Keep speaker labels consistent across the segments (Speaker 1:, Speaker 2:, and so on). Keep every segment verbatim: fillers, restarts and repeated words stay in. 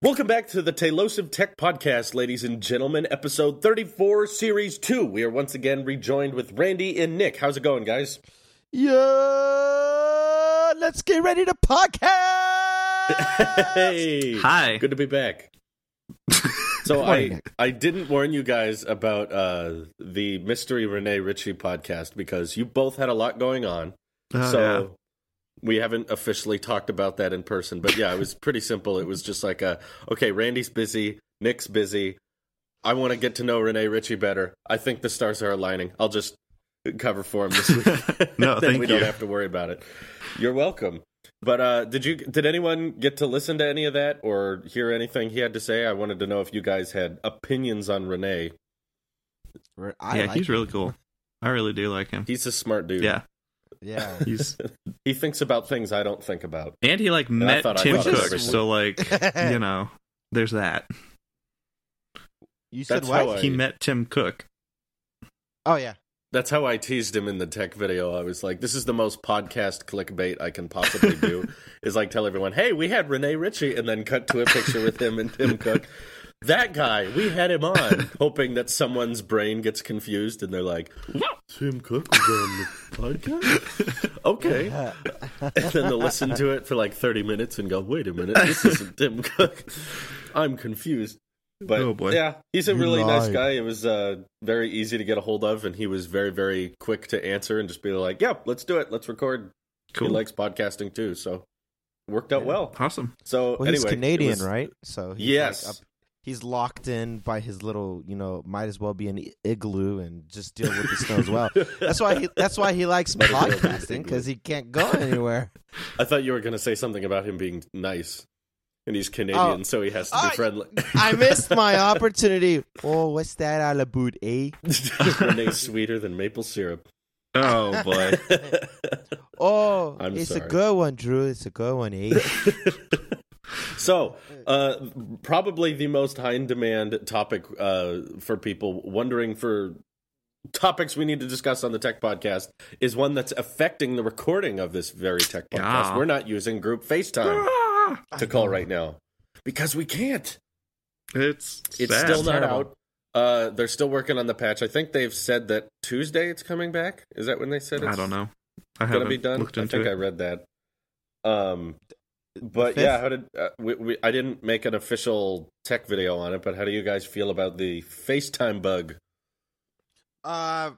Speaker 1: Welcome back to the Tailosive Tech Podcast, ladies and gentlemen, episode thirty-four, series two. We are once again rejoined with Randy and Nick. How's it going, guys?
Speaker 2: Yeah, let's get ready to podcast.
Speaker 1: Hey,
Speaker 3: hi,
Speaker 1: good to be back. So I I didn't warn you guys about uh, the Mystery Renee Ritchie podcast because you both had a lot going on.
Speaker 3: Oh,
Speaker 1: so.
Speaker 3: Yeah.
Speaker 1: We haven't officially talked about that in person, but yeah, it was pretty simple. It was just like, a, okay, Randy's busy, Nick's busy. I want to get to know Renee Ritchie better. I think the stars are aligning. I'll just cover for him this week.
Speaker 3: No,
Speaker 1: then
Speaker 3: thank
Speaker 1: we
Speaker 3: you.
Speaker 1: don't have to worry about it. You're welcome. But uh, did you? Did anyone get to listen to any of that or hear anything he had to say? I wanted to know if you guys had opinions on Renee.
Speaker 2: I
Speaker 3: yeah,
Speaker 2: like
Speaker 3: he's
Speaker 2: him.
Speaker 3: really cool. I really do like him.
Speaker 1: He's a smart dude.
Speaker 3: Yeah,
Speaker 2: Yeah.
Speaker 3: he's
Speaker 1: He thinks about things I don't think about.
Speaker 3: and he like
Speaker 1: I
Speaker 3: met
Speaker 1: thought I
Speaker 3: Tim
Speaker 1: thought
Speaker 2: of
Speaker 3: Cook,
Speaker 1: everything.
Speaker 3: so like you know, there's that.
Speaker 2: You said
Speaker 1: That's
Speaker 2: what?
Speaker 1: how I-
Speaker 3: He met Tim Cook.
Speaker 2: Oh yeah.
Speaker 1: That's how I teased him in the tech video. I was like, this is the most podcast clickbait I can possibly do, is like tell everyone, hey, we had Renee Ritchie, and then cut to a picture with him and Tim Cook. That guy, we had him on, hoping that someone's brain gets confused, and they're like, Tim Cook was on the podcast? Okay. And then they'll listen to it for like thirty minutes and go, wait a minute, this isn't Tim Cook. I'm confused. But
Speaker 3: Oh, boy.
Speaker 1: yeah, he's a
Speaker 2: You
Speaker 1: really nice
Speaker 2: lied.
Speaker 1: guy. It was uh, very easy to get a hold of, and he was very, very quick to answer and just be like, yeah, let's do it. Let's record.
Speaker 3: Cool,
Speaker 1: He likes podcasting too, so it worked out
Speaker 2: Yeah.
Speaker 1: well.
Speaker 3: awesome.
Speaker 1: So
Speaker 2: Well,
Speaker 1: anyway,
Speaker 2: he's
Speaker 1: it
Speaker 2: Canadian,
Speaker 1: was-
Speaker 2: right? So he's
Speaker 1: Yes.
Speaker 2: like up, he's locked in by his little, you know, might as well be an i- igloo and just deal with the snow as well. That's why he. That's why he likes
Speaker 1: Might as well be an
Speaker 2: podcasting
Speaker 1: igloo.
Speaker 2: because he can't go anywhere.
Speaker 1: I thought you were going to say something about him being nice, and he's Canadian,
Speaker 2: Oh.
Speaker 1: so he has to be
Speaker 2: I-
Speaker 1: friendly.
Speaker 2: I missed my opportunity. Oh, what's that all about, eh?
Speaker 1: Renee's sweeter than maple syrup.
Speaker 3: Oh boy,
Speaker 2: Oh,
Speaker 1: I'm
Speaker 2: it's
Speaker 1: sorry.
Speaker 2: a good one, Drew. It's a good one, eh?
Speaker 1: So, uh, probably the most high in demand topic uh, for people wondering for topics we need to discuss on the Tech Podcast is one that's affecting the recording of this very Tech Podcast.
Speaker 3: Yeah.
Speaker 1: We're not using group FaceTime
Speaker 3: Ah,
Speaker 1: to call right now because we can't.
Speaker 3: it's
Speaker 1: It's
Speaker 3: sad.
Speaker 1: still not
Speaker 2: Terrible.
Speaker 1: out. Uh, they're still working on the patch. I think they've said that Tuesday it's coming back. Is that when they said it's
Speaker 3: I don't know. I
Speaker 1: gonna
Speaker 3: haven't
Speaker 1: be done?
Speaker 3: looked
Speaker 1: I
Speaker 3: into
Speaker 1: think I
Speaker 3: it.
Speaker 1: read that. Um, but
Speaker 2: fifth?
Speaker 1: yeah, how did uh, we, we? I didn't make an official tech video on it, but how do you guys feel about the FaceTime bug?
Speaker 2: Uh,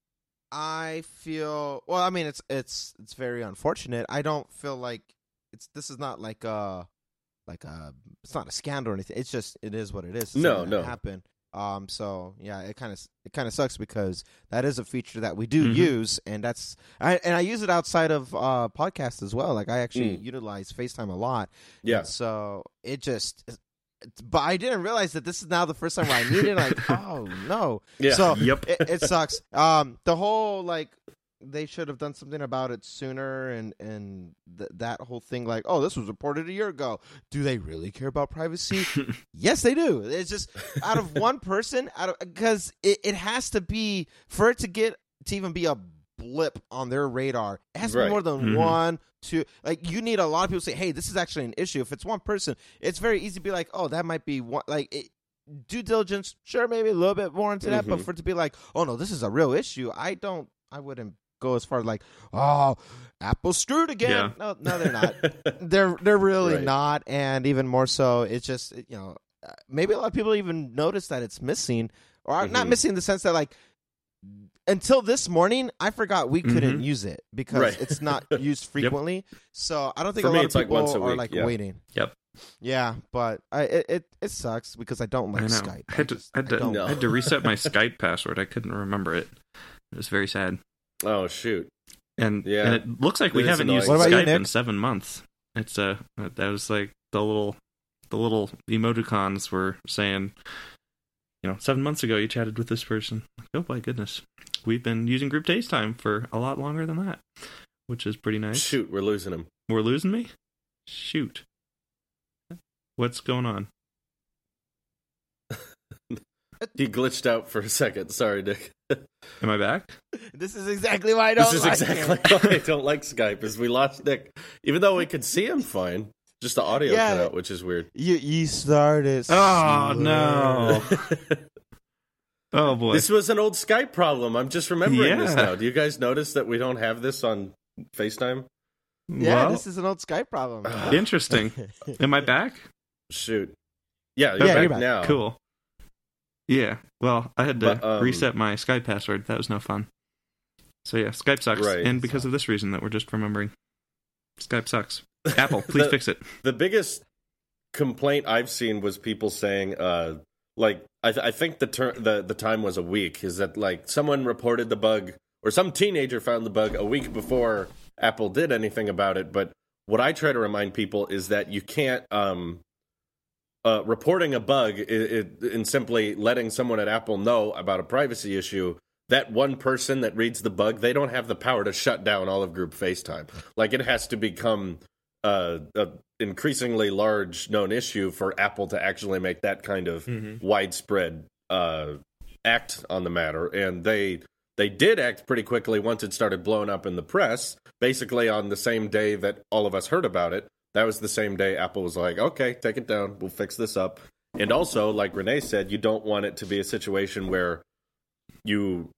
Speaker 2: I feel well. I mean, it's it's it's very unfortunate. I don't feel like it's. This is not like a like a. It's not a scandal or anything. It's just it is what it is. It's
Speaker 1: No,
Speaker 2: something that
Speaker 1: no.
Speaker 2: happened. Um. So yeah, it kind of it kind of sucks because that is a feature that we do
Speaker 3: Mhm.
Speaker 2: use, and that's I and I use it outside of uh podcasts as well. Like I actually
Speaker 1: Mm.
Speaker 2: utilize FaceTime a lot.
Speaker 1: Yeah,
Speaker 2: And so it just. But I didn't realize that this is now the first time where I need it. Like, oh no.
Speaker 1: yeah.
Speaker 2: So
Speaker 3: Yep.
Speaker 2: it, it sucks. Um, the whole like they should have done something about it sooner, and and th- that whole thing like, oh, this was reported a year ago. Do they really care about privacy? Yes, they do. It's just out of one person, out of because it, it has to be for it to get to even be a blip on their radar. It has to
Speaker 1: Right.
Speaker 2: be more than
Speaker 3: Mhm.
Speaker 2: one. Two, like you need a lot of people to say, "Hey, this is actually an issue." If it's one person, it's very easy to be like, "Oh, that might be one." Like it, due diligence, sure, maybe a little bit more into that, but
Speaker 1: Mhm.
Speaker 2: for it to be like, "Oh no, this is a real issue," I don't, I wouldn't go as far as like, "Oh, Apple screwed again."
Speaker 3: Yeah.
Speaker 2: No, no, they're not. they're they're really
Speaker 1: Right.
Speaker 2: not, and even more so, it's just you know, uh, maybe a lot of people even notice that it's missing, or not
Speaker 1: Mhm.
Speaker 2: missing in the sense that like. Until this morning, I forgot we couldn't
Speaker 3: Mhm.
Speaker 2: use it because
Speaker 1: Right.
Speaker 2: it's not used frequently. So I don't think
Speaker 1: For
Speaker 2: a
Speaker 1: me,
Speaker 2: lot
Speaker 1: it's
Speaker 2: of
Speaker 1: like
Speaker 2: people
Speaker 1: once a
Speaker 2: are
Speaker 1: week,
Speaker 2: like
Speaker 1: yeah.
Speaker 2: waiting.
Speaker 3: Yep.
Speaker 2: Yeah, but I it, it it sucks because I don't like
Speaker 3: I know.
Speaker 2: Skype.
Speaker 3: I had to,
Speaker 2: just-
Speaker 3: I had to,
Speaker 2: don't.
Speaker 1: No.
Speaker 3: I had to reset my Skype password. I couldn't remember it. It was very sad.
Speaker 1: Oh shoot.
Speaker 3: And,
Speaker 1: Yeah.
Speaker 3: and it looks like
Speaker 1: It
Speaker 3: we
Speaker 1: is
Speaker 3: haven't
Speaker 1: annoying.
Speaker 3: used
Speaker 2: What about you,
Speaker 3: Skype in
Speaker 2: Nick?
Speaker 3: seven months. It's uh that was like the little the little emoticons were saying, you know, seven months ago you chatted with this person. Like, oh my goodness, we've been using group FaceTime for a lot longer than that, which is pretty nice.
Speaker 1: Shoot, we're losing him.
Speaker 3: We're losing me. Shoot, what's going on?
Speaker 1: He glitched out for a second. Sorry, Nick.
Speaker 3: Am I back?
Speaker 2: This is exactly why I don't
Speaker 1: This is
Speaker 2: like
Speaker 1: exactly
Speaker 2: it.
Speaker 1: why I don't like Skype. Is we lost Nick, even though we could see him fine. Just the audio
Speaker 2: Yeah.
Speaker 1: cut out, which is weird.
Speaker 2: You you started.
Speaker 3: Oh,
Speaker 2: slow.
Speaker 3: no. Oh, boy.
Speaker 1: This was an old Skype problem. I'm just remembering this
Speaker 3: Yeah.
Speaker 1: now. Do you guys notice that we don't have this on FaceTime?
Speaker 2: Yeah,
Speaker 3: Well,
Speaker 2: this is an old Skype problem.
Speaker 3: interesting. Am I back?
Speaker 1: Shoot. Yeah, you're
Speaker 2: Yeah,
Speaker 1: back
Speaker 2: you're back.
Speaker 1: now.
Speaker 3: Cool. Yeah. Well, I had to
Speaker 1: But, um,
Speaker 3: reset my Skype password. That was no fun. So yeah, Skype sucks.
Speaker 1: Right.
Speaker 3: And because of this reason that we're just remembering. Skype sucks. Apple, please
Speaker 1: The-
Speaker 3: fix it.
Speaker 1: The biggest complaint I've seen was people saying, uh, like, I, th- I think the, ter- the the time was a week. Is that like someone reported the bug, or some teenager found the bug a week before Apple did anything about it. But what I try to remind people is that you can't um, uh, reporting a bug it, it, and simply letting someone at Apple know about a privacy issue. That one person that reads the bug, they don't have the power to shut down all of group FaceTime. Like, it has to become uh, a increasingly large known issue for Apple to actually make that kind of
Speaker 3: Mm-hmm.
Speaker 1: widespread uh, act on the matter. And they they did act pretty quickly once it started blowing up in the press, basically on the same day that all of us heard about it. That was the same day Apple was like, okay, take it down, we'll fix this up. And also, like Renee said, you don't want it to be a situation where you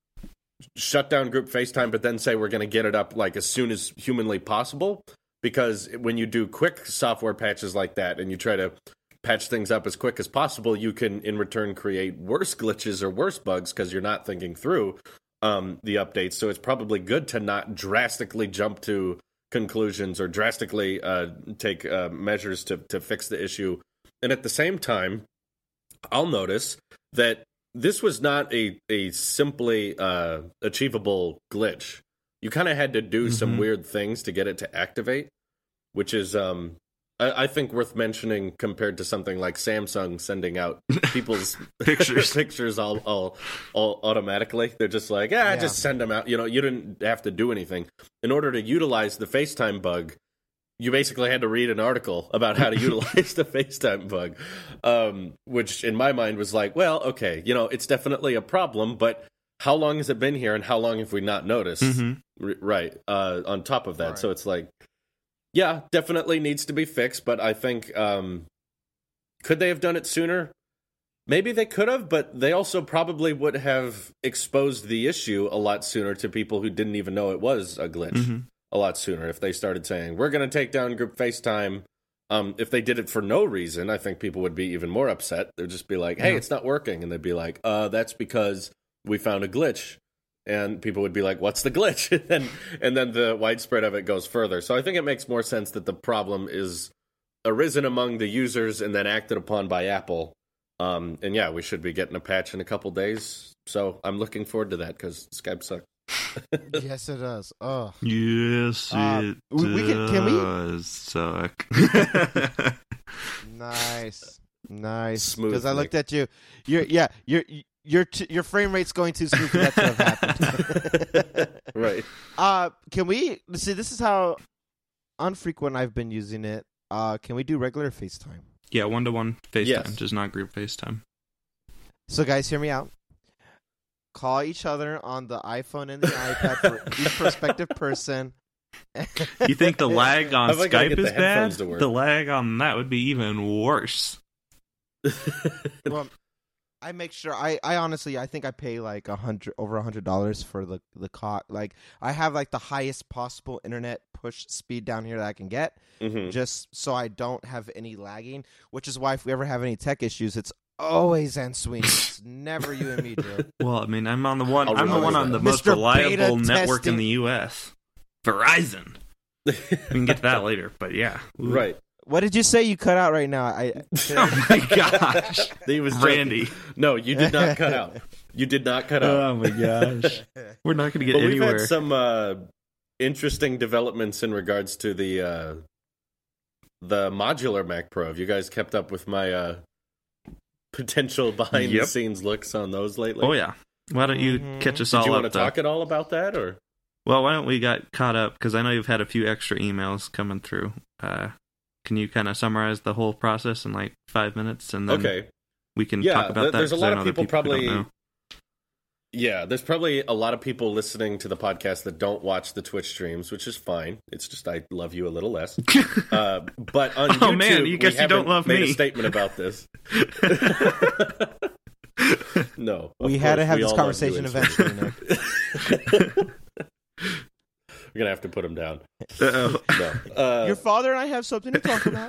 Speaker 1: shut down group FaceTime, but then say we're going to get it up like as soon as humanly possible. Because when you do quick software patches like that and you try to patch things up as quick as possible, you can in return create worse glitches or worse bugs because you're not thinking through um, the updates. So it's probably good to not drastically jump to conclusions or drastically uh, take uh, measures to, to fix the issue. And at the same time, I'll notice that this was not a, a simply uh, achievable glitch. You kind of had to do mm-hmm. some weird things to get it to activate, which is, um, I, I think, worth mentioning compared to something like Samsung sending out people's
Speaker 3: pictures
Speaker 1: pictures all, all all automatically. They're just like, ah, yeah. just send them out. You know, you didn't have to do anything. In order to utilize the FaceTime bug, you basically had to read an article about how to utilize the FaceTime bug, um, which in my mind was like, well, okay, you know, it's definitely a problem, but how long has it been here and how long have we not noticed?
Speaker 3: Mm-hmm.
Speaker 1: R- right. Uh, on top of that.
Speaker 2: Right.
Speaker 1: So it's like, yeah, definitely needs to be fixed, but I think, um, could they have done it sooner? Maybe they could have, but they also probably would have exposed the issue a lot sooner to people who didn't even know it was a glitch.
Speaker 3: Mm-hmm.
Speaker 1: A lot sooner if they started saying, we're going to take down group FaceTime. Um, if they did it for no reason, I think people would be even more upset. They'd just be like, hey, yeah. it's not working. And they'd be like, uh, that's because we found a glitch. And people would be like, what's the glitch? and, then, and then the widespread of it goes further. So I think it makes more sense that the problem is arisen among the users and then acted upon by Apple. Um, and yeah, we should be getting a patch in a couple days. So I'm looking forward to that because Skype sucks.
Speaker 2: Yes, it does. Oh,
Speaker 3: yes,
Speaker 2: uh,
Speaker 3: it
Speaker 2: we, we can, can we?
Speaker 3: does suck.
Speaker 2: Nice, nice.
Speaker 1: Smooth.
Speaker 2: Because I looked at you. You're yeah. Your your t- your frame rate's going too smooth for that to have happened.
Speaker 1: Right.
Speaker 2: Uh, can we see? This is how unfrequent I've been using it. Uh, can we do regular FaceTime?
Speaker 3: Yeah, one to one FaceTime,
Speaker 1: Yes.
Speaker 3: just not group FaceTime.
Speaker 2: So, guys, hear me out. Call each other on the iPhone and the iPad for each prospective person.
Speaker 3: You think the lag on
Speaker 1: How am I gonna
Speaker 3: Skype
Speaker 1: get
Speaker 3: is
Speaker 1: the
Speaker 3: bad?
Speaker 1: headphones to work?
Speaker 3: The lag on that would be even worse.
Speaker 2: Well, I make sure. I, I honestly, I think I pay like a hundred over a hundred dollars for the the co- Like, I have like the highest possible internet push speed down here that I can get,
Speaker 1: Mm-hmm.
Speaker 2: just so I don't have any lagging. Which is why if we ever have any tech issues, it's always Answini. It's never you and me, Drew.
Speaker 3: Well, I mean, I'm on the one.
Speaker 1: I'll
Speaker 3: I'm the
Speaker 1: remember
Speaker 3: one on
Speaker 1: that.
Speaker 3: the most
Speaker 2: Mister
Speaker 3: reliable
Speaker 2: Beta
Speaker 3: network
Speaker 2: testing.
Speaker 3: in the U S Verizon. We can get to that later, but yeah. Ooh.
Speaker 1: Right.
Speaker 2: What did you say? You cut out right now. I
Speaker 3: Oh my gosh,
Speaker 1: He was
Speaker 3: Randy.
Speaker 1: joking. No, you did not cut out. You did not cut out.
Speaker 3: Oh my gosh, we're not going to get
Speaker 1: But we've
Speaker 3: anywhere.
Speaker 1: had some uh, interesting developments in regards to the uh, the modular Mac Pro. Have you guys kept up with my uh, potential behind
Speaker 3: Yep.
Speaker 1: the scenes looks on those lately?
Speaker 3: Oh yeah. Why don't you
Speaker 2: Mhm.
Speaker 3: catch us
Speaker 1: Did
Speaker 3: all
Speaker 1: you
Speaker 3: up?
Speaker 1: want to
Speaker 3: though?
Speaker 1: talk at all about that, or
Speaker 3: Well, why don't we get caught up? Because I know you've had a few extra emails coming through. Uh, can you kind of summarize the whole process in like five minutes, and then
Speaker 1: okay?
Speaker 3: we can
Speaker 1: Yeah,
Speaker 3: talk about
Speaker 1: th-
Speaker 3: that?
Speaker 1: there's a
Speaker 3: 'cause
Speaker 1: lot
Speaker 3: I
Speaker 1: of
Speaker 3: know there are
Speaker 1: people
Speaker 3: who don't
Speaker 1: probably-
Speaker 3: know.
Speaker 1: Yeah, there's probably a lot of people listening to the podcast that don't watch the Twitch streams, which is fine. It's just I love you a little less. Uh, but on
Speaker 3: Oh,
Speaker 1: YouTube,
Speaker 3: man, you guess
Speaker 1: we
Speaker 3: you don't
Speaker 1: haven't
Speaker 3: love
Speaker 1: made
Speaker 3: me.
Speaker 1: a statement about this. No, of
Speaker 2: We had to
Speaker 1: course,
Speaker 2: have
Speaker 1: we
Speaker 2: this
Speaker 1: all love you
Speaker 2: conversation
Speaker 1: in
Speaker 2: eventually, Nick.
Speaker 1: We're gonna have to put him down.
Speaker 3: Uh-oh.
Speaker 1: No. Uh,
Speaker 2: Your father and I have something to talk about.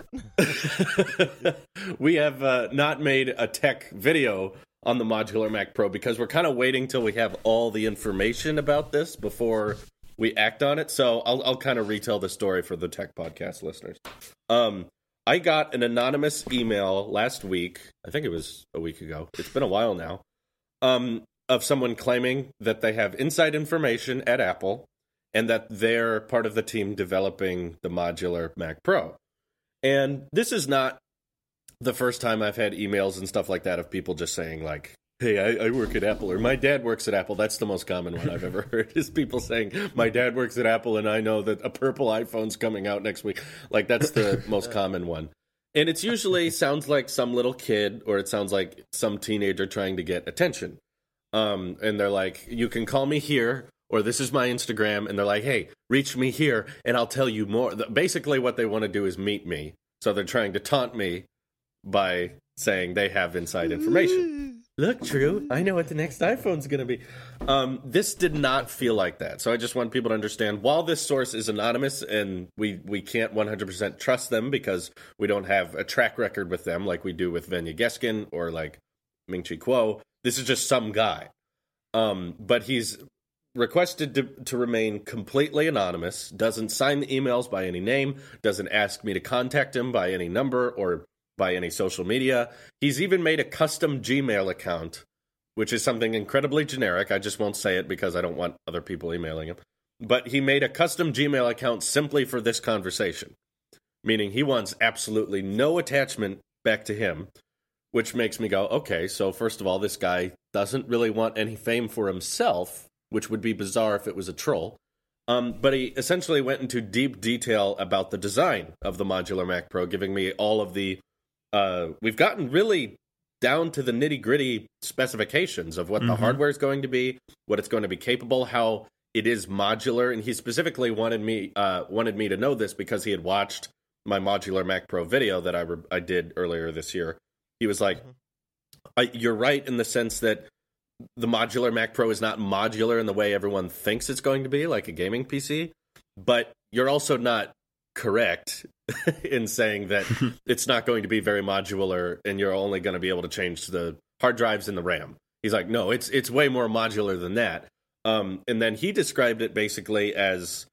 Speaker 1: we have uh, not made a tech video on the Modular Mac Pro because we're kind of waiting till we have all the information about this before we act on it. So I'll, I'll kind of retell the story for the tech podcast listeners. Um, I got an anonymous email last week. I think it was a week ago. It's been a while now. Um, of someone claiming that they have inside information at Apple and that they're part of the team developing the Modular Mac Pro. And this is not the first time I've had emails and stuff like that of people just saying, like, hey, I, I work at Apple, or my dad works at Apple. That's the most common one I've ever heard, is people saying, my dad works at Apple, and I know that a purple iPhone's coming out next week. Like, that's the most common one. And it's usually sounds like some little kid, or it sounds like some teenager trying to get attention. Um, and they're like, you can call me here, or this is my Instagram, and they're like, hey, reach me here, and I'll tell you more. Basically, what they want to do is meet me. So they're trying to taunt me by saying they have inside information. Look, Drew, I know what the next iPhone's going to be. Um, this did not feel like that. So I just want people to understand, while this source is anonymous and we, we can't one hundred percent trust them because we don't have a track record with them like we do with Venya Geskin or like Ming-Chi Kuo, this is just some guy. Um, but he's requested to, to remain completely anonymous, doesn't sign the emails by any name, doesn't ask me to contact him by any number or by any social media. He's even made a custom Gmail account, which is something incredibly generic. I just won't say it because I don't want other people emailing him. But he made a custom Gmail account simply for this conversation, meaning he wants absolutely no attachment back to him, which makes me go, okay, so first of all, this guy doesn't really want any fame for himself, which would be bizarre if it was a troll. Um, but he essentially went into deep detail about the design of the Modular Mac Pro, giving me all of the Uh, we've gotten really down to the nitty-gritty specifications of what mm-hmm. the hardware is going to be, what it's going to be capable, how it is modular, and he specifically wanted me uh, wanted me to know this because he had watched my Modular Mac Pro video that I re- I did earlier this year. He was like, mm-hmm. I, "You're right in the sense that the Modular Mac Pro is not modular in the way everyone thinks it's going to be, like a gaming P C, but you're also not correct in saying that it's not going to be very modular and you're only going to be able to change the hard drives and the RAM." He's like, no, it's it's way more modular than that. Um, and then he described it basically as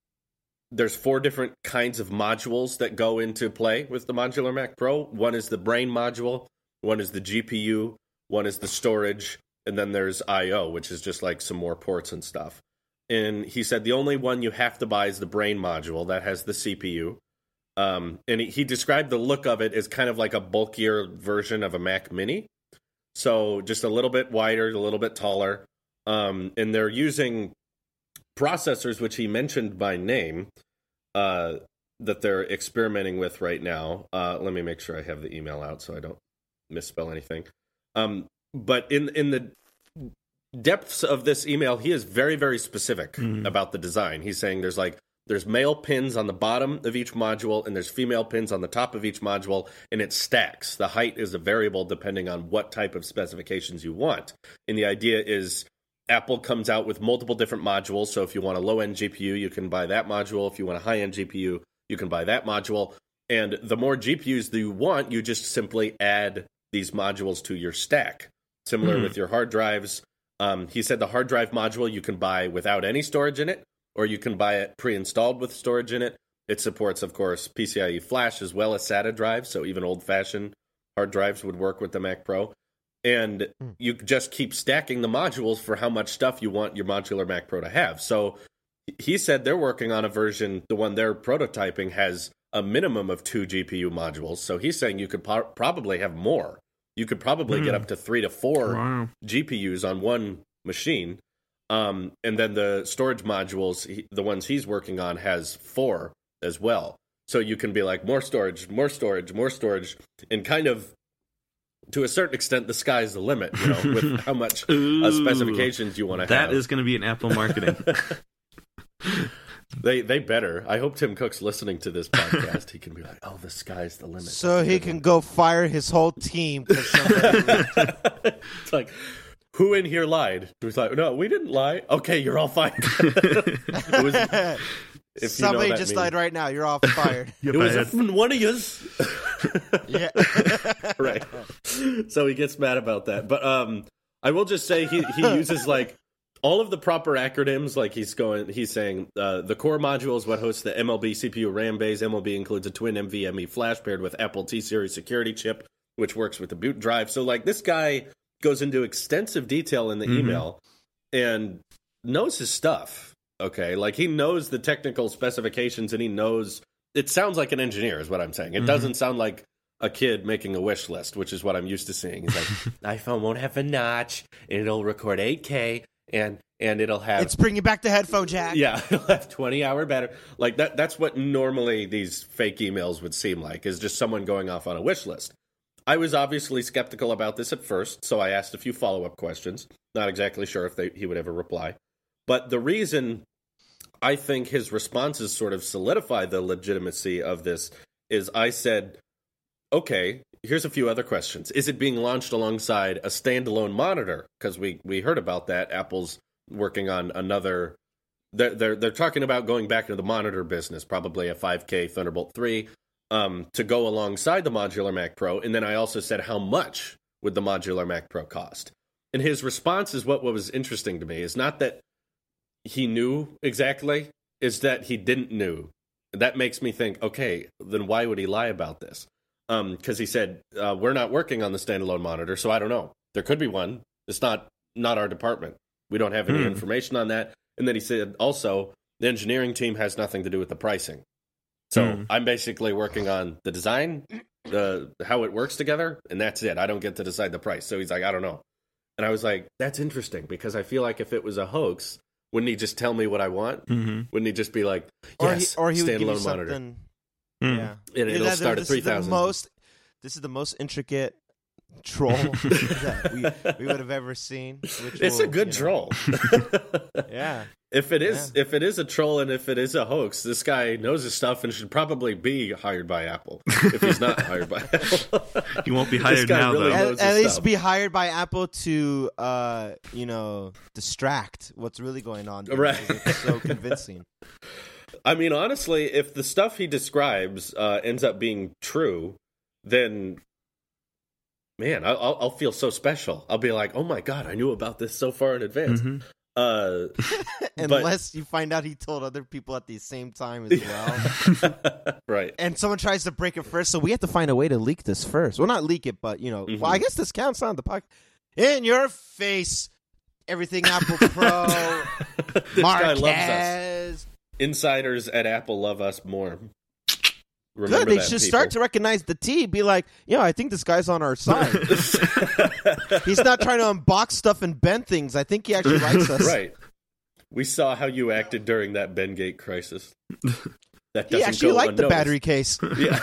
Speaker 1: there's four different kinds of modules that go into play with the Modular Mac Pro. One is the brain module, one is the G P U, one is the storage, and then there's I O, which is just like some more ports and stuff. And he said the only one you have to buy is the brain module that has the C P U. Um, and he, he described the look of it as kind of like a bulkier version of a Mac Mini. So just a little bit wider, a little bit taller. Um, and they're using processors, which he mentioned by name, uh, that they're experimenting with right now. Uh, let me make sure I have the email out so I don't misspell anything. Um, but in in the depths of this email, he is very, very specific mm-hmm. about the design. He's saying there's like there's male pins on the bottom of each module and there's female pins on the top of each module, and it stacks. The height is a variable depending on what type of specifications you want. And the idea is Apple comes out with multiple different modules. So if you want a low-end G P U, you can buy that module. If you want a high-end G P U, you can buy that module. And the more G P Us that you want, you just simply add these modules to your stack. Similar mm-hmm. with your hard drives. Um, he said the hard drive module you can buy without any storage in it, or you can buy it pre-installed with storage in it. It supports, of course, PCIe flash as well as SATA drives, so even old-fashioned hard drives would work with the Mac Pro. And mm. you just keep stacking the modules for how much stuff you want your modular Mac Pro to have. So he said they're working on a version, the one they're prototyping has a minimum of two G P U modules. So he's saying you could po- probably have more. You could probably mm. get up to three to four wow. G P Us on one machine. Um, and then the storage modules, he, the ones he's working on, has four as well. So you can be like, more storage, more storage, more storage, and kind of to a certain extent, the sky's the limit, you know, with how much
Speaker 3: Ooh,
Speaker 1: uh, specifications you want to have.
Speaker 3: That is going to be an Apple marketing.
Speaker 1: They they better. I hope Tim Cook's listening to this podcast. He can be like, "Oh, the sky's the limit."
Speaker 2: So
Speaker 1: That's a
Speaker 2: he
Speaker 1: good
Speaker 2: can
Speaker 1: one.
Speaker 2: go fire his whole team. 'Cause somebody
Speaker 1: It's like, who in here lied? He was like, "No, we didn't lie." Okay, you're all fired. It was, if you know
Speaker 2: somebody
Speaker 1: that
Speaker 2: just
Speaker 1: meme.
Speaker 2: lied right now. You're all fired.
Speaker 3: Yep,
Speaker 1: It
Speaker 3: I
Speaker 1: was
Speaker 3: had-
Speaker 1: from one of yous.
Speaker 2: Yeah.
Speaker 1: Right. So he gets mad about that. But um, I will just say he, he uses like all of the proper acronyms. Like he's going, he's saying uh, the core module is what hosts the M L B C P U RAM base. M L B includes a twin NVMe flash paired with Apple T-Series security chip, which works with the boot drive. So like this guy goes into extensive detail in the
Speaker 3: Mhm.
Speaker 1: email and knows his stuff. Okay, like he knows the technical specifications and he knows. It sounds like an engineer, is what I'm saying. It
Speaker 3: Mhm.
Speaker 1: doesn't sound like a kid making a wish list, which is what I'm used to seeing. He's like, iPhone won't have a notch, and it'll record eight K, and and it'll have
Speaker 2: It's bringing back the headphone jack.
Speaker 1: yeah, it'll have twenty hour battery. Like that. That's what normally these fake emails would seem like, is just someone going off on a wish list. I was obviously skeptical about this at first, so I asked a few follow up questions. Not exactly sure if they, he would ever reply, but the reason I think his responses sort of solidify the legitimacy of this is I said, okay, here's a few other questions. Is it being launched alongside a standalone monitor? Because we, we heard about that. Apple's working on another. They're, they're, they're talking about going back into the monitor business, probably a five K Thunderbolt three, um, to go alongside the modular Mac Pro. And then I also said, how much would the modular Mac Pro cost? And his response is what, what was interesting to me, is not that he knew exactly, is that he didn't know. That makes me think, okay, then why would he lie about this? Because um, he said, uh, we're not working on the standalone monitor, so I don't know. There could be one. It's not not our department. We don't have any
Speaker 3: Hmm.
Speaker 1: information on that. And then he said, also, the engineering team has nothing to do with the pricing. So
Speaker 3: Hmm.
Speaker 1: I'm basically working on the design, the how it works together, and that's it. I don't get to decide the price. So he's like, I don't know. And I was like, that's interesting, because I feel like if it was a hoax, wouldn't he just tell me what I want?
Speaker 3: Mm-hmm.
Speaker 1: Wouldn't he just be like,
Speaker 2: Or
Speaker 1: yes,
Speaker 2: he, or he would give you
Speaker 1: standalone monitor?
Speaker 2: something.
Speaker 3: Mm.
Speaker 2: Yeah.
Speaker 1: And it'll
Speaker 2: Yeah,
Speaker 1: start at
Speaker 2: this is
Speaker 1: three
Speaker 2: the
Speaker 1: thousand.
Speaker 2: most. This is the most intricate troll that we, we would have ever seen. Which
Speaker 1: It's
Speaker 2: will,
Speaker 1: a good
Speaker 2: you know-
Speaker 1: troll.
Speaker 2: Yeah.
Speaker 1: If it is, if it is a troll, and if it is a hoax, this guy knows his stuff and should probably be hired by Apple. If he's not hired by Apple,
Speaker 3: He won't be
Speaker 1: This
Speaker 3: hired
Speaker 1: guy
Speaker 3: now,
Speaker 1: really
Speaker 3: though.
Speaker 1: knows
Speaker 2: At, at
Speaker 1: his
Speaker 2: least
Speaker 1: stuff.
Speaker 2: be hired by Apple to, uh, you know, distract what's really going on. Because
Speaker 1: Right.
Speaker 2: It's so convincing.
Speaker 1: I mean, honestly, if the stuff he describes uh, ends up being true, then man, I'll, I'll I'll feel so special. I'll be like, oh my god, I knew about this so far in advance.
Speaker 3: Mhm.
Speaker 1: Uh,
Speaker 2: Unless you find out he told other people at the same time as well.
Speaker 1: right.
Speaker 2: And someone tries to break it first, so we have to find a way to leak this first. Well, not leak it, but, you know,
Speaker 1: Mhm.
Speaker 2: well, I guess this counts on the podcast. In your face, everything Apple Pro,
Speaker 1: This guy loves us.
Speaker 2: Marquez.
Speaker 1: Insiders at Apple love us more. Remember
Speaker 2: Good, they
Speaker 1: that,
Speaker 2: should
Speaker 1: people.
Speaker 2: start to recognize the T. Be like, yeah, I think this guy's on our side. He's not trying to unbox stuff and bend things. I think he actually likes us.
Speaker 1: Right. We saw how you acted during that Bengate crisis. That doesn't
Speaker 2: He actually
Speaker 1: go
Speaker 2: liked the
Speaker 1: unnoticed.
Speaker 2: battery case.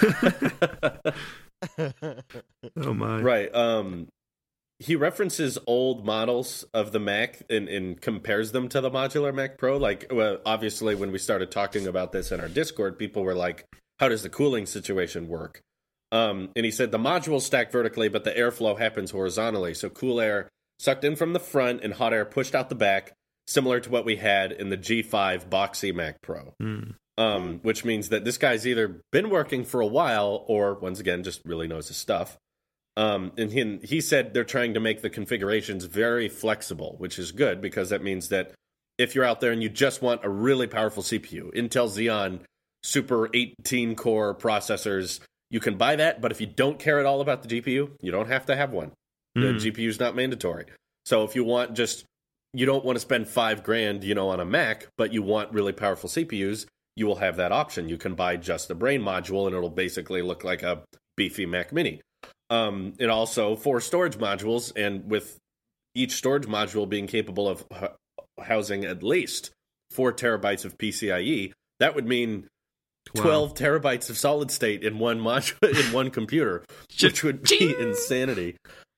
Speaker 1: Yeah.
Speaker 3: Oh my!
Speaker 1: Right. Um, he references old models of the Mac and, and compares them to the modular Mac Pro. Like, well, obviously, when we started talking about this in our Discord, people were like, how does the cooling situation work? Um, and he said the modules stack vertically, but the airflow happens horizontally. So cool air sucked in from the front and hot air pushed out the back, similar to what we had in the G five boxy Mac Pro.
Speaker 3: Mm.
Speaker 1: Um, which means that this guy's either been working for a while or, once again, just really knows his stuff. Um, and he, he said they're trying to make the configurations very flexible, which is good because that means that if you're out there and you just want a really powerful C P U, Intel Xeon Super eighteen core processors, you can buy that. But if you don't care at all about the G P U, you don't have to have one. The
Speaker 3: Mm.
Speaker 1: G P U is not mandatory. So if you want just, you don't want to spend five grand, you know, on a Mac, but you want really powerful C P Us, you will have that option. You can buy just the brain module and it'll basically look like a beefy Mac Mini. Um, and also four storage modules, and with each storage module being capable of h- housing at least four terabytes of PCIe, that would mean
Speaker 3: Wow.
Speaker 1: twelve terabytes of solid state in one module in one computer, which would be insanity.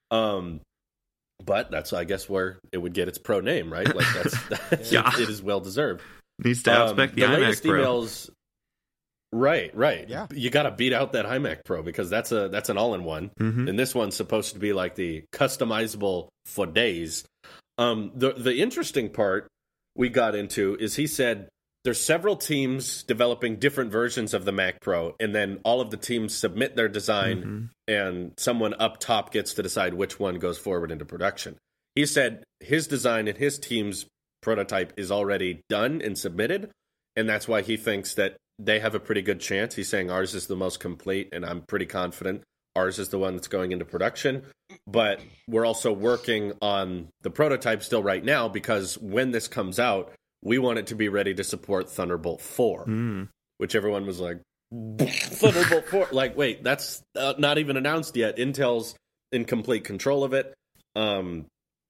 Speaker 1: Um, but that's, I guess, where it would get its pro name, right? Like that's, that's
Speaker 3: Yeah.
Speaker 1: it, it is well deserved.
Speaker 3: Needs to outspec
Speaker 1: Um,
Speaker 3: the,
Speaker 1: the
Speaker 3: iMac
Speaker 1: latest
Speaker 3: Pro.
Speaker 1: emails, right, right.
Speaker 2: Yeah.
Speaker 1: You got to beat out that iMac Pro because that's a that's an all-in-one,
Speaker 3: Mhm.
Speaker 1: and this one's supposed to be like the customizable for days. Um, the the interesting part we got into is he said there's several teams developing different versions of the Mac Pro, and then all of the teams submit their design,
Speaker 3: Mhm.
Speaker 1: and someone up top gets to decide which one goes forward into production. He said his design and his team's prototype is already done and submitted, and that's why he thinks that they have a pretty good chance. He's saying ours is the most complete, and I'm pretty confident ours is the one that's going into production. But we're also working on the prototype still right now because when this comes out, we want it to be ready to support Thunderbolt four,
Speaker 3: Mm.
Speaker 1: which everyone was like, Thunderbolt four? Like, wait, that's uh, not even announced yet. Intel's in complete control of it. Um,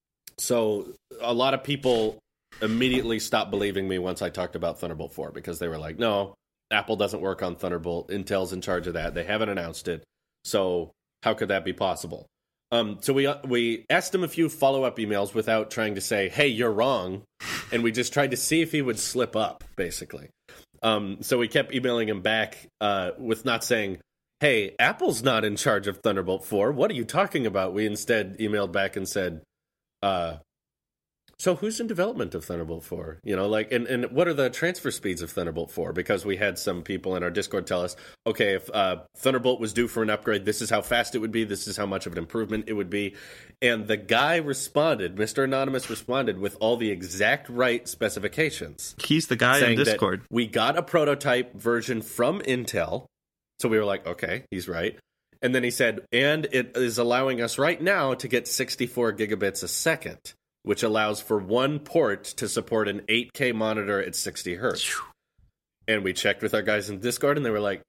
Speaker 1: so a lot of people immediately stopped believing me once I talked about Thunderbolt four because they were like, no, Apple doesn't work on Thunderbolt. Intel's in charge of that. They haven't announced it. So how could that be possible? Um, so we we asked him a few follow-up emails without trying to say, hey, you're wrong. And we just tried to see if he would slip up, basically. Um, so we kept emailing him back uh, with not saying, hey, Apple's not in charge of Thunderbolt four. What are you talking about? We instead emailed back and said, uh, so who's in development of Thunderbolt four? You know, like, and, and what are the transfer speeds of Thunderbolt four? Because we had some people in our Discord tell us, okay, if uh, Thunderbolt was due for an upgrade, this is how fast it would be. This is how much of an improvement it would be. And the guy responded, Mister Anonymous responded with all the exact right specifications.
Speaker 3: He's the guy in
Speaker 1: saying that
Speaker 3: Discord.
Speaker 1: we got a prototype version from Intel. So we were like, okay, he's right. And then he said, and it is allowing us right now to get sixty-four gigabits a second, which allows for one port to support an eight K monitor at sixty hertz. And we checked with our guys in Discord, and they were like,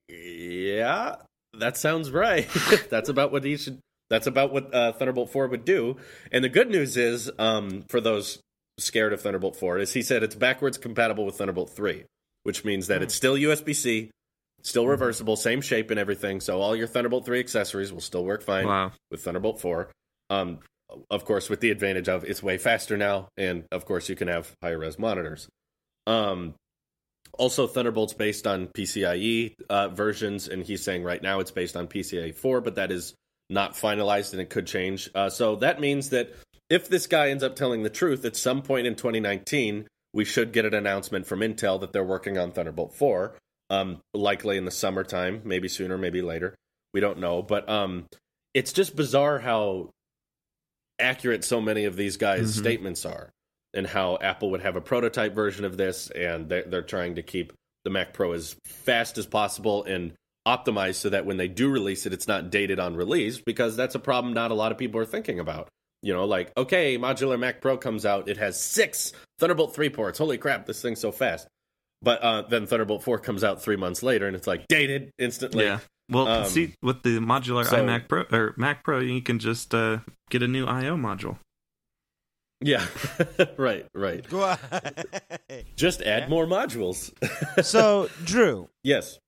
Speaker 1: yeah, that sounds right. That's about what he should, that's about what uh, Thunderbolt four would do. And the good news is, um, for those scared of Thunderbolt four, is he said it's backwards compatible with Thunderbolt three, which means that it's still U S B C, still reversible, same shape and everything, so all your Thunderbolt three accessories will still work fine
Speaker 3: Wow.
Speaker 1: with Thunderbolt four. Um, of course, with the advantage of it's way faster now, and of course you can have higher res monitors. Um, also, Thunderbolt's based on PCIe uh, versions, and he's saying right now it's based on PCIe four, but that is not finalized and it could change. Uh, so that means that if this guy ends up telling the truth, at some point in twenty nineteen, we should get an announcement from Intel that they're working on Thunderbolt four, um, likely in the summertime, maybe sooner, maybe later. We don't know, but um, it's just bizarre how accurate so many of these guys'
Speaker 3: Mhm.
Speaker 1: statements are, and how Apple would have a prototype version of this, and they're, they're trying to keep the Mac Pro as fast as possible and optimized so that when they do release it, it's not dated on release, because that's a problem not a lot of people are thinking about. You know, like, okay, modular Mac Pro comes out, it has six Thunderbolt three ports. Holy crap, this thing's so fast. But uh, then Thunderbolt four comes out three months later, and it's like dated instantly.
Speaker 3: Yeah. Well,
Speaker 1: Um,
Speaker 3: see, with the modular
Speaker 1: so-
Speaker 3: iMac Pro or Mac Pro, you can just uh, get a new I O module.
Speaker 1: Yeah, right, right.
Speaker 2: Go ahead.
Speaker 1: Just add more modules.
Speaker 2: So, Drew,
Speaker 1: Yes.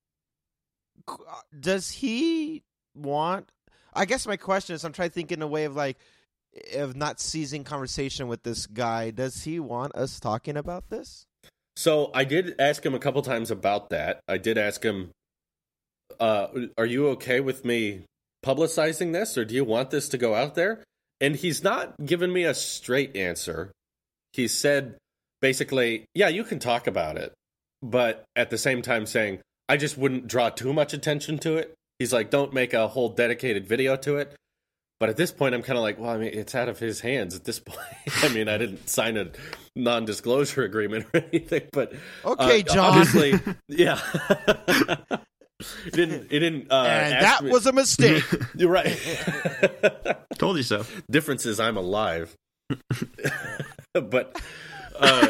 Speaker 2: does he want? I guess my question is, I'm trying to think in a way of like, of not seizing conversation with this guy. Does he want us talking about this?
Speaker 1: So I did ask him a couple times about that. I did ask him, uh, are you okay with me publicizing this, or do you want this to go out there? And he's not given me a straight answer. He said, basically, yeah, you can talk about it, but at the same time saying, I just wouldn't draw too much attention to it. He's like, don't make a whole dedicated video to it. But at this point, I'm kind of like, well, I mean, it's out of his hands at this point. I mean, I didn't sign a non-disclosure agreement or anything, but
Speaker 2: Okay,
Speaker 1: uh,
Speaker 2: John.
Speaker 1: obviously, yeah. It didn't. It didn't. Uh,
Speaker 2: and
Speaker 1: ask
Speaker 2: that
Speaker 1: me-
Speaker 2: was a mistake.
Speaker 1: You're right.
Speaker 3: Told you so.
Speaker 1: Difference is I'm alive. But uh,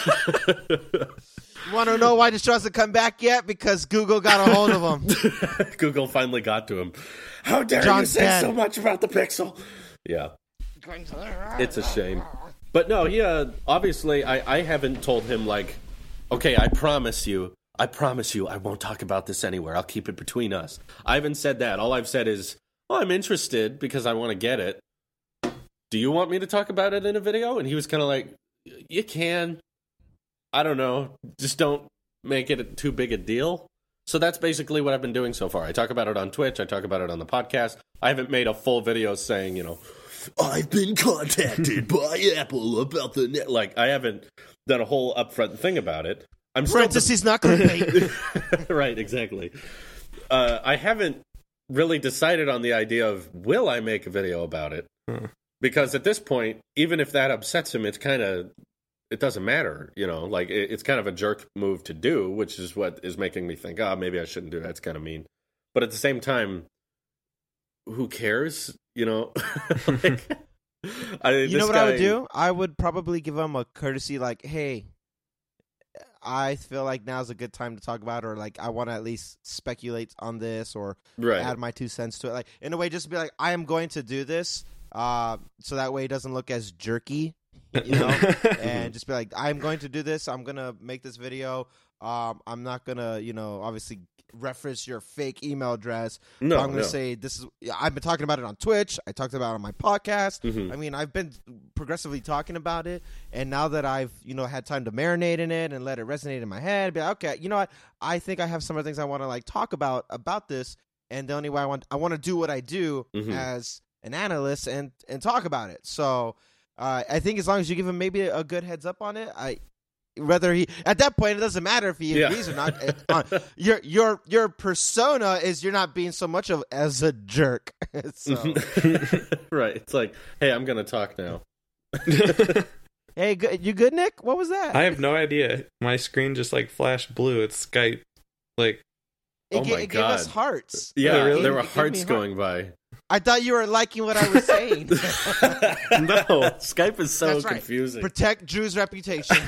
Speaker 2: You want to know why this hasn't come back yet? Because Google got a hold of him.
Speaker 1: Google finally got to him. How dare
Speaker 2: John
Speaker 1: you say
Speaker 2: Penn.
Speaker 1: so much about the Pixel? Yeah, it's a shame. But no, he uh, obviously I, I haven't told him like, okay, I promise you, I promise you, I won't talk about this anywhere. I'll keep it between us. I haven't said that. All I've said is well, I'm interested because I want to get it. Do you want me to talk about it in a video? And he was kind of like, you can. I don't know. Just don't make it too big a deal. So that's basically what I've been doing so far. I talk about it on Twitch. I talk about it on the podcast. I haven't made a full video saying, you know, I've been contacted by Apple about the net. Like, I haven't done a whole upfront thing about it. I'm still
Speaker 2: Parentheses, not clickbait.
Speaker 1: Right, exactly. Uh, I haven't really decided on the idea of will I make a video about it?
Speaker 3: Hmm.
Speaker 1: Because at this point, even if that upsets him, it's kind of, it doesn't matter, you know, like it, it's kind of a jerk move to do, which is what is making me think, oh, maybe I shouldn't do that. It's kind of mean. But at the same time, who cares? You know, like, I,
Speaker 2: You know what
Speaker 1: guy,
Speaker 2: I would do? I would probably give him a courtesy, like, hey, I feel like now's a good time to talk about it, or like I want to at least speculate on this or
Speaker 1: right.
Speaker 2: add my two cents to it. Like, in a way, just be like, I am going to do this, uh, so that way it doesn't look as jerky, you know, and just be like, I'm going to do this. I'm going to make this video. Um, I'm not going to, you know, obviously reference your fake email address.
Speaker 1: No,
Speaker 2: but I'm going to
Speaker 1: no.
Speaker 2: say this is, I've been talking about it on Twitch. I talked about it on my podcast.
Speaker 1: Mhm.
Speaker 2: I mean, I've been progressively talking about it. And now that I've, you know, had time to marinate in it and let it resonate in my head, be like, okay, you know what? I think I have some other things I want to like talk about, about this. And the only way I want, I want to do what I do
Speaker 1: Mhm.
Speaker 2: as an analyst and, and talk about it. So, uh, I think as long as you give him maybe a, a good heads up on it, I, whether he at that point it doesn't matter if he
Speaker 1: Yeah.
Speaker 2: agrees or not. It, uh, your your your persona is you're not being so much of as a jerk. So
Speaker 1: Right. It's like, hey, I'm going to talk now.
Speaker 2: hey, good, you good, Nick? What was that?
Speaker 3: I have no idea. My screen just like flashed blue. It's Skype. Like,
Speaker 2: it,
Speaker 1: oh
Speaker 2: ga-
Speaker 1: my
Speaker 2: it gave us
Speaker 1: God.
Speaker 2: hearts.
Speaker 1: Yeah,
Speaker 3: really?
Speaker 1: there were
Speaker 2: It gave me
Speaker 1: hearts
Speaker 2: heart-
Speaker 1: going by.
Speaker 2: I thought you were liking what I was saying.
Speaker 1: No, Skype is so
Speaker 2: That's right.
Speaker 1: confusing.
Speaker 2: Protect Drew's reputation.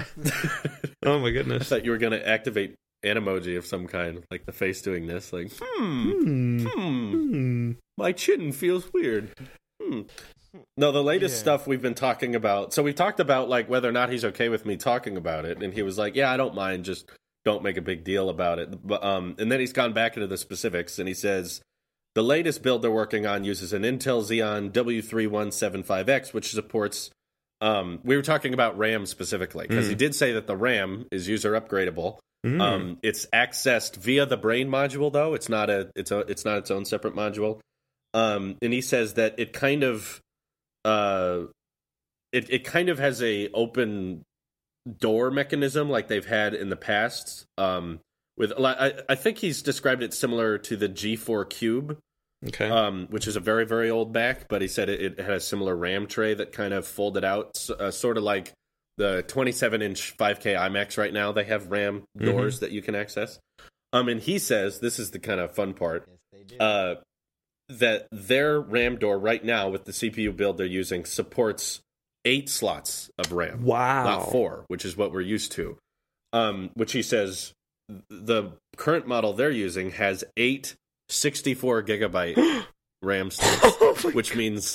Speaker 3: oh my
Speaker 1: I
Speaker 3: goodness.
Speaker 1: thought you were going to activate an emoji of some kind, like the face doing this, like, hmm,
Speaker 3: Hmm.
Speaker 1: hmm,
Speaker 3: Hmm.
Speaker 1: my chin feels weird. Hmm. No, the latest
Speaker 2: Yeah.
Speaker 1: stuff we've been talking about. So we talked about like whether or not he's okay with me talking about it, and he was like, "Yeah, I don't mind. Just don't make a big deal about it." But um, and then he's gone back into the specifics, and he says the latest build they're working on uses an Intel Xeon W three one seven five X, which supports. Um, we were talking about RAM specifically because
Speaker 3: Mm.
Speaker 1: he did say that the RAM is user upgradable.
Speaker 3: Mm.
Speaker 1: Um, it's accessed via the Brain module, though. It's not a. It's a. It's not its own separate module. Um, and he says that it kind of, uh, it it kind of has a open door mechanism like they've had in the past. Um, with I I think he's described it similar to the G four Cube,
Speaker 3: Okay.
Speaker 1: um, which is a very very old Mac. But he said it, it had a similar RAM tray that kind of folded out, uh, sort of like the twenty-seven inch five K iMacs right now. They have RAM doors that you can access. Um, and he says this is the kind of fun part.
Speaker 2: Yes, they do.
Speaker 1: Uh, that their RAM door right now with the C P U build they're using supports eight slots of RAM,
Speaker 3: wow.
Speaker 1: not four, which is what we're used to. Um, which he says the current model they're using has eight sixty-four gigabyte RAM slots,
Speaker 3: Oh my
Speaker 1: which means,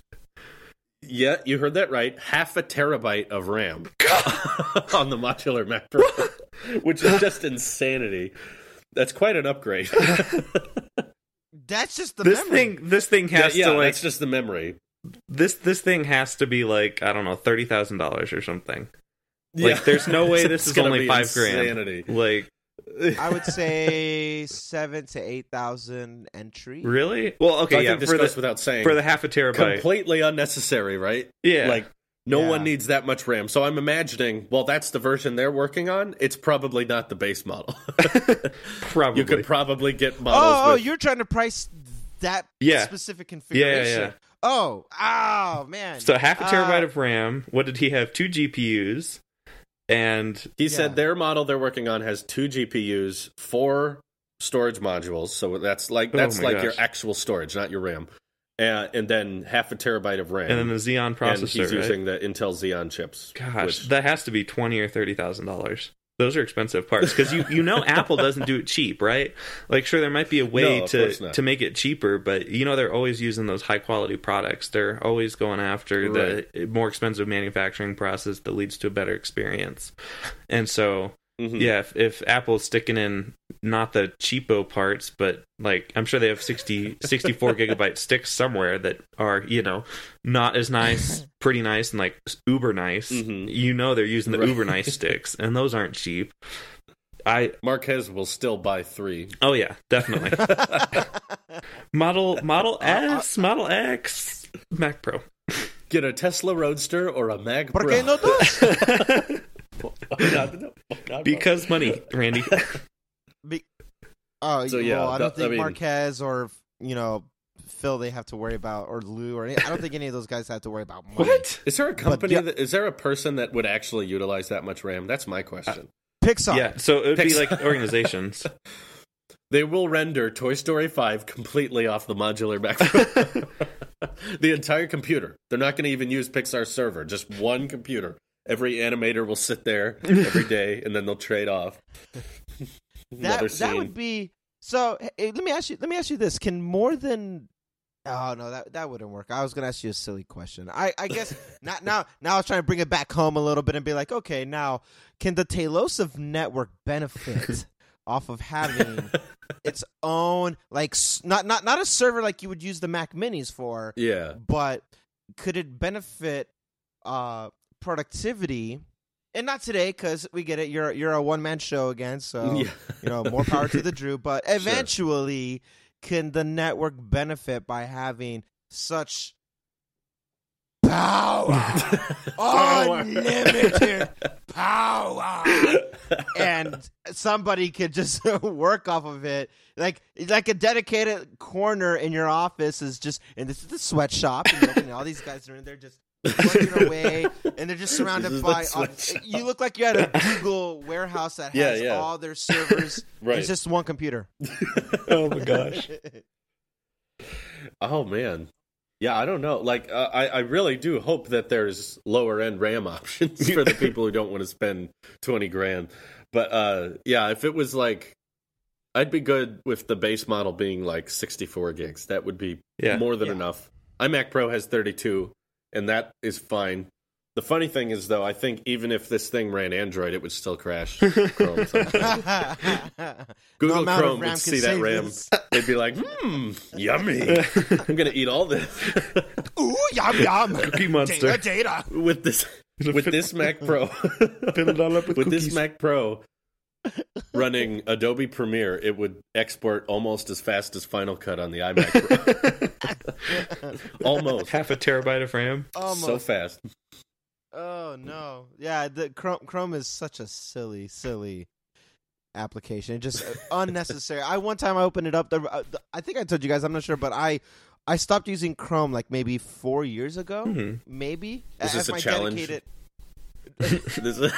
Speaker 1: yeah, you heard that right, half a terabyte of RAM on the modular Mac Pro, which is just insanity. That's quite an upgrade.
Speaker 2: That's just the
Speaker 3: this
Speaker 2: memory.
Speaker 3: thing this thing has
Speaker 1: yeah,
Speaker 3: to
Speaker 1: yeah,
Speaker 3: like
Speaker 1: that's just the memory.
Speaker 3: this this thing has to be like, I don't know, thirty thousand dollars or something. Like, there's no way this
Speaker 1: It's
Speaker 3: is
Speaker 1: gonna
Speaker 3: only
Speaker 1: be
Speaker 3: five grand.
Speaker 1: insanity.
Speaker 3: Like,
Speaker 2: I would say seven to eight thousand entry.
Speaker 3: really? Well, okay,
Speaker 1: I
Speaker 3: yeah,
Speaker 1: think this
Speaker 3: for
Speaker 1: goes
Speaker 3: the
Speaker 1: without saying.
Speaker 3: for the half a terabyte.
Speaker 1: completely unnecessary, right?
Speaker 3: Yeah.
Speaker 1: Like no
Speaker 2: Yeah.
Speaker 1: one needs that much RAM. So I'm imagining, well, that's the version they're working on. It's probably not the base model.
Speaker 3: Probably.
Speaker 1: You could probably get models.
Speaker 2: Oh, oh,
Speaker 1: with,
Speaker 2: you're trying to price that
Speaker 3: Yeah.
Speaker 2: specific
Speaker 3: Yeah,
Speaker 2: configuration.
Speaker 3: yeah, yeah.
Speaker 2: Oh, oh man.
Speaker 3: So half a terabyte
Speaker 2: Uh,
Speaker 3: of RAM. What did he have? Two G P Us. And
Speaker 1: He
Speaker 2: Yeah.
Speaker 1: said their model they're working on has two G P Us, four storage modules. So that's like
Speaker 3: Oh
Speaker 1: that's
Speaker 3: my
Speaker 1: like your
Speaker 3: gosh.
Speaker 1: actual storage, not your RAM. Uh, and then half a terabyte of RAM.
Speaker 3: and then the Xeon processor.
Speaker 1: and he's
Speaker 3: right?
Speaker 1: using the Intel Xeon chips.
Speaker 3: Gosh,
Speaker 1: which-
Speaker 3: that has to be twenty or thirty thousand dollars. Those are expensive parts because you you know Apple doesn't do it cheap, right? Like, sure, there might be a way
Speaker 1: No, of
Speaker 3: to
Speaker 1: course not.
Speaker 3: to make it cheaper, but you know they're always using those high quality products. They're always going after the more expensive manufacturing process that leads to a better experience. And so,
Speaker 1: Mhm.
Speaker 3: yeah, if, if Apple's sticking in not the cheapo parts, but like I'm sure they have sixty, sixty-four gigabyte sticks somewhere that are, you know, not as nice, pretty nice, and like uber nice.
Speaker 1: Mm-hmm.
Speaker 3: You know, they're using the
Speaker 1: Right.
Speaker 3: uber nice sticks, and those aren't cheap. I
Speaker 1: Marquez will still buy three.
Speaker 3: oh yeah, definitely. Model Model S, Model X, Mac Pro.
Speaker 1: Get a Tesla Roadster or a Mac
Speaker 2: ¿Por
Speaker 1: Pro.
Speaker 2: qué no dos?
Speaker 3: Because money, Randy.
Speaker 2: Be- oh,
Speaker 1: So,
Speaker 2: well,
Speaker 1: yeah,
Speaker 2: I don't
Speaker 1: that- I
Speaker 2: think
Speaker 1: mean-
Speaker 2: Marquez or you know Phil they have to worry about, or Lou, or any, I don't think any of those guys have to worry about money.
Speaker 3: What?
Speaker 1: Is there a company?
Speaker 2: yeah.
Speaker 1: that, is there a person that would actually utilize that much RAM? That's my question.
Speaker 2: Pixar.
Speaker 3: Yeah, so it would be
Speaker 1: Pixar.
Speaker 3: like organizations.
Speaker 1: They will render Toy Story five completely off the modular Mac Pro. The entire computer. They're not going to even use Pixar's server. Just one computer. Every animator will sit there every day, and then they'll trade off. Another
Speaker 2: that
Speaker 1: scene.
Speaker 2: that would be so. Hey, let me ask you. Let me ask you this: can more than oh no, that that wouldn't work. I was going to ask you a silly question. I I guess not now. Now I was trying to bring it back home a little bit and be like, okay, now can the Tailosive network benefit off of having its own like s- not not not a server like you would use the Mac Minis for,
Speaker 1: Yeah.
Speaker 2: but could it benefit uh, productivity? And not today, because we get it. You're you're a one man show again, so
Speaker 1: Yeah.
Speaker 2: you know more power to the Drew. But eventually, can the network benefit by having such power, unlimited power, and somebody could just work off of it? Like like a dedicated corner in your office is just, and this is the sweatshop, and, and all these guys are in there just working away, and they're just
Speaker 1: This
Speaker 2: surrounded
Speaker 1: is
Speaker 2: by.
Speaker 1: the
Speaker 2: Uh,
Speaker 1: sweatshop.
Speaker 2: you look like you're at a Google warehouse that
Speaker 1: Yeah,
Speaker 2: has
Speaker 1: yeah.
Speaker 2: all their servers.
Speaker 1: Right.
Speaker 2: It's just one computer.
Speaker 3: Oh my gosh.
Speaker 1: Oh man, yeah. I don't know. Like, uh, I I really do hope that there's lower end RAM options for the people who don't want to spend twenty grand. But uh, yeah, if it was like, I'd be good with the base model being like sixty-four gigs. That would be
Speaker 3: Yeah.
Speaker 1: more than
Speaker 2: Yeah.
Speaker 1: enough. iMac Pro has thirty-two, and that is fine. The funny thing is, though, I think even if this thing ran Android, it would still crash Chrome sometimes. Google
Speaker 2: No amount of
Speaker 1: Chrome
Speaker 2: RAM
Speaker 1: would
Speaker 2: can
Speaker 1: see that
Speaker 2: save
Speaker 1: RAM.
Speaker 2: this.
Speaker 1: They'd be like, hmm, yummy. I'm going to eat all this.
Speaker 2: Ooh, yum yum.
Speaker 3: Cookie Monster.
Speaker 2: Data, data.
Speaker 1: with this with this Mac Pro.
Speaker 3: Fill it all up with,
Speaker 1: with this
Speaker 3: cookies.
Speaker 1: Mac Pro running Adobe Premiere, it would export almost as fast as Final Cut on the iMac Pro. Almost.
Speaker 3: Half a terabyte of RAM.
Speaker 2: Almost.
Speaker 1: So fast.
Speaker 2: Oh no! Yeah, the Chrome Chrome is such a silly, silly application. Just unnecessary. I one time I opened it up. The, uh, the, I think I told you guys. I'm not sure, but I I stopped using Chrome like maybe four years ago.
Speaker 3: Mhm.
Speaker 2: Maybe.
Speaker 1: Is
Speaker 2: As
Speaker 1: this a
Speaker 2: my
Speaker 1: challenge?
Speaker 2: dedicated-
Speaker 1: This is-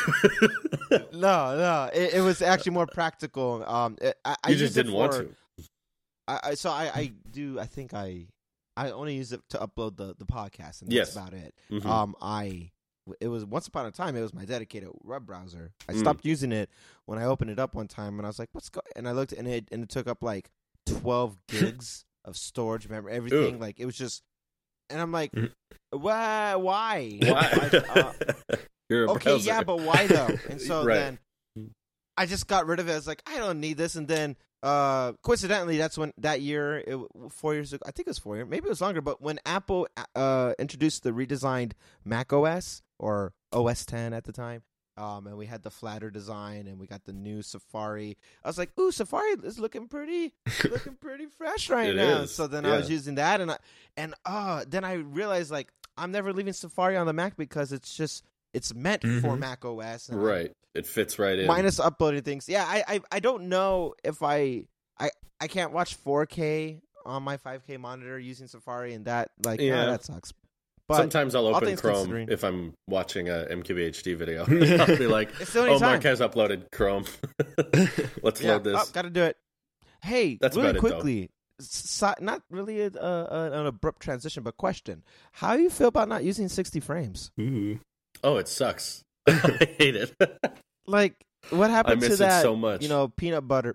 Speaker 2: No, no. It, it was actually more practical. Um, it, I, I
Speaker 1: you just
Speaker 2: used it
Speaker 1: didn't want
Speaker 2: for-
Speaker 1: to.
Speaker 2: I, I so I, I do. I think I I only use it to upload the the podcast, and that's
Speaker 1: Yes.
Speaker 2: about it.
Speaker 1: Mhm.
Speaker 2: Um, I it was once upon a time it was my dedicated web browser. I
Speaker 1: Mm.
Speaker 2: stopped using it when I opened it up one time, and I was like, "What's going?" And I looked, and it and it took up like twelve gigs of storage memory, everything.
Speaker 1: Ooh.
Speaker 2: Like it was just, and I'm like,
Speaker 3: Mhm.
Speaker 2: "Why? Why?
Speaker 1: Why?
Speaker 2: uh,
Speaker 1: You're a
Speaker 2: okay,
Speaker 1: browser.
Speaker 2: yeah, but why though?" And so
Speaker 1: Right.
Speaker 2: then I just got rid of it. I was like, I don't need this. And then uh, coincidentally, that's when that year, it, four years ago, I think it was four years, maybe it was longer. But when Apple uh, introduced the redesigned Mac O S or O S ten at the time, um, and we had the flatter design, and we got the new Safari. I was like, "Ooh, Safari is looking pretty, looking pretty fresh right
Speaker 1: It
Speaker 2: now."
Speaker 1: is,
Speaker 2: So then
Speaker 1: yeah.
Speaker 2: I was using that, and I and uh, then I realized like I'm never leaving Safari on the Mac because it's just it's meant for
Speaker 3: Mhm.
Speaker 2: Mac O S, and I-
Speaker 1: Right. It fits right in.
Speaker 2: minus uploading things. Yeah, I, I I don't know if I I I can't watch four K on my five K monitor using Safari, and that like yeah
Speaker 1: Yeah.
Speaker 2: that sucks. But
Speaker 1: Sometimes I'll
Speaker 2: all
Speaker 1: open
Speaker 2: things
Speaker 1: Chrome
Speaker 2: considering-
Speaker 1: if I'm watching a M Q B H D video. I'll be like,
Speaker 2: it's the only
Speaker 1: oh,
Speaker 2: time.
Speaker 1: Mark has uploaded Chrome. Let's
Speaker 2: yeah,
Speaker 1: load this.
Speaker 2: oh, gotta do it. Hey,
Speaker 1: That's
Speaker 2: really
Speaker 1: about it, though.
Speaker 2: quickly, si- not really a, a, an abrupt transition, but question: how do you feel about not using sixty frames?
Speaker 3: Ooh.
Speaker 1: Oh, it sucks. I hate it.
Speaker 2: Like, what
Speaker 1: I
Speaker 2: happened
Speaker 1: miss
Speaker 2: to
Speaker 1: it
Speaker 2: that?
Speaker 1: so much.
Speaker 2: You know, peanut butter.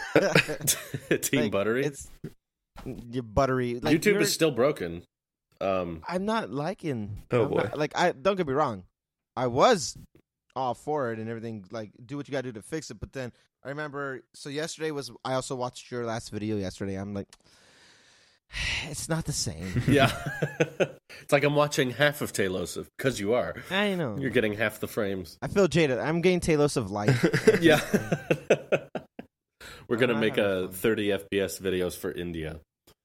Speaker 1: Team
Speaker 2: Like,
Speaker 1: Buttery.
Speaker 2: It's your buttery. Like,
Speaker 1: YouTube
Speaker 2: you're-
Speaker 1: is still broken. Um,
Speaker 2: I'm not liking.
Speaker 3: Oh,
Speaker 2: I'm
Speaker 3: boy.
Speaker 2: not- like I don't get me wrong, I was all for it and everything. Like do what you got to do to fix it, but then I remember. So yesterday was. I also watched your last video yesterday. I'm like, it's not the same.
Speaker 1: Yeah. It's like I'm watching half of Talos, because you are.
Speaker 2: I know.
Speaker 1: You're getting half the frames.
Speaker 2: I feel jaded. I'm getting Talos of light.
Speaker 1: Yeah. We're going to
Speaker 2: I'm
Speaker 1: make
Speaker 2: having
Speaker 1: a
Speaker 2: fun.
Speaker 1: thirty F P S videos for India.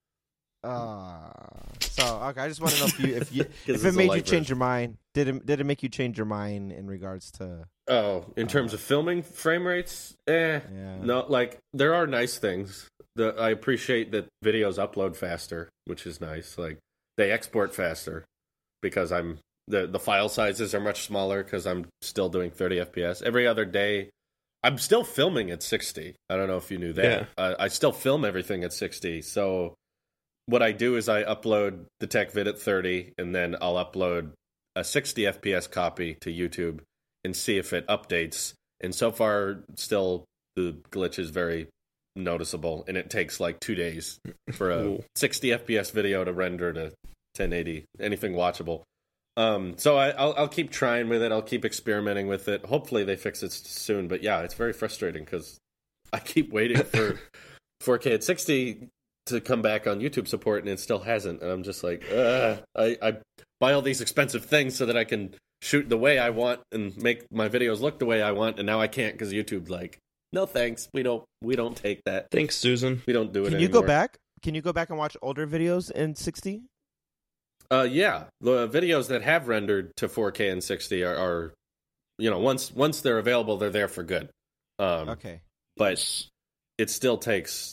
Speaker 2: Uh, so okay, I just want to know if you if you if
Speaker 1: it's
Speaker 2: it
Speaker 1: a
Speaker 2: made you
Speaker 1: light
Speaker 2: change
Speaker 1: version.
Speaker 2: your mind. Did it did it make you change your mind in regards to?
Speaker 1: Oh, in terms of filming frame rates? Eh.
Speaker 2: Yeah.
Speaker 1: No, like, there are nice things. The, I appreciate that videos upload faster, which is nice. Like, they export faster because I'm the the file sizes are much smaller because I'm still doing thirty F P S every other day. I'm still filming at sixty. I don't know if you knew that.
Speaker 3: Yeah.
Speaker 1: I, I still film everything at sixty. So what I do is I upload the tech vid at thirty, and then I'll upload a sixty F P S copy to YouTube and see if it updates. And so far, still the glitch is very noticeable, and it takes like two days for a
Speaker 3: Ooh.
Speaker 1: sixty F P S video to render to ten eighty, anything watchable. Um, so I, I'll, I'll keep trying with it. I'll keep experimenting with it. Hopefully they fix it soon. But yeah, it's very frustrating because I keep waiting for four K at sixty to come back on YouTube support, and it still hasn't. And I'm just like, Ugh. I, I buy all these expensive things so that I can shoot the way I want and make my videos look the way I want, and now I can't because YouTube's like, no thanks, we don't we don't take that.
Speaker 3: Thanks, Susan.
Speaker 1: We don't do it
Speaker 2: Can you
Speaker 1: anymore.
Speaker 2: go back? Can you go back and watch older videos in sixty?
Speaker 1: Uh, yeah, the videos that have rendered to four K and sixty are, are, you know, once once they're available, they're there for good. Um,
Speaker 2: Okay.
Speaker 1: But it still takes.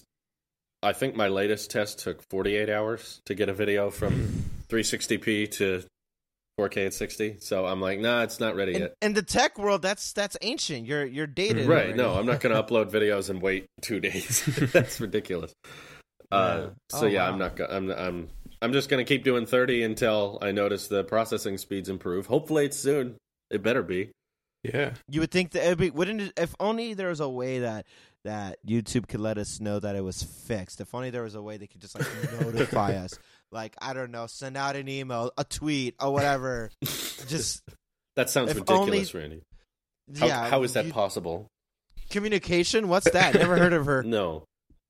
Speaker 1: I think my latest test took forty-eight hours to get a video from three sixty p to four K at sixty. So I'm like, nah, it's not ready
Speaker 2: In,
Speaker 1: yet.
Speaker 2: in the tech world, that's that's ancient. You're you're dated.
Speaker 1: Right?
Speaker 2: already.
Speaker 1: No, I'm not going to upload videos and wait two days. That's ridiculous. Uh,
Speaker 2: Yeah.
Speaker 1: so
Speaker 2: Oh,
Speaker 1: yeah,
Speaker 2: wow.
Speaker 1: I'm not. Go- I'm. I'm. I'm just going to keep doing thirty until I notice the processing speeds improve. Hopefully, it's soon. It better be.
Speaker 3: Yeah.
Speaker 2: You would think that it'd be, wouldn't it, if only there was a way that that YouTube could let us know that it was fixed. If only there was a way they could just like notify us. Like, I don't know, send out an email, a tweet, or whatever. Just
Speaker 1: That sounds
Speaker 2: If
Speaker 1: ridiculous,
Speaker 2: only-
Speaker 1: Randy. How,
Speaker 2: yeah.
Speaker 1: how is that
Speaker 2: you-
Speaker 1: possible?
Speaker 2: communication? What's that? Never heard of her.
Speaker 1: No.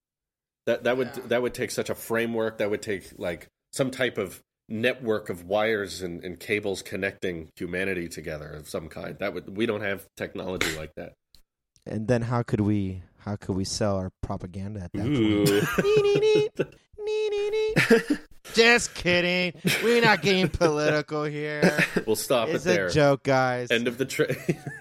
Speaker 1: That that would
Speaker 2: Yeah.
Speaker 1: that would take such a framework. That would take like some type of network of wires and, and cables connecting humanity together of some kind. That would we don't have technology like that.
Speaker 2: And then how could we how could we sell our propaganda at that point?
Speaker 3: Ooh.
Speaker 2: Nee, nee, nee. Nee, nee, nee. Just kidding. We're not getting political here.
Speaker 1: We'll stop
Speaker 2: It's
Speaker 1: it there.
Speaker 2: a joke, guys.
Speaker 1: End of the trade.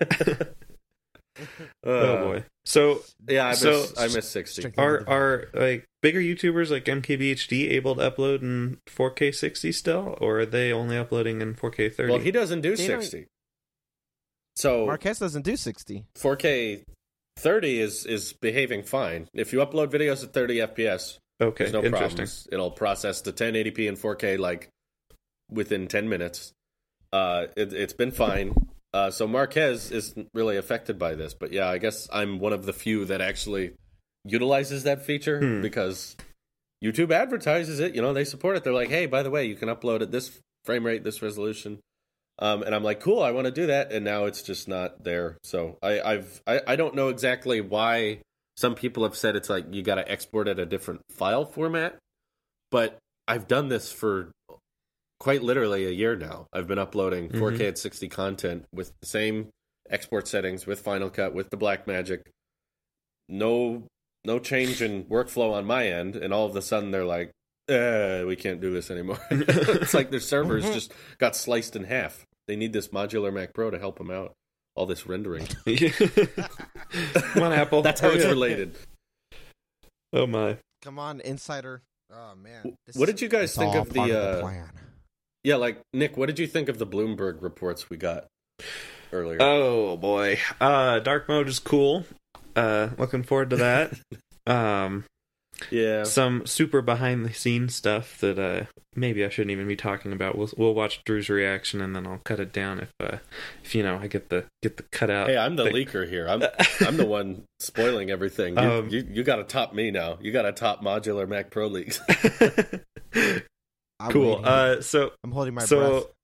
Speaker 3: Oh boy. So
Speaker 1: Yeah, I miss
Speaker 3: So-
Speaker 1: I miss sixty.
Speaker 2: Strict-
Speaker 3: are are like bigger YouTubers like M K B H D able to upload in four K sixty still, or are they only uploading in four K thirty?
Speaker 1: Well, he doesn't do
Speaker 2: They don't-
Speaker 1: sixty. So
Speaker 2: Marquez doesn't do sixty.
Speaker 1: four K thirty is is behaving fine. If you upload videos at thirty F P S,
Speaker 3: okay,
Speaker 1: there's no
Speaker 3: interesting.
Speaker 1: problems. It'll process to ten eighty p and four K like within ten minutes. Uh, it, it's been fine. Uh, so Marquez isn't really affected by this, but yeah, I guess I'm one of the few that actually utilizes that feature
Speaker 3: Hmm.
Speaker 1: because YouTube advertises it. You know, they support it. They're like, hey, by the way, you can upload at this frame rate, this resolution. Um, and I'm like, cool, I want to do that. And now it's just not there. So I, I've I, I don't know exactly why some people have said it's like you got to export at a different file format, but I've done this for quite literally a year now. I've been uploading four K
Speaker 3: Mhm.
Speaker 1: at sixty content with the same export settings, with Final Cut, with the Blackmagic. No, no change in workflow on my end, and all of a sudden they're like, eh, we can't do this anymore. It's like their servers just got sliced in half. They need this modular Mac Pro to help them out. All this rendering.
Speaker 3: Come on, Apple.
Speaker 1: That's how it's
Speaker 3: Hurry up.
Speaker 1: related.
Speaker 3: Oh my.
Speaker 2: Come on, insider. Oh man. This
Speaker 1: What
Speaker 2: is-
Speaker 1: did you guys
Speaker 2: it's
Speaker 1: think
Speaker 2: all
Speaker 1: of
Speaker 2: part
Speaker 1: the,
Speaker 2: of
Speaker 1: uh,
Speaker 2: plan.
Speaker 1: Yeah, like, Nick, what did you think of the Bloomberg reports we got earlier?
Speaker 3: Oh boy. Uh, dark mode is cool. Uh, looking forward to that. um,
Speaker 1: yeah.
Speaker 3: some super behind the scenes stuff that uh maybe I shouldn't even be talking about. We'll we'll watch Drew's reaction and then I'll cut it down if uh if you know I get the get the cutout.
Speaker 1: Hey, I'm the
Speaker 3: thing.
Speaker 1: leaker here. I'm I'm the one spoiling everything. You,
Speaker 3: Um,
Speaker 1: you, you got to top me now. You got to top modular Mac Pro leaks.
Speaker 2: I'm
Speaker 3: cool.
Speaker 2: waiting.
Speaker 3: Uh, so
Speaker 2: I'm holding my
Speaker 3: so
Speaker 2: breath.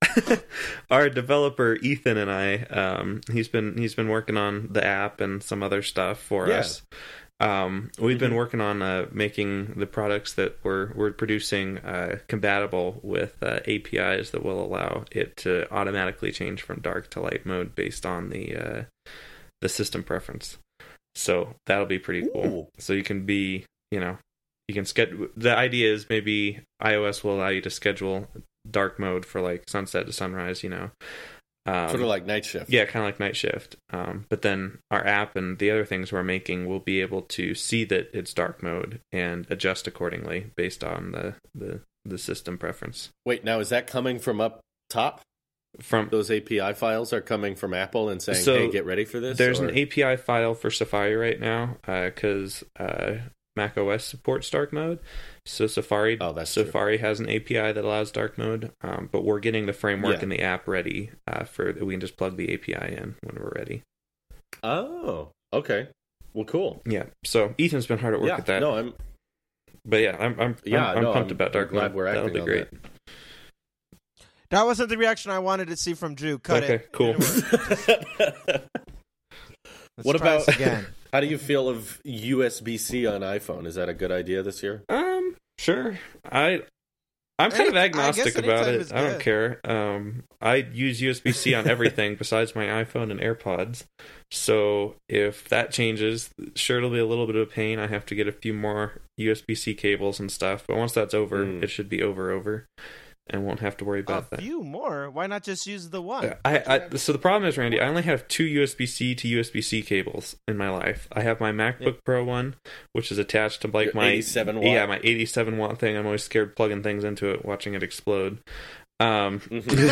Speaker 3: our developer Ethan and I, um, he's been he's been working on the app and some other stuff for
Speaker 1: Yeah.
Speaker 3: us. Um, we've
Speaker 1: Mm-hmm.
Speaker 3: been working on uh, making the products that we're we're producing uh, compatible with uh, A P Is that will allow it to automatically change from dark to light mode based on the uh, the system preference. So that'll be pretty cool.
Speaker 1: Ooh.
Speaker 3: So you can be, you know, you can schedule. The idea is maybe iOS will allow you to schedule dark mode for like sunset to sunrise, you know. Um,
Speaker 1: Sort of like Night Shift.
Speaker 3: yeah, kind of like night shift. Um, but then our app and the other things we're making will be able to see that it's dark mode and adjust accordingly based on the, the, the system preference.
Speaker 1: Wait, now is that coming from up top?
Speaker 3: From
Speaker 1: Those A P I files are coming from Apple and saying,
Speaker 3: So,
Speaker 1: "Hey, get ready for this."
Speaker 3: There's
Speaker 1: or?
Speaker 3: an A P I file for Safari right now because uh, macOS supports dark mode. So Safari,
Speaker 1: Oh, that's true.
Speaker 3: Safari has an A P I that allows dark mode, um, but we're getting the framework
Speaker 1: Yeah.
Speaker 3: and the app ready uh, for we can just plug the A P I in when we're ready.
Speaker 1: Oh, okay. Well, cool.
Speaker 3: Yeah. So Ethan's been hard at work
Speaker 1: yeah,
Speaker 3: at that.
Speaker 1: no, I'm
Speaker 3: But yeah, I'm I'm
Speaker 1: Yeah,
Speaker 3: I'm, I'm
Speaker 1: no,
Speaker 3: pumped
Speaker 1: I'm
Speaker 3: about dark
Speaker 1: glad
Speaker 3: mode.
Speaker 1: we're
Speaker 3: That'll
Speaker 1: acting
Speaker 3: be
Speaker 1: on
Speaker 3: great.
Speaker 2: That wasn't the reaction I wanted to see from Drew. Cut
Speaker 3: Okay,
Speaker 2: it.
Speaker 3: cool.
Speaker 2: Let's
Speaker 1: What
Speaker 2: try
Speaker 1: about-
Speaker 2: this again?
Speaker 1: How do you feel of U S B C on iPhone? Is that a good idea this year?
Speaker 3: Um, sure. I I'm kind of
Speaker 2: Any- I guess
Speaker 3: agnostic about
Speaker 2: anytime
Speaker 3: it.
Speaker 2: is
Speaker 3: I don't
Speaker 2: good.
Speaker 3: care. Um, I use U S B C on everything besides my iPhone and AirPods. So if that changes, sure it'll be a little bit of a pain. I have to get a few more U S B C cables and stuff. But once that's over,
Speaker 1: Mm.
Speaker 3: it should be over over, and won't have to worry
Speaker 2: A
Speaker 3: about that.
Speaker 2: few more. Why not just use the one?
Speaker 3: I, I so the problem is, Randy, I only have two U S B C to U S B C cables in my life. I have my MacBook
Speaker 2: Yeah.
Speaker 3: Pro one, which is attached to like
Speaker 1: Your
Speaker 3: my
Speaker 1: eighty-seven watt?
Speaker 3: yeah my eighty-seven watt thing. I'm always scared plugging things into it, watching it explode. Um,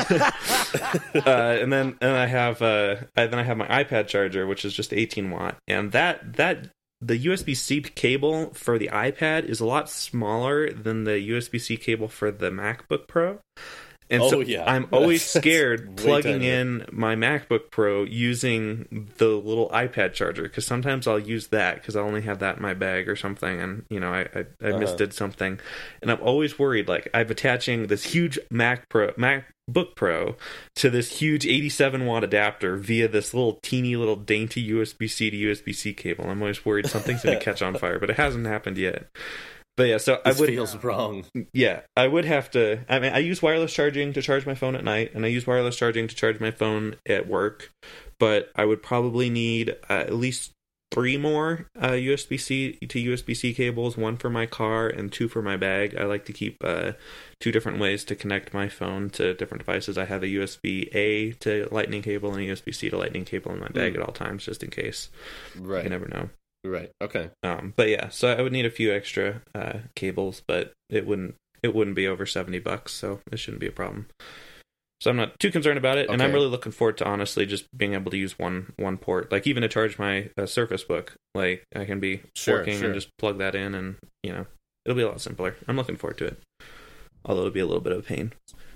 Speaker 1: Mhm.
Speaker 3: uh, and then and I have uh, I, then I have my iPad charger, which is just eighteen watt, and that that the U S B C cable for the iPad is a lot smaller than the U S B C cable for the MacBook Pro. And
Speaker 1: Oh,
Speaker 3: so
Speaker 1: yeah.
Speaker 3: I'm always
Speaker 1: That's
Speaker 3: scared
Speaker 1: way
Speaker 3: plugging
Speaker 1: tinier.
Speaker 3: in my MacBook Pro using the little iPad charger, because sometimes I'll use that because I only have that in my bag or something, and you know I I, I
Speaker 1: Uh-huh.
Speaker 3: misdid something, and I'm always worried like I'm attaching this huge Mac Pro MacBook Pro to this huge eighty-seven watt adapter via this little teeny little dainty U S B C to U S B C cable. I'm always worried something's going to catch on fire, but it hasn't happened yet. But yeah, so
Speaker 1: This
Speaker 3: I would
Speaker 1: feels wrong.
Speaker 3: yeah, I would have to. I mean, I use wireless charging to charge my phone at night, and I use wireless charging to charge my phone at work. But I would probably need uh, at least three more uh, U S B C to U S B C cables, one for my car and two for my bag. I like to keep uh, two different ways to connect my phone to different devices. I have a U S B A to Lightning cable and a U S B C to Lightning cable in my bag
Speaker 1: Mm.
Speaker 3: at all times, just in case.
Speaker 1: Right.
Speaker 3: You never know.
Speaker 1: Right. Okay.
Speaker 3: Um, but yeah, so I would need a few extra uh, cables, but it wouldn't it wouldn't be over seventy bucks, so it shouldn't be a problem. So I'm not too concerned about it, and I'm
Speaker 1: Okay.
Speaker 3: really looking forward to honestly just being able to use one one port, like even to charge my uh, Surface Book. Like I can be
Speaker 1: Sure,
Speaker 3: working
Speaker 1: sure.
Speaker 3: and just plug that in, and you know it'll be a lot simpler. I'm looking forward to it, although it'll be a little bit of a pain.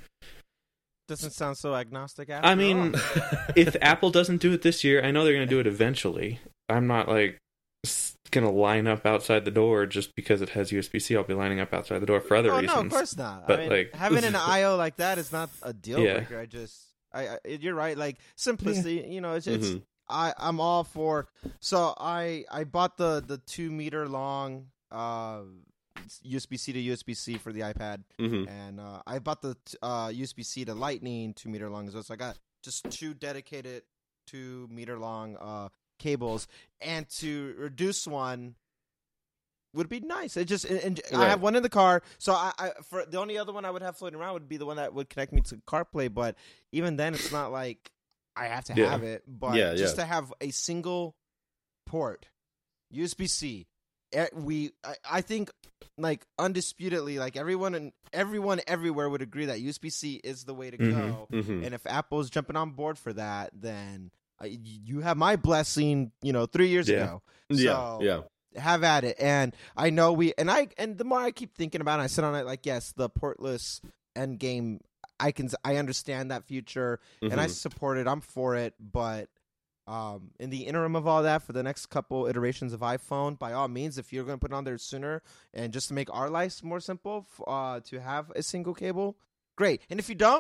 Speaker 2: Doesn't sound so agnostic. After
Speaker 3: I mean,
Speaker 2: all.
Speaker 3: if Apple doesn't do it this year, I know they're going to do it eventually. I'm not like s- gonna line up outside the door just because it has U S B C. I'll be lining up outside the door for other
Speaker 2: oh
Speaker 3: reasons.
Speaker 2: no, of course not.
Speaker 3: But,
Speaker 2: I mean,
Speaker 3: like-
Speaker 2: having an I O like that is not a deal
Speaker 3: Yeah.
Speaker 2: breaker. I just, I, I, you're right. Like simplicity, you know, it's, it's
Speaker 1: Mhm.
Speaker 2: I, I'm all for. So I, I bought the the two meter long uh U S B C to U S B C for the iPad,
Speaker 1: Mhm.
Speaker 2: and uh, I bought the t- uh, U S B C to Lightning two meter long as well. So I got just two dedicated two meter long uh, cables, and to reduce one would be nice. It just and, and I
Speaker 1: Right.
Speaker 2: have one in the car, so I, I for the only other one I would have floating around would be the one that would connect me to CarPlay. But even then, it's not like I have to
Speaker 3: Yeah.
Speaker 2: have it. But
Speaker 1: Yeah,
Speaker 2: just
Speaker 1: yeah.
Speaker 2: to have a single port U S B C, eh, we I, I think like undisputedly, like everyone and everyone everywhere would agree that U S B C is the way to
Speaker 3: Mhm.
Speaker 2: go.
Speaker 1: Mhm.
Speaker 2: And if Apple's jumping on board for that, then uh, y- you have my blessing. You know, three years
Speaker 3: Yeah.
Speaker 2: ago.
Speaker 1: Yeah.
Speaker 2: So,
Speaker 1: Yeah.
Speaker 2: have at it. And I know we and I and the more I keep thinking about it, I sit on it like, yes, the portless end game, I can I understand that future and I
Speaker 1: Mhm.
Speaker 2: support it. I'm for it, but um in the interim of all that, for the next couple iterations of iPhone, by all means, if you're going to put it on there sooner and just to make our lives more simple, f- uh to have a single cable, great. And if you don't,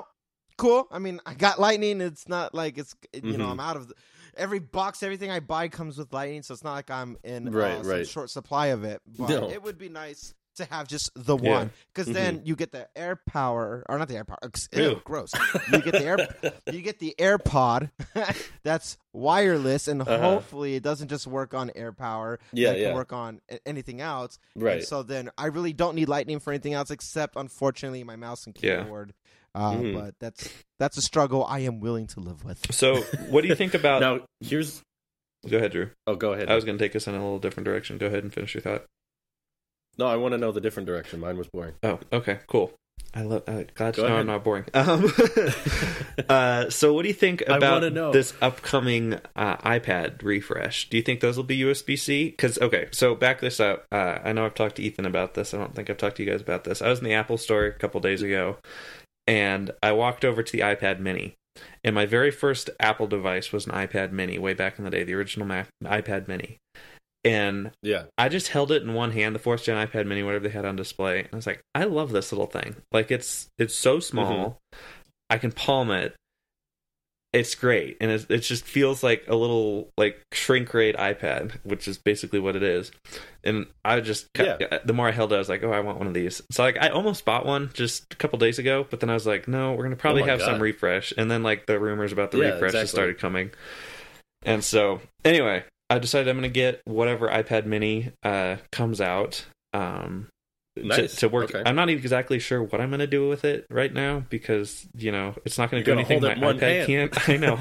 Speaker 2: cool. I mean, I got Lightning. It's not like it's you
Speaker 1: Mhm.
Speaker 2: know I'm out of the, every box. Everything I buy comes with Lightning, so it's not like I'm in
Speaker 1: Right,
Speaker 2: uh, some
Speaker 1: right.
Speaker 2: short supply of it. But
Speaker 1: No.
Speaker 2: it would be nice to have just the
Speaker 1: Yeah.
Speaker 2: one, because
Speaker 1: Mhm.
Speaker 2: then you get the air power, or not the air power. Ew,
Speaker 3: Ew.
Speaker 2: gross. You get the air. You get the AirPod that's wireless, and
Speaker 1: Uh-huh.
Speaker 2: hopefully it doesn't just work on air power.
Speaker 1: Yeah,
Speaker 2: that
Speaker 1: yeah.
Speaker 2: can work on a- anything else.
Speaker 1: Right.
Speaker 2: And so then I really don't need Lightning for anything else except, unfortunately, my mouse and
Speaker 3: Yeah.
Speaker 2: keyboard. Uh,
Speaker 1: Mhm.
Speaker 2: But that's that's a struggle I am willing to live with.
Speaker 3: So, what do you think about?
Speaker 1: Now here's.
Speaker 3: Go ahead, Drew.
Speaker 1: Oh, go ahead.
Speaker 3: I was going to take us in a little different direction. Go ahead and finish your thought.
Speaker 1: No, I want to know the different direction. Mine was boring.
Speaker 3: Oh, okay, cool. I love. Uh, glad to
Speaker 1: Go
Speaker 3: know
Speaker 1: ahead.
Speaker 3: I'm not boring. Um, uh, so, what do you think
Speaker 1: I
Speaker 3: about
Speaker 1: wanna know.
Speaker 3: this upcoming uh, iPad refresh? Do you think those will be U S B C? Because okay, so back this up. Uh, I know I've talked to Ethan about this. I don't think I've talked to you guys about this. I was in the Apple Store a couple days ago, and I walked over to the iPad Mini. And my very first Apple device was an iPad Mini, way back in the day, the original Mac, iPad Mini. And
Speaker 1: Yeah.
Speaker 3: I just held it in one hand, the fourth gen iPad Mini, whatever they had on display. And I was like, I love this little thing. Like it's it's so small, I can palm it. It's great, and it, it just feels like a little like shrink rate iPad, which is basically what it is. And I just
Speaker 1: Yeah.
Speaker 3: the more I held it, I was like, oh, I want one of these. So like I almost bought one just a couple days ago, but then I was like, no, we're gonna probably
Speaker 1: Oh my
Speaker 3: have some
Speaker 1: God.
Speaker 3: refresh. And then like the rumors about the
Speaker 1: Yeah,
Speaker 3: refresh
Speaker 1: exactly.
Speaker 3: just started coming. And so anyway, I decided I'm gonna get whatever iPad Mini uh, comes out. Um,
Speaker 1: Nice.
Speaker 3: to, to work.
Speaker 1: Okay.
Speaker 3: I'm not exactly sure what I'm going to do with it right now because you know it's not going to
Speaker 1: You're
Speaker 3: do
Speaker 1: gonna
Speaker 3: anything my
Speaker 1: hold it in one
Speaker 3: iPad
Speaker 1: hand.
Speaker 3: can't. I know.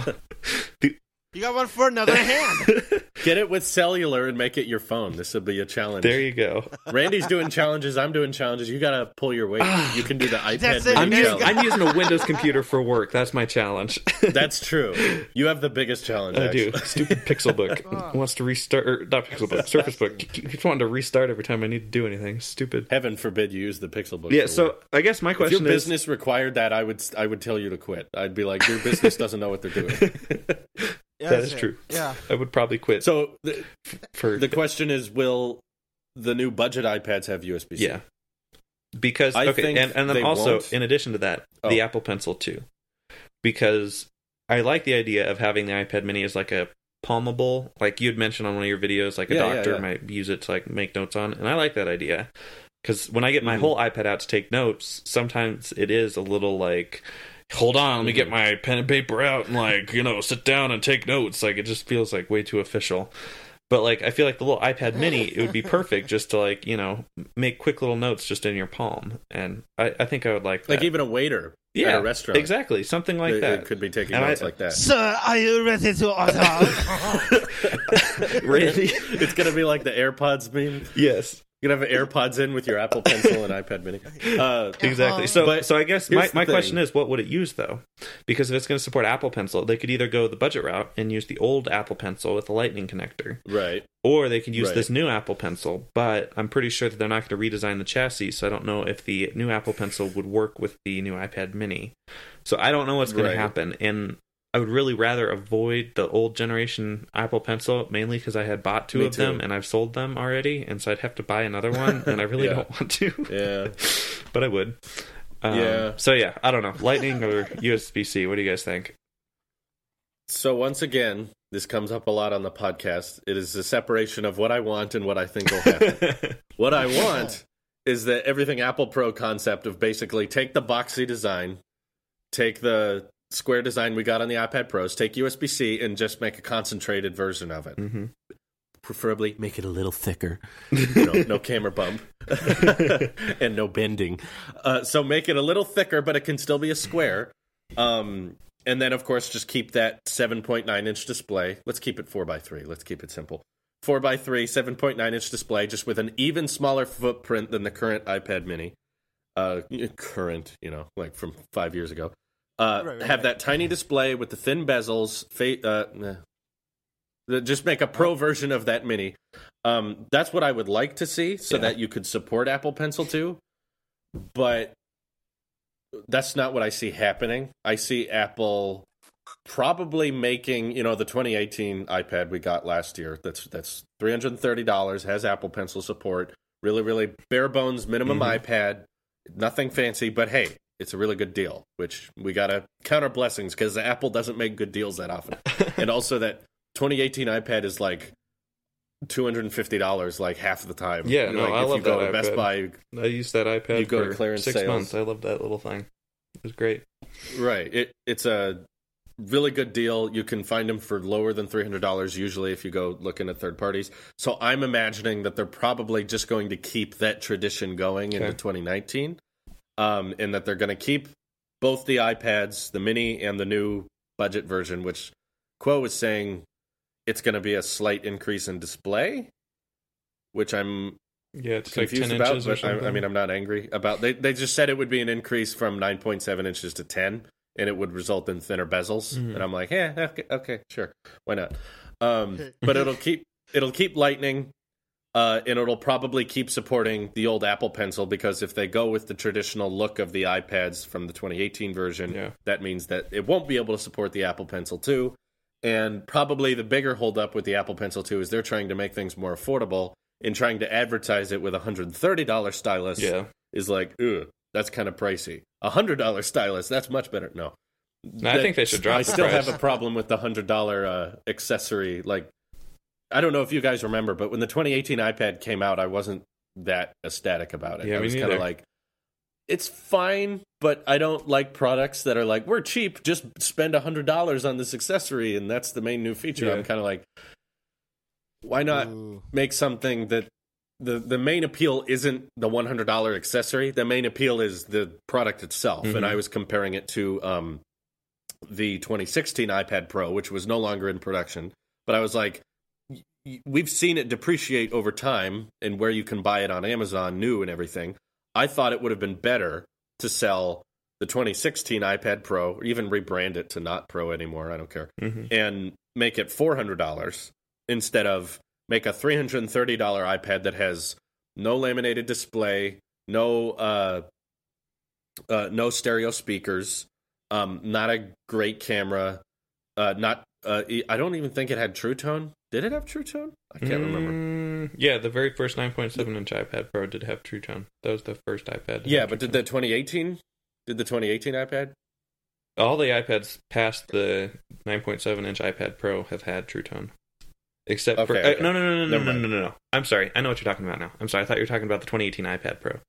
Speaker 2: You got one for another hand.
Speaker 1: Get it with cellular and make it your phone. This will be a challenge.
Speaker 3: There you go.
Speaker 1: Randy's doing challenges. I'm doing challenges. You got to pull your weight. You can do the iPad
Speaker 2: That's it.
Speaker 1: Mini
Speaker 3: I'm,
Speaker 2: There
Speaker 3: using,
Speaker 2: you go.
Speaker 1: challenge.
Speaker 3: I'm using a Windows computer for work. That's my challenge.
Speaker 1: That's true. You have the biggest challenge.
Speaker 3: I
Speaker 1: actually.
Speaker 3: do. Stupid Pixelbook wants to restart. Or not Pixelbook. Surface Book keeps wanting to restart every time I need to do anything. Stupid.
Speaker 1: Heaven forbid you use the Pixelbook.
Speaker 3: Yeah.
Speaker 1: for
Speaker 3: So
Speaker 1: work.
Speaker 3: I guess my
Speaker 1: if your
Speaker 3: question is.
Speaker 1: business required that, I would I would tell you to quit. I'd be like, your business doesn't know what they're doing.
Speaker 2: Yeah,
Speaker 3: That
Speaker 2: that's
Speaker 3: is
Speaker 2: it.
Speaker 3: true.
Speaker 2: Yeah.
Speaker 3: I would probably quit.
Speaker 1: So the,
Speaker 3: for
Speaker 1: the question is, will the new budget iPads have U S B C?
Speaker 3: yeah. Because
Speaker 1: I
Speaker 3: okay,
Speaker 1: think
Speaker 3: and, and then
Speaker 1: they
Speaker 3: also
Speaker 1: won't.
Speaker 3: in addition to that,
Speaker 1: Oh.
Speaker 3: the Apple Pencil too, because I like the idea of having the iPad Mini as like a palmable, like you had mentioned on one of your videos, like a
Speaker 1: Yeah, yeah,
Speaker 3: doctor
Speaker 1: yeah.
Speaker 3: might use it to like make notes on, and I like that idea because when I get my
Speaker 1: Mhm.
Speaker 3: whole iPad out to take notes, sometimes it is a little like. Hold on, let me get
Speaker 1: Mhm.
Speaker 3: my pen and paper out and like, you know, sit down and take notes. Like it just feels like way too official. But like I feel like the little iPad Mini, it would be perfect just to like, you know, make quick little notes just in your palm. And I, I think I would like that.
Speaker 1: Like even a waiter
Speaker 3: yeah,
Speaker 1: at a restaurant.
Speaker 3: exactly. Something like
Speaker 1: It,
Speaker 3: that.
Speaker 1: it could be taking
Speaker 3: And I-
Speaker 1: notes like that.
Speaker 2: Sir, are you ready to order?
Speaker 3: Randy.
Speaker 1: It's going to be like the AirPods meme.
Speaker 3: Yes.
Speaker 1: You're going to have AirPods in with your Apple Pencil and iPad Mini. Uh,
Speaker 3: Exactly. So,
Speaker 1: But
Speaker 3: so I guess my,
Speaker 1: here's the
Speaker 3: my
Speaker 1: thing.
Speaker 3: question is, what would it use though? Because if it's going to support Apple Pencil, they could either go the budget route and use the old Apple Pencil with the Lightning connector,
Speaker 1: right.
Speaker 3: or they could use
Speaker 1: Right.
Speaker 3: this new Apple Pencil. But I'm pretty sure that they're not going to redesign the chassis, so I don't know if the new Apple Pencil would work with the new iPad Mini. So I don't know what's going
Speaker 1: Right.
Speaker 3: to happen, and I would really rather avoid the old generation Apple Pencil, mainly because I had bought two
Speaker 1: Me
Speaker 3: of them
Speaker 1: too.
Speaker 3: and I've sold them already, and so I'd have to buy another one, and I really
Speaker 1: Yeah.
Speaker 3: don't want to.
Speaker 1: Yeah.
Speaker 3: But I would. Um,
Speaker 1: Yeah.
Speaker 3: So yeah, I don't know. Lightning or U S B C? What do you guys think?
Speaker 1: So once again, this comes up a lot on the podcast. It is a separation of what I want and what I think will happen. What I want is the everything Apple Pro concept of basically take the boxy design, take the square design we got on the iPad Pros, take U S B C, and just make a concentrated version of it.
Speaker 3: hmm
Speaker 1: Preferably make it a little thicker. You know, no camera bump and no bending. Uh, so make it a little thicker, but it can still be a square. Um, and then, of course, just keep that seven point nine inch display. Let's keep it four by three. Let's keep it simple. four by three, seven point nine inch display, just with an even smaller footprint than the current iPad Mini. Uh, current, you know, like from five years ago. Uh,
Speaker 2: Right, right,
Speaker 1: have
Speaker 2: right.
Speaker 1: that tiny display with the thin bezels. Fa- uh, nah. Just make a pro version of that Mini. Um, that's what I would like to see, so
Speaker 3: Yeah.
Speaker 1: that you could support Apple Pencil too. But that's not what I see happening. I see Apple probably making, you know, the twenty eighteen iPad we got last year. That's that's three hundred thirty dollars, has Apple Pencil support. Really, really bare bones minimum
Speaker 3: Mhm.
Speaker 1: iPad. Nothing fancy, but hey, it's a really good deal, which we got to count our blessings because Apple doesn't make good deals that often. And also that twenty eighteen iPad is like two hundred fifty dollars like half the time.
Speaker 3: Yeah, no,
Speaker 1: like,
Speaker 3: I
Speaker 1: if
Speaker 3: love
Speaker 1: you go
Speaker 3: that
Speaker 1: to Best
Speaker 3: iPad.
Speaker 1: Buy,
Speaker 3: I used that iPad
Speaker 1: you go to
Speaker 3: for
Speaker 1: clearance
Speaker 3: six
Speaker 1: sales.
Speaker 3: months. I love that little thing. It was great.
Speaker 1: Right. It it's a really good deal. You can find them for lower than three hundred dollars usually if you go looking at third parties. So I'm imagining that they're probably just going to keep that tradition going
Speaker 3: Okay.
Speaker 1: into twenty nineteen, um, and that they're going to keep both the iPads, the mini and the new budget version, which Quo was saying it's going to be a slight increase in display, which I'm
Speaker 3: Yeah, it's like
Speaker 1: confused
Speaker 3: ten
Speaker 1: about,
Speaker 3: inches or
Speaker 1: but
Speaker 3: something.
Speaker 1: I, I mean, I'm not angry about. They they just said it would be an increase from nine point seven inches to ten, and it would result in thinner bezels.
Speaker 3: Mhm.
Speaker 1: And I'm like, yeah, okay, okay, sure, why not? Um, but it'll keep it'll keep Lightning, uh, and it'll probably keep supporting the old Apple Pencil because if they go with the traditional look of the iPads from the twenty eighteen version,
Speaker 3: Yeah.
Speaker 1: that means that it won't be able to support the Apple Pencil two. And probably the bigger holdup with the Apple Pencil two is they're trying to make things more affordable. In trying to advertise it with a one hundred thirty dollars stylus
Speaker 3: Yeah.
Speaker 1: is like, ugh, that's kind of pricey. A one hundred dollars stylus, that's much better. No.
Speaker 3: No, I think they should drop
Speaker 1: I
Speaker 3: the
Speaker 1: still
Speaker 3: price.
Speaker 1: have a problem with the one hundred dollars uh, accessory. Like, I don't know if you guys remember, but when the twenty eighteen iPad came out, I wasn't that ecstatic about it.
Speaker 3: Yeah,
Speaker 1: I
Speaker 3: me
Speaker 1: was kind
Speaker 3: neither.
Speaker 1: of like, it's fine, but I don't like products that are like, we're cheap, just spend one hundred dollars on this accessory, and that's the main new feature.
Speaker 3: Yeah.
Speaker 1: I'm kind of like, why not
Speaker 2: Ooh.
Speaker 1: make something that the the main appeal isn't the one hundred dollars accessory. The main appeal is the product itself.
Speaker 3: Mhm.
Speaker 1: And I was comparing it to um, the twenty sixteen iPad Pro, which was no longer in production. But I was like, y- y- we've seen it depreciate over time and where you can buy it on Amazon new and everything. I thought it would have been better to sell the twenty sixteen iPad Pro, or even rebrand it to not Pro anymore. I don't care.
Speaker 3: Mhm.
Speaker 1: And make it four hundred dollars instead of make a three hundred thirty dollars iPad that has no laminated display, no uh, uh, no stereo speakers, um, not a great camera, uh, not uh, I don't even think it had True Tone. Did it have True Tone? I can't remember.
Speaker 3: Mm, yeah, the very first nine point seven inch iPad Pro did have True Tone. That was the first iPad. to
Speaker 1: Yeah,
Speaker 3: have
Speaker 1: but
Speaker 3: True
Speaker 1: did the twenty eighteen? Did the twenty eighteen iPad?
Speaker 3: Tone. All the iPads past the nine point seven inch iPad Pro have had True Tone. Except for
Speaker 1: Okay,
Speaker 3: uh,
Speaker 1: okay.
Speaker 3: no, no, no, no, no,
Speaker 1: Never
Speaker 3: no,
Speaker 1: mind.
Speaker 3: no, no, no. I'm sorry. I know what you're talking about now. I'm sorry. I thought you were talking about the twenty eighteen iPad Pro.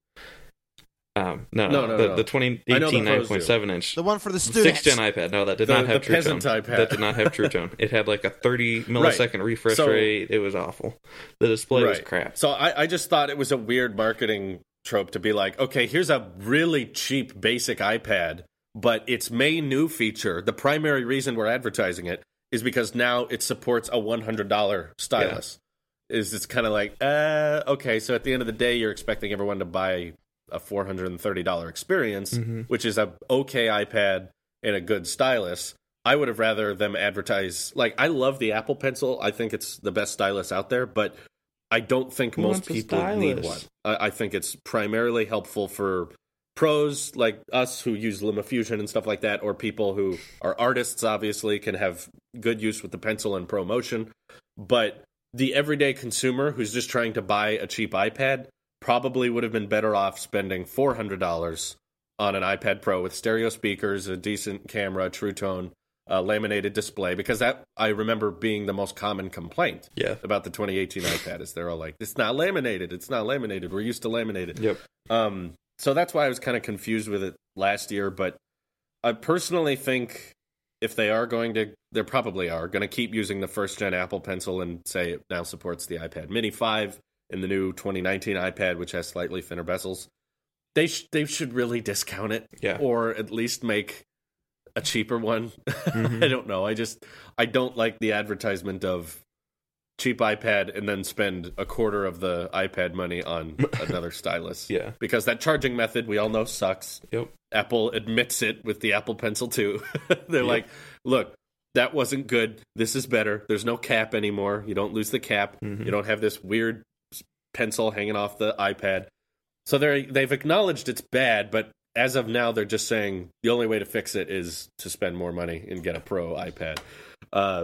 Speaker 3: Um, no,
Speaker 1: No,
Speaker 3: no,
Speaker 1: no,
Speaker 3: the,
Speaker 1: no.
Speaker 3: the twenty
Speaker 1: I know the
Speaker 3: eighteen
Speaker 1: Pros
Speaker 3: nine point seven inch
Speaker 2: The one for the students.
Speaker 3: sixth gen iPad. No, that did
Speaker 1: The-
Speaker 3: not have
Speaker 1: the
Speaker 3: True Tone.
Speaker 1: peasant iPad.
Speaker 3: That did not have True Tone. It had like a thirty millisecond refresh
Speaker 1: So-
Speaker 3: rate. It was awful. The display was
Speaker 1: Right.
Speaker 3: crap.
Speaker 1: So I, I just thought it was a weird marketing trope to be like, okay, here's a really cheap basic iPad, but its main new feature, the primary reason we're advertising it, is because now it supports a one hundred dollars stylus. Is it's kind of like, uh, okay, so at the end of the day, you're expecting everyone to buy a four hundred thirty dollars experience,
Speaker 3: Mhm.
Speaker 1: which is a okay iPad and a good stylus. I would have rather them advertise, like, I love the Apple Pencil. I think it's the best stylus out there, but I don't think
Speaker 3: Who
Speaker 1: most
Speaker 3: wants a
Speaker 1: people need one.
Speaker 3: stylus?
Speaker 1: I, I think it's primarily helpful for pros like us who use LumaFusion and stuff like that, or people who are artists, obviously, can have good use with the pencil and ProMotion. But the everyday consumer who's just trying to buy a cheap iPad probably would have been better off spending four hundred dollars on an iPad Pro with stereo speakers, a decent camera, True Tone, uh, laminated display, because that, I remember, being the most common complaint
Speaker 3: Yeah.
Speaker 1: about the twenty eighteen iPad is they're all like, it's not laminated, it's not laminated, we're used to laminated.
Speaker 3: Yep.
Speaker 1: Um, so that's why I was kind of confused with it last year, but I personally think if they are going to, they probably are, going to keep using the first-gen Apple Pencil and say it now supports the iPad Mini five and the new twenty nineteen iPad, which has slightly thinner bezels. They, sh- they should really discount it,
Speaker 3: Yeah.
Speaker 1: or at least make a cheaper one.
Speaker 3: Mhm.
Speaker 1: I don't know. I just, I don't like the advertisement of cheap iPad and then spend a quarter of the iPad money on another stylus.
Speaker 3: Yeah.
Speaker 1: Because that charging method we all know sucks.
Speaker 3: Yep.
Speaker 1: Apple admits it with the Apple Pencil too. They're
Speaker 3: Yep.
Speaker 1: like, look, that wasn't good. This is better. There's no cap anymore. You don't lose the cap.
Speaker 3: Mhm.
Speaker 1: You don't have this weird pencil hanging off the iPad. So they they've acknowledged it's bad, but as of now, they're just saying the only way to fix it is to spend more money and get a Pro iPad. Uh,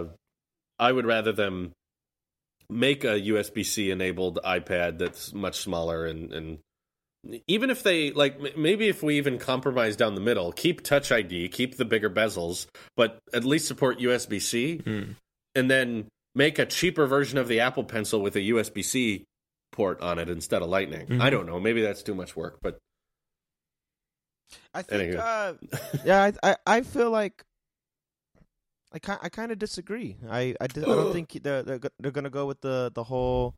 Speaker 1: I would rather them make a U S B C enabled iPad that's much smaller and, and even if they like, m- maybe if we even compromise down the middle, keep Touch I D, keep the bigger bezels, but at least support U S B C,
Speaker 3: Mm.
Speaker 1: and then make a cheaper version of the Apple Pencil with a U S B C port on it instead of Lightning.
Speaker 3: Mhm.
Speaker 1: I don't know. Maybe that's too much work, but
Speaker 2: I think,
Speaker 1: Anywho.
Speaker 2: uh, yeah, I, I, I feel like I kind, I kind of disagree. I, I, di- I don't think they're they're, go- they're gonna go with the the whole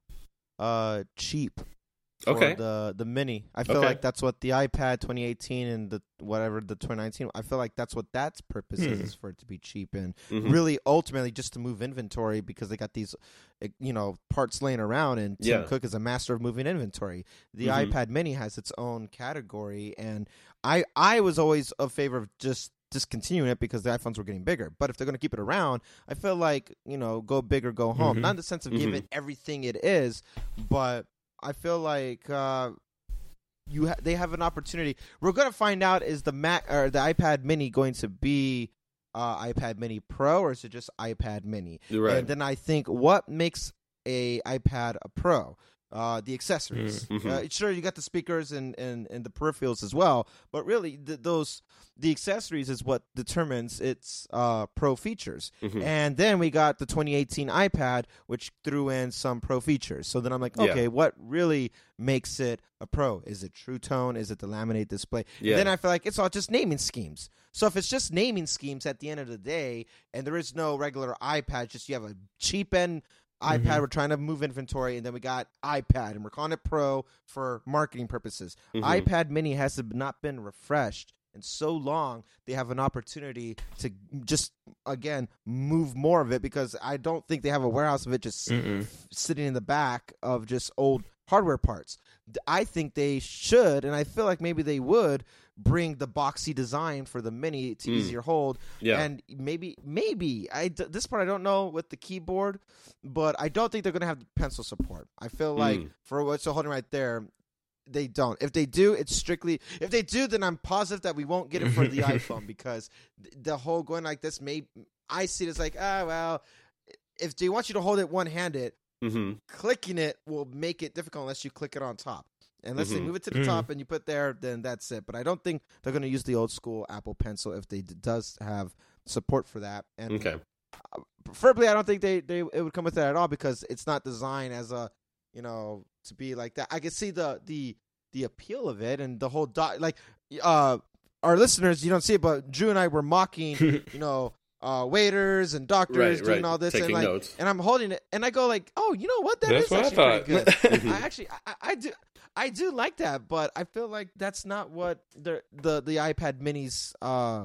Speaker 2: uh cheap. for
Speaker 1: Okay.
Speaker 2: The the mini. I feel
Speaker 1: Okay.
Speaker 2: like that's what the iPad twenty eighteen and the whatever the twenty nineteen. I feel like that's what that's purpose is,
Speaker 3: Hmm.
Speaker 2: is for it to be cheap and
Speaker 1: Mhm.
Speaker 2: really ultimately just to move inventory because they got these, eh, you know, parts laying around and Tim
Speaker 1: Yeah.
Speaker 2: Cook is a master of moving inventory. The
Speaker 1: Mhm.
Speaker 2: iPad mini has its own category and I I was always a favor of just discontinuing it because the iPhones were getting bigger. But if they're going to keep it around, I feel like, you know, go big or go home.
Speaker 3: Mhm.
Speaker 2: Not in the sense of
Speaker 1: Mhm.
Speaker 2: give it everything it is, but I feel like uh, you ha- they have an opportunity. We're going to find out is the Mac or the iPad mini going to be uh, iPad mini Pro or is it just iPad mini?
Speaker 1: You're right.
Speaker 2: And then I think what makes a iPad a Pro? Uh, the accessories.
Speaker 1: Mm. Mhm.
Speaker 2: Uh, sure, you got the speakers and, and, and the peripherals as well, but really th- those the accessories is what determines its uh, Pro features.
Speaker 1: Mhm.
Speaker 2: And then we got the twenty eighteen iPad, which threw in some Pro features. So then I'm like,
Speaker 1: Yeah.
Speaker 2: okay, what really makes it a Pro? Is it True Tone? Is it the laminate display?
Speaker 1: Yeah.
Speaker 2: Then I feel like it's all just naming schemes. So if it's just naming schemes at the end of the day, and there is no regular iPad, just you have a cheap end iPad,
Speaker 3: Mhm.
Speaker 2: we're trying to move inventory, and then we got iPad, and we're calling it Pro for marketing purposes.
Speaker 1: Mhm.
Speaker 2: iPad Mini has not been refreshed in so long. They have an opportunity to just again move more of it because I don't think they have a warehouse of it just
Speaker 3: Mm-mm.
Speaker 2: sitting in the back of just old hardware parts. I think they should, and I feel like maybe they would bring the boxy design for the Mini to
Speaker 1: Mm.
Speaker 2: easier hold.
Speaker 1: Yeah.
Speaker 2: And maybe, maybe I d- this part I don't know with the keyboard, but I don't think they're going to have the pencil support. I feel like
Speaker 1: Mm.
Speaker 2: for what's holding right there, they don't. If they do, it's strictly. If they do, then I'm positive that we won't get it for the iPhone because th- the whole going like this may. I see it as like, ah, well, if they want you to hold it one handed,
Speaker 1: Mhm.
Speaker 2: clicking it will make it difficult unless you click it on top. Unless they
Speaker 1: Mhm.
Speaker 2: move it to the
Speaker 3: Mhm.
Speaker 2: top and you put there, then that's it. But I don't think they're going to use the old school Apple Pencil if they d- does have support for that. And
Speaker 1: Okay.
Speaker 2: preferably, I don't think they, they it would come with that at all because it's not designed as a, you know, to be like that. I can see the the the appeal of it and the whole dot. Like, uh, our listeners, you don't see it, but Drew and I were mocking, you know, uh, waiters and doctors
Speaker 1: Right,
Speaker 2: doing
Speaker 1: right.
Speaker 2: all this,
Speaker 1: Taking
Speaker 2: and like,
Speaker 1: notes.
Speaker 2: and I'm holding it, and I go like, oh, you know what? That
Speaker 3: That's
Speaker 2: is
Speaker 3: what I
Speaker 2: actually pretty
Speaker 3: thought.
Speaker 2: good. I actually, I, I do, I do like that, but I feel like that's not what the the the iPad Mini's uh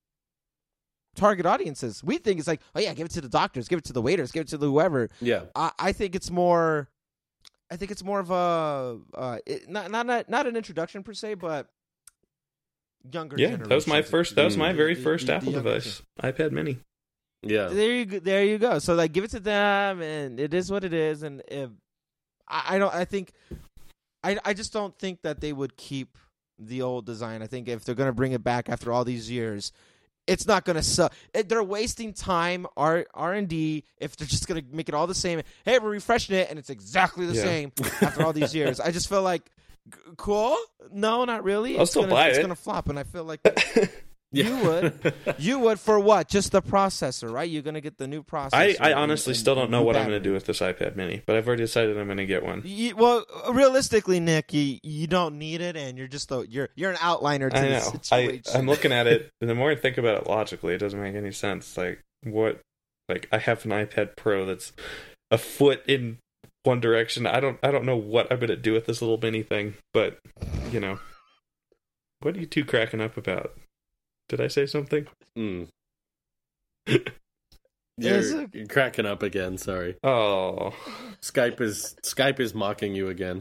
Speaker 2: target audience is. We think it's like, oh yeah, give it to the doctors, give it to the waiters, give it to the whoever.
Speaker 1: Yeah.
Speaker 2: I, I think it's more. I think it's more of a uh, it, not not not not an introduction per se, but younger.
Speaker 3: Yeah, that was my
Speaker 2: generations.
Speaker 3: first. That was my
Speaker 1: Mm.
Speaker 3: very
Speaker 2: The-
Speaker 3: first
Speaker 2: the- the
Speaker 3: Apple
Speaker 2: younger
Speaker 3: device, iPad Mini.
Speaker 1: Yeah.
Speaker 2: There you go. There you go. So like, give it to them, and it is what it is. And if I, I don't, I think, I I just don't think that they would keep the old design. I think if they're gonna bring it back after all these years, it's not gonna suck. They're wasting time, R R and D, if they're just gonna make it all the same. Hey, we're refreshing it, and it's exactly the
Speaker 3: Yeah.
Speaker 2: same after all these years. I just feel like, g- cool. No, not really.
Speaker 3: I'll
Speaker 2: it's
Speaker 3: still
Speaker 2: gonna,
Speaker 3: buy
Speaker 2: It's
Speaker 3: it.
Speaker 2: gonna flop, and I feel like.
Speaker 1: Yeah.
Speaker 2: You would. You would for what? Just the processor, right? You're gonna get the new processor.
Speaker 3: I, I
Speaker 2: and-
Speaker 3: honestly
Speaker 2: and
Speaker 3: still don't know
Speaker 2: new
Speaker 3: what I'm going
Speaker 2: battery.
Speaker 3: to do with this iPad Mini, but I've already decided I'm going to get one.
Speaker 2: You, well, realistically, Nick, you, you don't need it, and you're just a, you're you're an outliner to
Speaker 3: I
Speaker 2: the
Speaker 3: know. I,
Speaker 2: situation.
Speaker 3: I'm looking at it, and the more I think about it logically, it doesn't make any sense. Like, what? Like, I have an iPad Pro that's a foot in one direction. I don't I don't know what I'm going to do with this little mini thing, but, you know. What are you two cracking up about? Did I say something?
Speaker 1: Mm.
Speaker 2: Is
Speaker 1: You're,
Speaker 2: it-
Speaker 1: you're cracking up again. Sorry.
Speaker 3: Oh.
Speaker 1: Skype is Skype is mocking you again.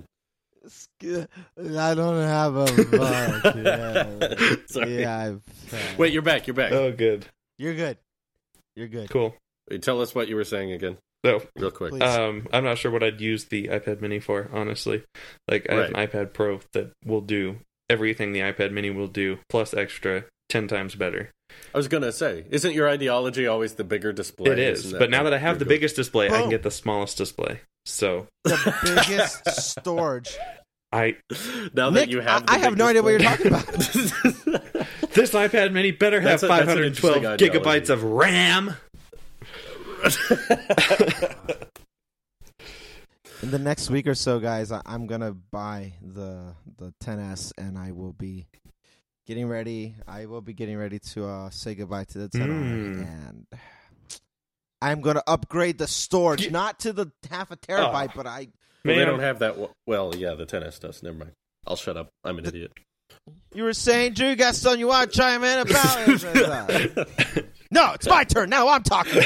Speaker 2: I don't have a mic. Yeah,
Speaker 1: Sorry.
Speaker 2: yeah I've,
Speaker 1: Wait, you're back. You're back.
Speaker 3: Oh, good.
Speaker 2: you're good. You're good.
Speaker 3: Cool.
Speaker 1: Wait, tell us what you were saying again,
Speaker 3: So,
Speaker 1: real quick.
Speaker 2: Please.
Speaker 3: Um, I'm not sure what I'd use the iPad Mini for, honestly. Like, I have an iPad Pro that will do everything the iPad Mini will do, plus extra, ten times better.
Speaker 1: I was gonna say, isn't your ideology always the bigger display?
Speaker 3: It is,
Speaker 1: Isn't
Speaker 3: but now that I have
Speaker 1: you're
Speaker 3: the
Speaker 1: good?
Speaker 3: biggest display, I
Speaker 2: Boom.
Speaker 3: can get the smallest display. So,
Speaker 2: The biggest storage.
Speaker 3: I
Speaker 1: now
Speaker 2: Nick,
Speaker 1: that you have,
Speaker 2: I,
Speaker 1: the
Speaker 2: I have
Speaker 1: big
Speaker 2: no idea what
Speaker 1: display.
Speaker 2: you're talking about.
Speaker 3: This iPad Mini better have
Speaker 1: That's a- that's an
Speaker 3: five hundred twelve
Speaker 1: interesting
Speaker 3: gigabytes
Speaker 1: ideology.
Speaker 3: of RAM.
Speaker 2: In the next week or so, guys, I, I'm gonna buy the the ten S, and I will be getting ready. I will be getting ready to uh, say goodbye to the ten R,
Speaker 3: Mm.
Speaker 2: and I'm gonna upgrade the storage, not to the half a terabyte,
Speaker 3: Oh.
Speaker 2: but I.
Speaker 1: Well, they
Speaker 3: Man.
Speaker 1: don't have that. w- Well, yeah, the ten S does. Never mind. I'll shut up. I'm an idiot.
Speaker 2: You were saying, Drew, you got something you want to chime in about? it? No, it's my turn now. I'm talking.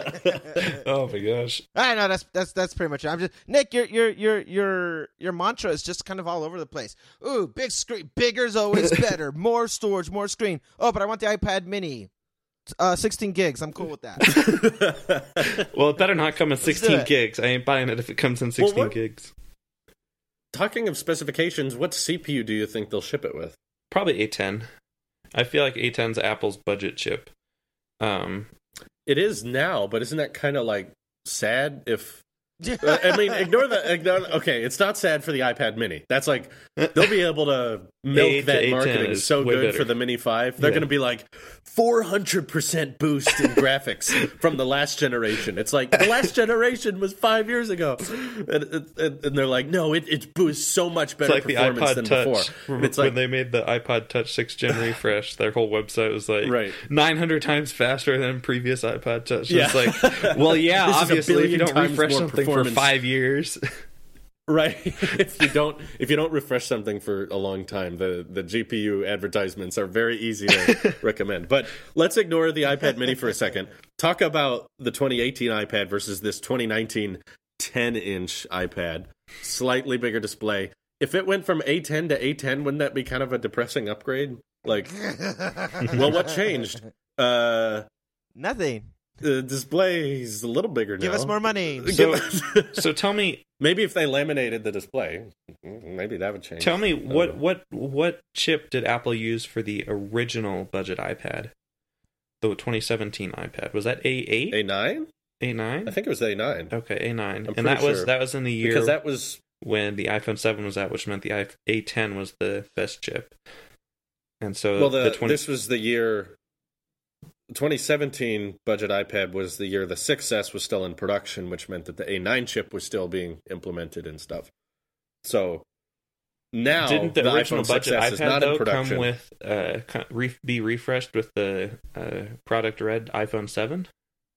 Speaker 3: Oh my gosh.
Speaker 2: I know that's that's that's pretty much it. I'm just Nick. Your your your your your mantra is just kind of all over the place. Ooh, big screen, bigger's always better. More storage, more screen. Oh, but I want the iPad Mini, uh, sixteen gigs. I'm cool with that.
Speaker 3: Well, it better not come in
Speaker 2: Let's do
Speaker 3: sixteen
Speaker 2: it.
Speaker 3: gigs. I ain't buying it if it comes in sixteen
Speaker 1: what-
Speaker 3: gigs.
Speaker 1: Talking of specifications, what C P U do you think they'll ship it with?
Speaker 3: Probably A ten. I feel like A ten's Apple's budget chip. Um,
Speaker 1: It is now, but isn't that kind of like sad? If uh, I mean, ignore the ignore. Okay, it's not sad for the iPad Mini. That's like they'll be able to milk
Speaker 3: A to
Speaker 1: that
Speaker 3: A ten
Speaker 1: marketing
Speaker 3: is
Speaker 1: so
Speaker 3: way
Speaker 1: good
Speaker 3: better.
Speaker 1: for the Mini five. They're
Speaker 3: Yeah.
Speaker 1: going to be like four hundred percent boost in graphics from the last generation. It's like the last generation was five years ago, and, and, and they're like, no, it, it boosts so much
Speaker 3: it's
Speaker 1: better
Speaker 3: like the
Speaker 1: performance
Speaker 3: iPod
Speaker 1: than
Speaker 3: Touch.
Speaker 1: before.
Speaker 3: When
Speaker 1: It's like
Speaker 3: they made the iPod Touch sixth gen refresh, their whole website was like
Speaker 1: Right.
Speaker 3: nine hundred times faster than previous iPod Touch.
Speaker 1: Yeah.
Speaker 3: It's like, well, yeah,
Speaker 1: This is a
Speaker 3: obviously, if you
Speaker 1: billion
Speaker 3: don't
Speaker 1: times
Speaker 3: refresh
Speaker 1: more
Speaker 3: something for
Speaker 1: performance.
Speaker 3: five years.
Speaker 1: Right. if you don't if you don't refresh something for a long time, the, the G P U advertisements are very easy to recommend. But let's ignore the iPad Mini for a second. Talk about the twenty eighteen iPad versus this twenty nineteen ten-inch iPad. Slightly bigger display. If it went from A ten to A ten, wouldn't that be kind of a depressing upgrade? Like, well, what changed? Uh,
Speaker 2: Nothing.
Speaker 1: the display is a little bigger now.
Speaker 2: Give us more money.
Speaker 3: So, so tell me,
Speaker 1: Maybe if they laminated the display, maybe that would change.
Speaker 3: tell me
Speaker 1: I don't
Speaker 3: what
Speaker 1: know.
Speaker 3: what what chip did Apple use for the original budget iPad? The twenty seventeen iPad, was that A eight,
Speaker 1: A nine?
Speaker 3: A nine?
Speaker 1: I think it was A nine.
Speaker 3: Okay, A nine,
Speaker 1: I'm
Speaker 3: and that
Speaker 1: pretty
Speaker 3: was
Speaker 1: sure.
Speaker 3: that was in the year
Speaker 1: Because that was
Speaker 3: when the iPhone seven was out, which meant the A ten was the best chip. And so
Speaker 1: well, the,
Speaker 3: the twenty
Speaker 1: this was the year. twenty seventeen budget iPad was the year the six S was still in production, which meant that the A nine chip was still being implemented and stuff. So now
Speaker 3: didn't the,
Speaker 1: the
Speaker 3: original
Speaker 1: iPhone
Speaker 3: budget
Speaker 1: six S is
Speaker 3: iPad
Speaker 1: not in
Speaker 3: though
Speaker 1: production.
Speaker 3: come with uh co- re- be refreshed with the uh, product red iPhone seven?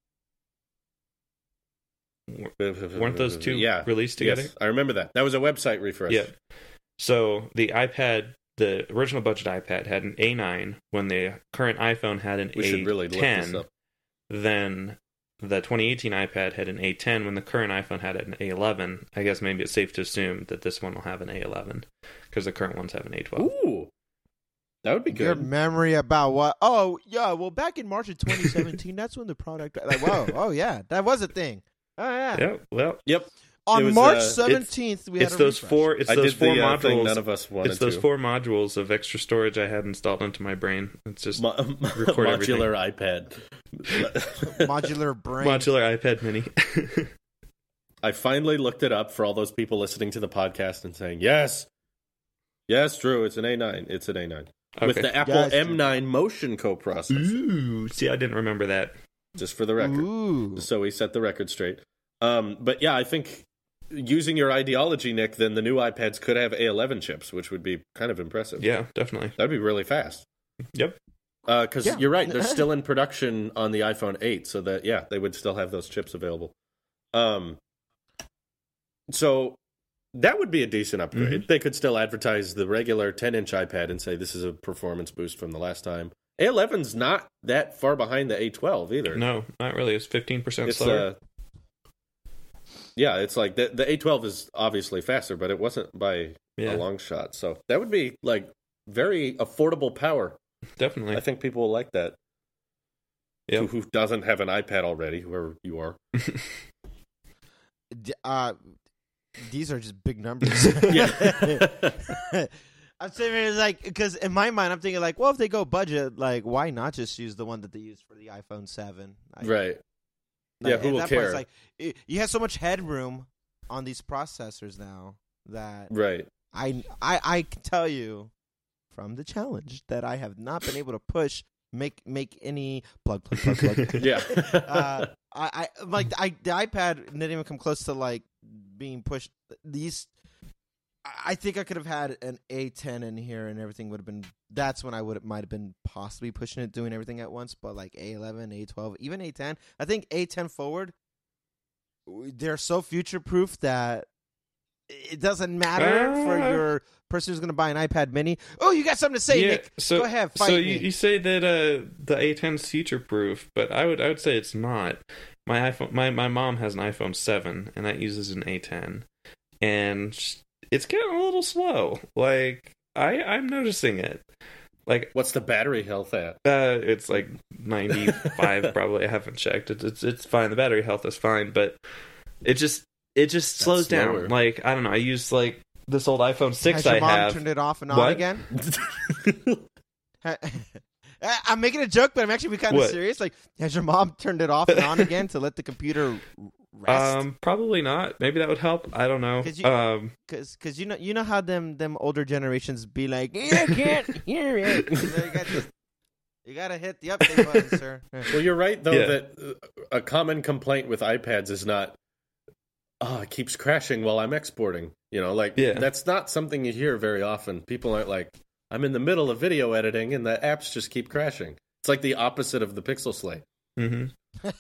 Speaker 3: Weren't those two
Speaker 1: yeah.
Speaker 3: released together?
Speaker 1: Yes, I remember that. That was a website refresh.
Speaker 3: Yeah. So the iPad, the original budget iPad, had an A nine when the current iPhone had an
Speaker 1: We should really look this
Speaker 3: A ten.
Speaker 1: up.
Speaker 3: Then the twenty eighteen iPad had an A ten when the current iPhone had an A eleven. I guess maybe it's safe to assume that this one will have an A eleven because the current ones have an A twelve.
Speaker 1: Ooh, that would be
Speaker 2: Your
Speaker 1: good.
Speaker 2: memory about what? Oh, yeah. Well, back in March of twenty seventeen, that's when the product. Like, whoa, oh yeah, that was a thing. Oh yeah.
Speaker 3: Yeah, well,
Speaker 1: Yep.
Speaker 2: On
Speaker 1: It was,
Speaker 2: March
Speaker 1: uh,
Speaker 2: seventeenth, we had
Speaker 3: it's
Speaker 2: a
Speaker 3: those
Speaker 2: refresh.
Speaker 3: four. It's
Speaker 1: I
Speaker 3: those
Speaker 1: did
Speaker 3: four
Speaker 1: the uh, thing
Speaker 3: modules.
Speaker 1: none of us wanted
Speaker 3: It's those
Speaker 1: to.
Speaker 3: four modules of extra storage I had installed into my brain. It's just
Speaker 1: Mo-
Speaker 3: record
Speaker 1: modular iPad.
Speaker 2: modular brain.
Speaker 3: modular iPad Mini.
Speaker 1: I finally looked it up for all those people listening to the podcast and saying, yes, yes, Drew, it's an A nine. It's an A nine. With
Speaker 3: Okay.
Speaker 1: the Apple
Speaker 2: Yes,
Speaker 1: M nine Motion coprocessor,
Speaker 3: Ooh, see, I didn't remember that.
Speaker 1: just for the record.
Speaker 2: Ooh.
Speaker 1: So we set the record straight. Um, but yeah, I think using your ideology, Nick, then the new iPads could have A eleven chips, which would be kind of impressive.
Speaker 3: Yeah, definitely.
Speaker 1: That'd be really fast.
Speaker 3: Yep.
Speaker 1: Because
Speaker 2: Yeah.
Speaker 1: you're right, they're still in production on the iPhone eight, so that, yeah, they would still have those chips available. Um, so that would be a decent upgrade.
Speaker 3: Mhm.
Speaker 1: They could still advertise the regular ten-inch iPad and say this is a performance boost from the last time. A eleven's not that far behind the A twelve either.
Speaker 3: No, not really. It's fifteen percent
Speaker 1: It's
Speaker 3: slower.
Speaker 1: uh, yeah, it's like the the A twelve is obviously faster, but it wasn't by
Speaker 3: yeah,
Speaker 1: a long shot. So that would be like very affordable power.
Speaker 3: definitely.
Speaker 1: I think people will like that.
Speaker 3: Yep.
Speaker 1: Who, who doesn't have an iPad already? Whoever you are.
Speaker 2: D- uh, these are just big numbers.
Speaker 1: Yeah.
Speaker 2: I'm saying it's like because in my mind I'm thinking like, well, if they go budget, like why not just use the one that they used for the iPhone seven? I,
Speaker 1: Right.
Speaker 2: like,
Speaker 1: Yeah, who
Speaker 2: at
Speaker 1: will
Speaker 2: that point,
Speaker 1: care?
Speaker 2: it's like, it, you have so much headroom on these processors now that
Speaker 1: Right.
Speaker 2: I, I, I can tell you from the challenge that I have not been able to push make make any plug plug plug plug.
Speaker 1: Yeah.
Speaker 2: uh, I, I like I the iPad didn't even come close to like being pushed. These, I think I could have had an A ten in here and everything would have been. That's when I would might have been possibly pushing it, doing everything at once. But like A eleven, A twelve, even A ten. I think A ten forward, they're so future proof that it doesn't matter
Speaker 3: uh,
Speaker 2: for your person who's going to buy an iPad Mini. Oh, you got something to say,
Speaker 3: yeah,
Speaker 2: Nick?
Speaker 3: so,
Speaker 2: Go ahead, fight
Speaker 3: so
Speaker 2: me.
Speaker 3: you, you say that uh, the A ten's future proof, but I would I would say it's not. My iPhone, my, my mom has an iPhone seven, and that uses an A ten, and it's getting a little slow. Like I I'm noticing it. Like,
Speaker 1: what's the battery health at?
Speaker 3: Uh, it's like ninety-five probably. I haven't checked. It's, it's it's fine. The battery health is fine, but it just it just
Speaker 1: That's
Speaker 3: slows
Speaker 1: slower.
Speaker 3: down. Like, I don't know. I use like this old iPhone six
Speaker 2: Has your
Speaker 3: I
Speaker 2: mom
Speaker 3: have.
Speaker 2: turned it off and on
Speaker 3: What?
Speaker 2: again? I'm making a joke, but I'm actually kind of
Speaker 3: What?
Speaker 2: serious. Like, has your mom turned it off and on again to let the computer rest?
Speaker 3: Um, probably not. Maybe that would help. I don't know.
Speaker 2: 'Cause you-
Speaker 3: Um,
Speaker 2: Because cause you know you know how them them older generations be like, I can't hear it. You, know, you, got to, you gotta hit the update button, sir.
Speaker 1: Well, you're right, though,
Speaker 3: Yeah.
Speaker 1: that uh, a common complaint with iPads is not, oh, it keeps crashing while I'm exporting. You know, like,
Speaker 3: Yeah.
Speaker 1: that's not something you hear very often. People aren't like, I'm in the middle of video editing and the apps just keep crashing. It's like the opposite of the Pixel Slate.
Speaker 3: mhm.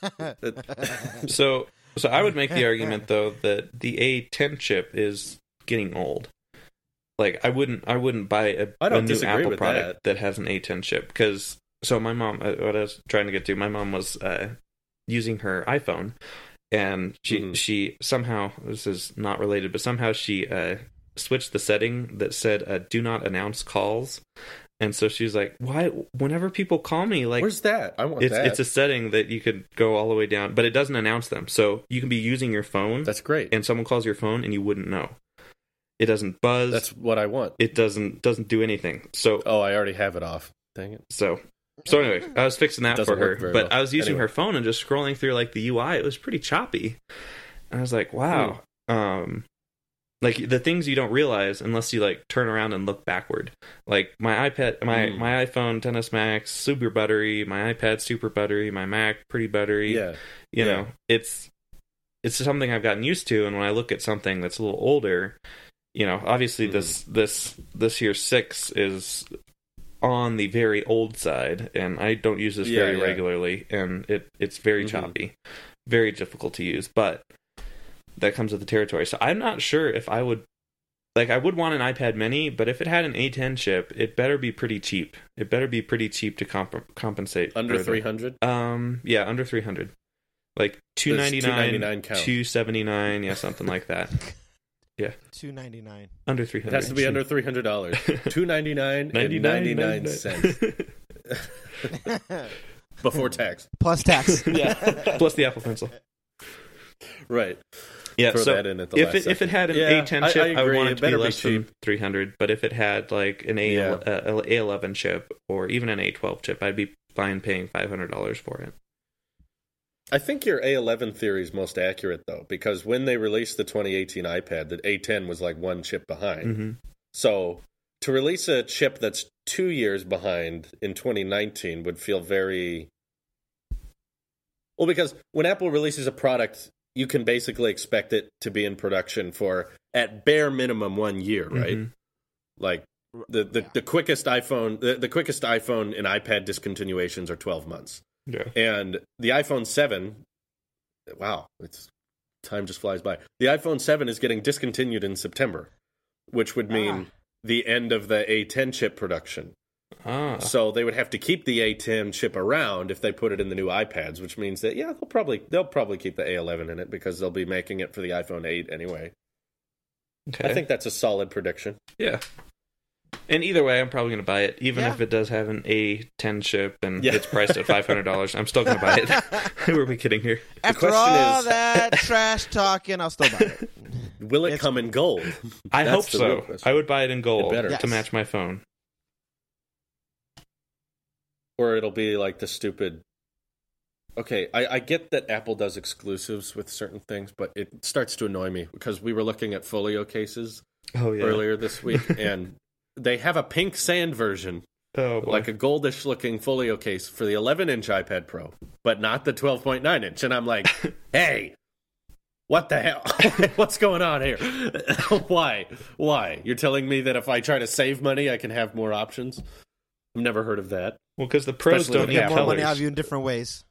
Speaker 1: It-
Speaker 3: So so I would make the argument though that the A ten chip is getting old. Like I wouldn't I wouldn't buy a,
Speaker 1: I don't
Speaker 3: a new
Speaker 1: disagree
Speaker 3: Apple
Speaker 1: with
Speaker 3: product that. has an A ten chip because so my mom uh, what I was trying to get to my mom was uh, using her iPhone and she
Speaker 1: Mhm.
Speaker 3: she somehow this is not related but somehow she uh, switched the setting that said uh, do not announce calls. And so she's like, "Why? Whenever people call me, like,
Speaker 1: Where's that? I want
Speaker 3: it's
Speaker 1: that.
Speaker 3: it's a setting that you could go all the way down, but it doesn't announce them. So you can be using your phone,
Speaker 1: That's great.
Speaker 3: and someone calls your phone, and you wouldn't know. It doesn't buzz.
Speaker 1: That's what I want.
Speaker 3: It doesn't doesn't do anything. So
Speaker 1: Oh, I already have it off. Dang it.
Speaker 3: so so anyway, I was fixing that
Speaker 1: Doesn't
Speaker 3: for her,
Speaker 1: work very
Speaker 3: but
Speaker 1: well.
Speaker 3: I was using
Speaker 1: Anyway.
Speaker 3: her phone and just scrolling through like the U I. It was pretty choppy. And I was like, wow.
Speaker 1: Hmm.
Speaker 3: Um, like the things you don't realize unless you like turn around and look backward. Like my iPad, my
Speaker 1: Hmm.
Speaker 3: my iPhone X S Max, super buttery. My iPad, super buttery. My Mac, pretty buttery.
Speaker 1: Yeah.
Speaker 3: You
Speaker 1: Yeah.
Speaker 3: know, it's it's something I've gotten used to. And when I look at something that's a little older, you know, obviously
Speaker 1: Mhm.
Speaker 3: this this this year six is on the very old side, and I don't use this
Speaker 1: Yeah,
Speaker 3: very
Speaker 1: yeah.
Speaker 3: regularly, and it it's very
Speaker 1: Mhm.
Speaker 3: choppy, very difficult to use. But that comes with the territory. So I'm not sure if I would like I would want an iPad Mini, but if it had an A ten chip, it better be pretty cheap. It better be pretty cheap to comp- compensate
Speaker 1: Under
Speaker 3: for the-
Speaker 1: three hundred?
Speaker 3: Um, yeah, under three hundred, like two
Speaker 1: Does
Speaker 3: ninety
Speaker 1: two
Speaker 3: nine,
Speaker 1: ninety-nine count?
Speaker 3: two seventy nine, yeah, something like that.
Speaker 2: two ninety-nine.
Speaker 3: Under three
Speaker 1: It
Speaker 3: hundred.
Speaker 1: has to be under three hundred dollars. Two ninety nine and ninety nine cents before tax.
Speaker 2: Plus tax.
Speaker 1: Yeah.
Speaker 3: Plus the Apple Pencil.
Speaker 1: Right.
Speaker 3: Yeah,
Speaker 1: Throw
Speaker 3: so
Speaker 1: that in at the
Speaker 3: if
Speaker 1: last
Speaker 3: it if it
Speaker 1: second.
Speaker 3: had an
Speaker 1: Yeah,
Speaker 3: A ten
Speaker 1: I-
Speaker 3: chip,
Speaker 1: I
Speaker 3: I, would
Speaker 1: agree.
Speaker 3: want
Speaker 1: It
Speaker 3: it to be
Speaker 1: better be
Speaker 3: less than
Speaker 1: cheap.
Speaker 3: three hundred. But if it had like an A
Speaker 1: Yeah.
Speaker 3: uh, A eleven chip or even an A twelve chip, I'd be fine paying five hundred dollars for it.
Speaker 1: I think your A eleven theory is most accurate, though, because when they released the twenty eighteen iPad, the A ten was like one chip behind.
Speaker 3: Mm-hmm.
Speaker 1: So to release a chip that's two years behind in twenty nineteen would feel very... Well, because when Apple releases a product, you can basically expect it to be in production for, at bare minimum, one year, right?
Speaker 3: Mhm.
Speaker 1: Like, the, the, the quickest iPhone, the, the quickest iPhone and iPad discontinuations are twelve months.
Speaker 3: Yeah.
Speaker 1: And the iPhone seven, wow, it's time just flies by. The iPhone seven is getting discontinued in September, which would mean
Speaker 2: Ah.
Speaker 1: the end of the A ten chip production.
Speaker 3: Ah.
Speaker 1: So they would have to keep the A ten chip around if they put it in the new iPads, which means that yeah, they'll probably they'll probably keep the A eleven in it because they'll be making it for the iPhone eight anyway.
Speaker 3: Okay.
Speaker 1: I think that's a solid prediction.
Speaker 3: Yeah. And either way, I'm probably going to buy it, even
Speaker 2: Yeah.
Speaker 3: if it does have an A ten chip and
Speaker 1: Yeah.
Speaker 3: it's priced at five hundred dollars. I'm still going to buy it. Who are we kidding here?
Speaker 2: After
Speaker 1: question
Speaker 2: all
Speaker 1: is-
Speaker 2: that trash talking, I'll still buy it.
Speaker 1: Will it
Speaker 2: It's-
Speaker 1: come in gold?
Speaker 3: I
Speaker 1: That's
Speaker 3: hope
Speaker 1: the real
Speaker 3: so.
Speaker 1: question.
Speaker 3: I would buy it in gold
Speaker 1: It better.
Speaker 3: to
Speaker 2: Yes.
Speaker 3: match my phone.
Speaker 1: Or it'll be like the stupid. Okay, I, I get that Apple does exclusives with certain things, but it starts to annoy me because we were looking at folio cases
Speaker 3: oh, yeah.
Speaker 1: earlier this week, and they have a pink sand version,
Speaker 3: Oh, boy.
Speaker 1: like a goldish looking folio case for the eleven inch iPad Pro, but not the twelve point nine inch. And I'm like, hey, what the hell? What's going on here? Why? Why? You're telling me that if I try to save money, I can have more options? I've never heard of that.
Speaker 3: Well, because the pros
Speaker 1: Especially
Speaker 3: don't
Speaker 1: with
Speaker 3: need
Speaker 2: Get
Speaker 1: the
Speaker 2: more money
Speaker 3: colors.
Speaker 2: out of you in different ways.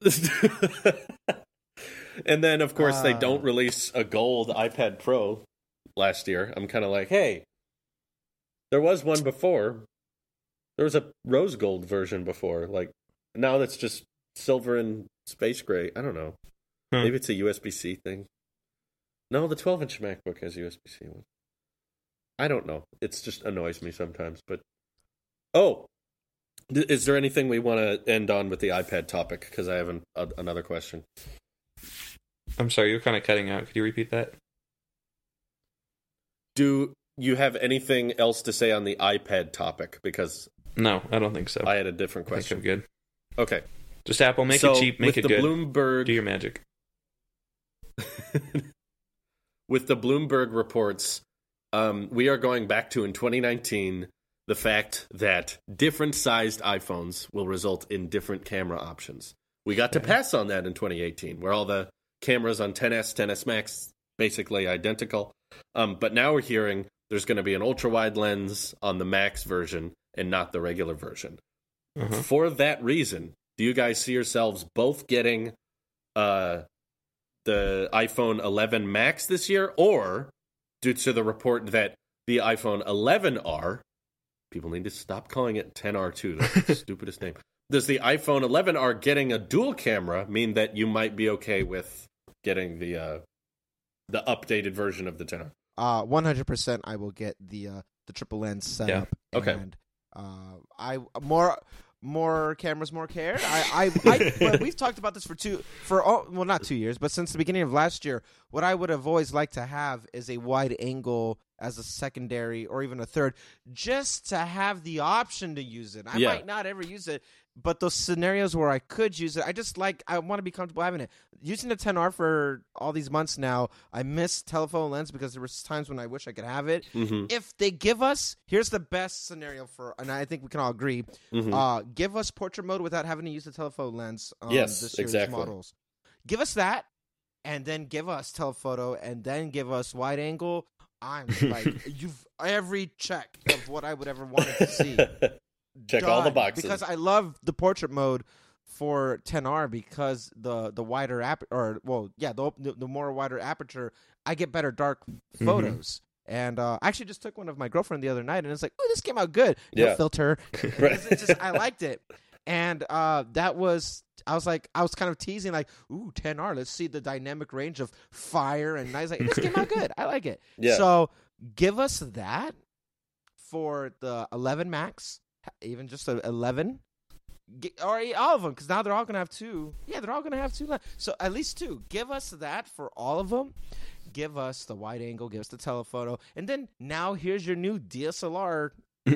Speaker 1: And then, of course, they
Speaker 2: Uh.
Speaker 1: don't release a gold iPad Pro last year. I'm kind of like, hey, there was one before. There was a rose gold version before. Like, now that's just silver and space gray. I don't know.
Speaker 3: Hmm.
Speaker 1: Maybe it's a U S B C thing. No, the twelve inch MacBook has U S B C one. I don't know. It's just annoys me sometimes. But oh, th- is there anything we want to end on with the iPad topic? Because I have an, a, another question.
Speaker 3: I'm sorry, you're kind of cutting out. Could you repeat that?
Speaker 1: Do you have anything else to say on the iPad topic? Because
Speaker 3: No, I don't think so.
Speaker 1: I had a different
Speaker 3: I think
Speaker 1: question.
Speaker 3: I'm good.
Speaker 1: Okay.
Speaker 3: Just Apple, make
Speaker 1: so
Speaker 3: it cheap, make
Speaker 1: with
Speaker 3: it
Speaker 1: the
Speaker 3: good.
Speaker 1: Bloomberg,
Speaker 3: Do your magic.
Speaker 1: with the Bloomberg reports, um, we are going back to in twenty nineteen the fact that different sized iPhones will result in different camera options. We got to
Speaker 3: Yeah.
Speaker 1: pass on that in twenty eighteen, where all the cameras on ten S, ten S Max basically identical. Um, but now we're hearing there's going to be an ultra wide lens on the Max version and not the regular version.
Speaker 3: Uh-huh.
Speaker 1: For that reason, do you guys see yourselves both getting uh, the iPhone eleven Max this year, or due to the report that the iPhone eleven R, people need to stop calling it ten R two, that's the stupidest name. Does the iPhone eleven R getting a dual camera mean that you might be okay with getting the uh, the updated version of the ten R?
Speaker 2: Uh, one hundred percent I will get the uh, the triple lens setup.
Speaker 1: Yeah. Okay.
Speaker 2: And, uh, I more more cameras, more care. I, I, I but we've talked about this for two for all, well not two years, but since the beginning of last year. What I would have always liked to have is a wide angle as a secondary or even a third, just to have the option to use it. I
Speaker 1: Yeah.
Speaker 2: might not ever use it, but those scenarios where I could use it, I just like, I want to be comfortable having it. Using the ten R for all these months now, I miss telephoto lens because there was times when I wish I could have it.
Speaker 1: Mm-hmm.
Speaker 2: If they give us, here's the best scenario for, and I think we can all agree,
Speaker 1: Mm-hmm.
Speaker 2: uh, give us portrait mode without having to use the telephoto lens on
Speaker 1: Yes,
Speaker 2: this year's
Speaker 1: exactly.
Speaker 2: models. Give us that, and then give us telephoto, and then give us wide angle. I'm like, you've every check of what I would ever wanted to see.
Speaker 1: Check all the
Speaker 2: done.
Speaker 1: boxes.
Speaker 2: Because I love the portrait mode for ten R because the the wider app or well yeah the the, the more wider aperture, I get better dark
Speaker 1: Mm-hmm.
Speaker 2: photos. And uh, I actually just took one of my girlfriend the other night, and it's like, oh, this came out good. No
Speaker 1: Yeah.
Speaker 2: filter.
Speaker 1: Right.
Speaker 2: It's- it's just, I liked it, and uh, that was I was like I was kind of teasing like, ooh, ten R. Let's see the dynamic range of fire, and I was like, this came out good. I like it.
Speaker 1: Yeah.
Speaker 2: So give us that for the eleven Max, even just a eleven. Get, or all of them, because now they're all gonna have two. Yeah, they're all gonna have two. le- So at least two. Give us that for all of them. Give us the wide angle. Give us the telephoto, and then now here's your new D S L R uh,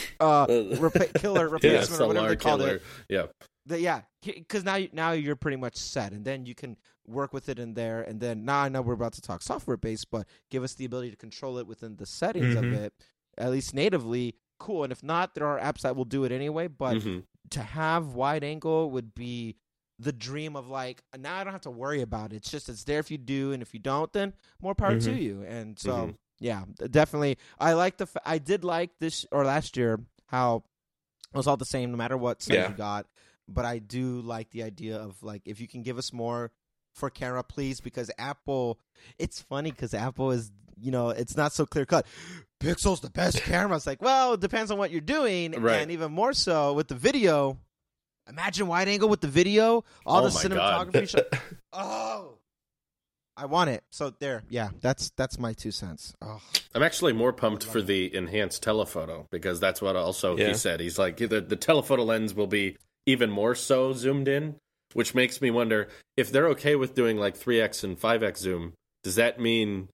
Speaker 2: repa- killer replacement or whatever they called
Speaker 1: killer.
Speaker 2: it.
Speaker 1: Yeah.
Speaker 2: The, yeah, because now you- now you're pretty much set, and then you can work with it in there. And then now I know we're about to talk software based, but give us the ability to control it within the settings
Speaker 3: Mhm.
Speaker 2: of it, at least natively. Cool. And if not, there are apps that will do it anyway. But
Speaker 1: Mhm.
Speaker 2: to have wide angle would be the dream of like, now I don't have to worry about it. It's just it's there if you do, and if you don't, then more power to
Speaker 3: Mhm.
Speaker 2: you. And so
Speaker 1: Mhm.
Speaker 2: yeah, definitely. I like the. F- I did like this or last year how it was all the same no matter what size
Speaker 3: Yeah.
Speaker 2: you got. But I do like the idea of like if you can give us more for camera, please, because Apple. It's funny because Apple is you know it's not so clear cut. Pixel's the best camera. It's like, well, it depends on what you're doing,
Speaker 1: Right.
Speaker 2: and even more so with the video. Imagine wide angle with the video, all
Speaker 1: Oh
Speaker 2: the
Speaker 1: my God.
Speaker 2: cinematography. Sh- oh, I want it. So there, yeah, that's that's my two cents. Oh,
Speaker 1: I'm actually more pumped for the enhanced telephoto because that's what also
Speaker 3: Yeah.
Speaker 1: he said. He's like, the, the telephoto lens will be even more so zoomed in, which makes me wonder if they're okay with doing like three X and five X zoom, does that mean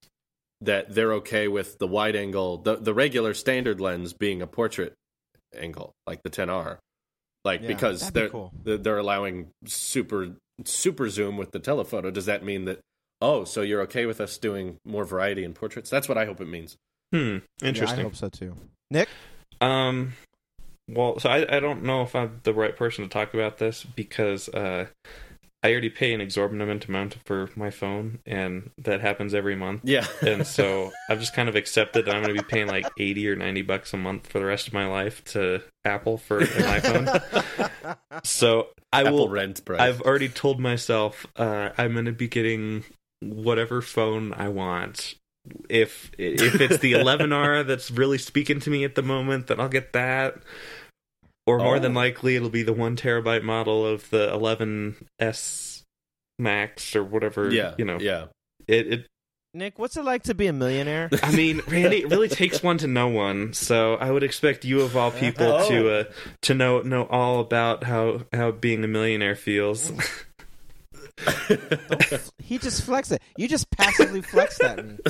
Speaker 1: that they're okay with the wide angle, the, the regular standard lens being a portrait angle, like the ten R? Like,
Speaker 2: Yeah,
Speaker 1: because
Speaker 2: that'd be
Speaker 1: they're,
Speaker 2: cool.
Speaker 1: they're they're allowing super super zoom with the telephoto. Does that mean that, oh, so you're okay with us doing more variety in portraits? That's what I hope it means.
Speaker 3: Hmm.
Speaker 2: Yeah,
Speaker 3: Interesting.
Speaker 2: I hope so too. Nick?
Speaker 3: Um, well, so I, I don't know if I'm the right person to talk about this because uh, I already pay an exorbitant amount for my phone, and that happens every month.
Speaker 1: Yeah.
Speaker 3: And so I've just kind of accepted that I'm going to be paying like eighty or ninety bucks a month for the rest of my life to Apple for an iPhone. So I
Speaker 1: Apple
Speaker 3: will
Speaker 1: rent price.
Speaker 3: I've already told myself uh, I'm going to be getting whatever phone I want. If if it's the eleven R that's really speaking to me at the moment, then I'll get that. Or more
Speaker 1: Oh.
Speaker 3: than likely, it'll be the one terabyte model of the eleven S Max or whatever.
Speaker 1: yeah.
Speaker 3: you know.
Speaker 1: Yeah.
Speaker 3: It, it.
Speaker 2: Nick, what's it like to be a millionaire?
Speaker 3: I mean, Randy, it really takes one to know one. So I would expect you of all people
Speaker 1: Oh.
Speaker 3: to uh, to know know all about how how being a millionaire feels.
Speaker 2: He just flexed it. You just passively flexed at me.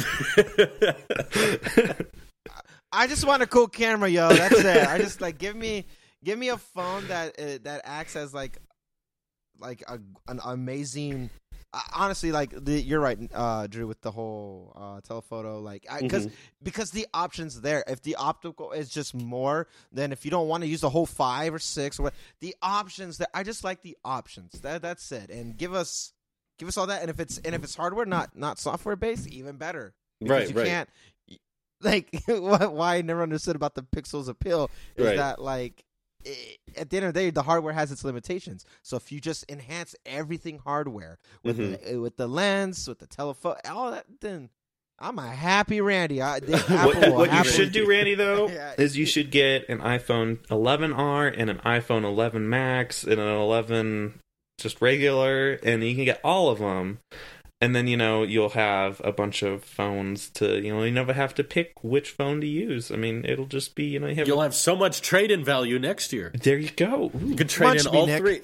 Speaker 2: I just want a cool camera, yo. That's it. I just like give me give me a phone that uh, that acts as like like a, an amazing. Uh, honestly, like the, you're right, uh, Drew, with the whole uh, telephoto. Like, because
Speaker 1: Mhm.
Speaker 2: because the options there. If the optical is just more, then if you don't want to use the whole five or six or what, the options that I just like the options. That that's it. And give us give us all that. And if it's and if it's hardware, not not software based, even better. Because
Speaker 1: Right,
Speaker 2: you
Speaker 1: right.
Speaker 2: can't. Like, why I never understood about the Pixel's appeal is
Speaker 1: Right.
Speaker 2: that, like, i at the end of the day, the hardware has its limitations. So if you just enhance everything hardware with
Speaker 1: Mhm.
Speaker 2: the with the lens, with the telephone, all that, then I'm a happy Randy. I, the
Speaker 3: what
Speaker 2: Apple will
Speaker 3: what you
Speaker 2: happily-
Speaker 3: should do, Randy, though,
Speaker 2: Yeah.
Speaker 3: is you should get an iPhone eleven R and an iPhone eleven Max and an eleven just regular, and you can get all of them. And then, you know, you'll have a bunch of phones to, you know, you never have to pick which phone to use. I mean, it'll just be, you know, you have.
Speaker 1: You'll have so much trade-in value next year.
Speaker 3: There you go. Ooh.
Speaker 1: You could trade
Speaker 2: Munch
Speaker 1: in
Speaker 2: me,
Speaker 1: all
Speaker 2: Nick.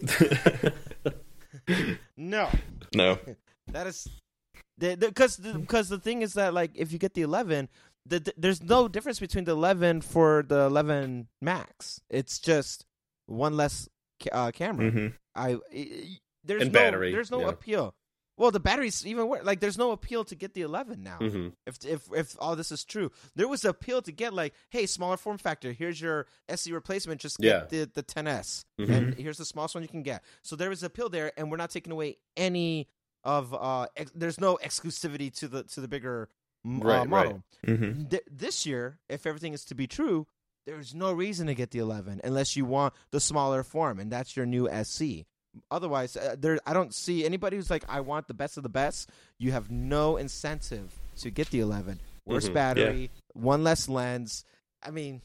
Speaker 1: three.
Speaker 2: No,
Speaker 3: No.
Speaker 2: that is because because the thing is that, like, if you get the eleven, the, the, there's no difference between the eleven for the eleven Max. It's just one less ca- uh, camera.
Speaker 3: hmm
Speaker 2: I, I- I- there's
Speaker 1: And
Speaker 2: no
Speaker 1: battery,
Speaker 2: there's no
Speaker 1: yeah.
Speaker 2: appeal. Well, the battery's even worse. Like, there's no appeal to get the eleven now.
Speaker 1: hmm
Speaker 2: If if if all this is true, there was appeal to get, like, hey, smaller form factor. Here's your S E replacement. Just get
Speaker 1: Yeah.
Speaker 2: the the ten S,
Speaker 1: Mhm.
Speaker 2: and here's the smallest one you can get. So there was appeal there, and we're not taking away any of. Uh, ex- there's no exclusivity to the to the bigger m-
Speaker 1: Right,
Speaker 2: uh,
Speaker 1: right.
Speaker 2: model.
Speaker 3: hmm
Speaker 2: Th- this year, if everything is to be true, there's no reason to get the eleven unless you want the smaller form, and that's your new S C. Otherwise, uh, there I don't see anybody who's like, I want the best of the best. You have no incentive to get the eleven. Worse
Speaker 1: Mhm,
Speaker 2: battery, one less lens. I mean,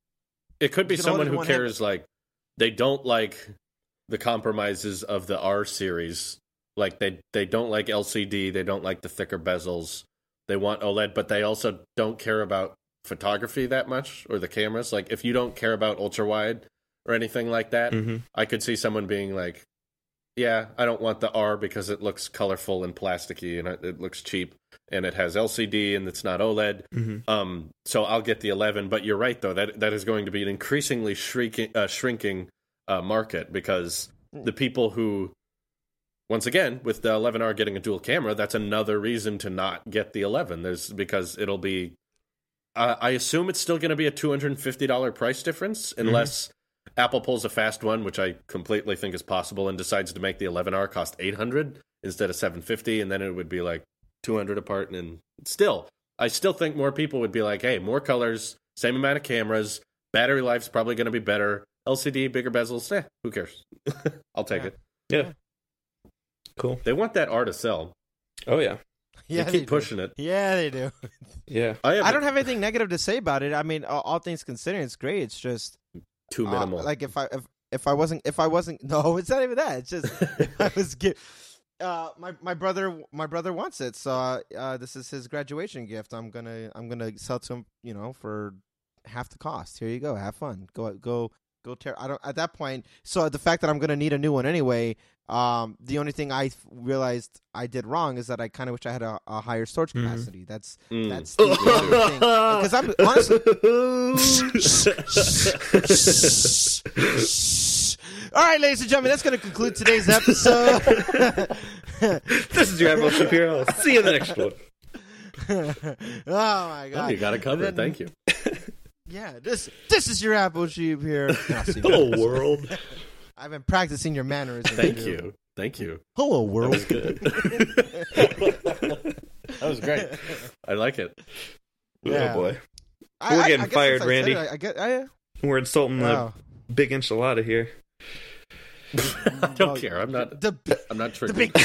Speaker 1: It could be
Speaker 2: You can hold
Speaker 1: someone
Speaker 2: it in
Speaker 1: who
Speaker 2: one hand.
Speaker 1: cares, like, they don't like the compromises of the R series. Like, they, they don't like L C D, they don't like the thicker bezels. They want OLED, but they also don't care about photography that much, or the cameras. Like, if you don't care about ultra-wide or anything like that,
Speaker 3: hmm
Speaker 1: I could see someone being like, yeah, I don't want the R because it looks colorful and plasticky and it, it looks cheap and it has L C D and it's not OLED.
Speaker 3: hmm
Speaker 1: Um, so I'll get the eleven. But you're right, though, that that is going to be an increasingly shrinking, uh, shrinking uh, market because the people who, once again, with the eleven R getting a dual camera, that's another reason to not get the eleven. There's because it'll be, uh, I assume it's still going to be a two hundred fifty dollars price difference unless Apple pulls a fast one, which I completely think is possible, and decides to make the eleven R cost eight hundred dollars instead of seven hundred fifty dollars, and then it would be like two hundred dollars apart. And still, I still think more people would be like, hey, more colors, same amount of cameras, battery life's probably going to be better, L C D, bigger bezels, eh, who cares? I'll take
Speaker 2: Yeah.
Speaker 1: it.
Speaker 3: Yeah. Cool.
Speaker 1: They want that R to sell.
Speaker 3: Oh, yeah.
Speaker 2: yeah,
Speaker 1: they
Speaker 2: they
Speaker 1: keep
Speaker 2: do.
Speaker 1: pushing it.
Speaker 2: Yeah, they do.
Speaker 3: Yeah.
Speaker 1: I, have
Speaker 2: I don't have anything negative to say about it. I mean, all, all things considering, it's great. It's just
Speaker 1: too
Speaker 2: uh,
Speaker 1: minimal.
Speaker 2: like if I if, if I wasn't if I wasn't no, it's not even that. It's just if I was gi- uh my my brother my brother wants it, so uh, uh this is his graduation gift. I'm gonna I'm gonna sell to him, you know, for half the cost. Here you go. Have fun. Go go go tear. I don't at that point. So the fact that I'm gonna need a new one anyway. Um, the only thing I realized I did wrong is that I kind of wish I had a, a higher storage
Speaker 3: Mhm.
Speaker 2: capacity. That's
Speaker 1: Mm.
Speaker 2: that's the other thing. Because I'm honestly. All right, ladies and gentlemen, that's going to conclude today's episode.
Speaker 3: This is your Admiral Shapiro. See you in the next one.
Speaker 2: my god!
Speaker 1: Oh, you got it covered.
Speaker 2: Then,
Speaker 1: Thank you.
Speaker 2: Yeah, this this is your Apple Sheep here.
Speaker 3: Hello, world.
Speaker 2: I've been practicing your mannerisms.
Speaker 1: Thank
Speaker 2: dude.
Speaker 1: you. Thank you.
Speaker 2: Hello, world.
Speaker 1: That was good. That was great. I like it.
Speaker 2: Yeah.
Speaker 3: Oh boy,
Speaker 2: I,
Speaker 3: We're
Speaker 2: I-
Speaker 3: getting
Speaker 2: I guess
Speaker 3: fired,
Speaker 2: if I said
Speaker 3: Randy.
Speaker 2: it, I, I get. I,
Speaker 3: we're insulting
Speaker 2: oh.
Speaker 3: the big enchilada here.
Speaker 1: I don't care. I'm not.
Speaker 2: the
Speaker 1: I'm not
Speaker 2: the
Speaker 1: triggered.
Speaker 2: big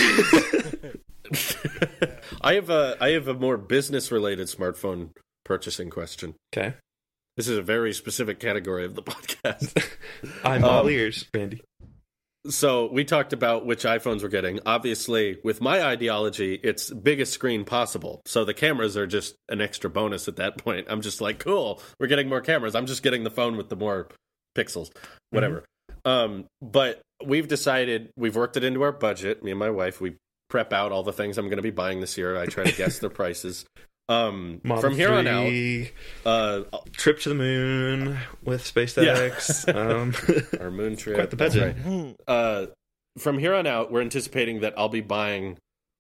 Speaker 1: I have a. I have a more business-related smartphone purchasing question.
Speaker 3: Okay,
Speaker 1: This is a very specific category of the podcast.
Speaker 3: I'm all
Speaker 1: Um,
Speaker 3: ears, Randy.
Speaker 1: So we talked about which iPhones we're getting. Obviously, with my ideology, it's biggest screen possible. So the cameras are just an extra bonus at that point. I'm just like, cool, we're getting more cameras. I'm just getting the phone with the more pixels, whatever. Um, but we've decided, we've worked it into our budget. Me and my wife, we prep out all the things I'm going to be buying this year. I try to guess their prices. Um,
Speaker 3: Model
Speaker 1: from here on
Speaker 3: three,
Speaker 1: out, uh,
Speaker 3: trip to the moon with SpaceX. um,
Speaker 1: our moon trip.
Speaker 3: Quite the
Speaker 1: that's
Speaker 3: budget.
Speaker 1: right. Uh, from here on out, we're anticipating that I'll be buying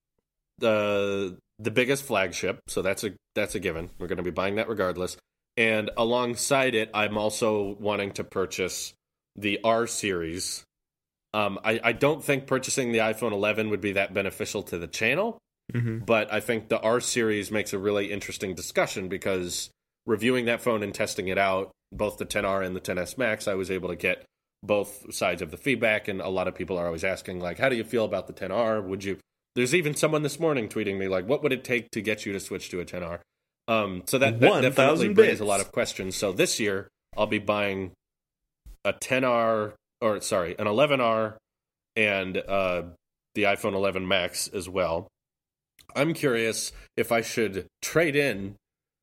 Speaker 1: the the biggest flagship. So that's a that's a given. We're going to be buying that regardless. And alongside it, I'm also wanting to purchase the R series. Um, I, I don't think purchasing the iPhone eleven would be that beneficial to the channel,
Speaker 3: mhm.
Speaker 1: but I think the R series makes a really interesting discussion because reviewing that phone and testing it out, both the ten R and the ten S Max, I was able to get both sides of the feedback, and a lot of people are always asking, like, how do you feel about the ten R? Would you... There's even someone this morning tweeting me, like, what would it take to get you to switch to a ten R? Um, so that, that definitely
Speaker 3: thousand
Speaker 1: brings
Speaker 3: bits.
Speaker 1: a lot of questions. So this year, I'll be buying a ten R, or sorry, an eleven R, and uh, the iPhone eleven Max as well. I'm curious if I should trade in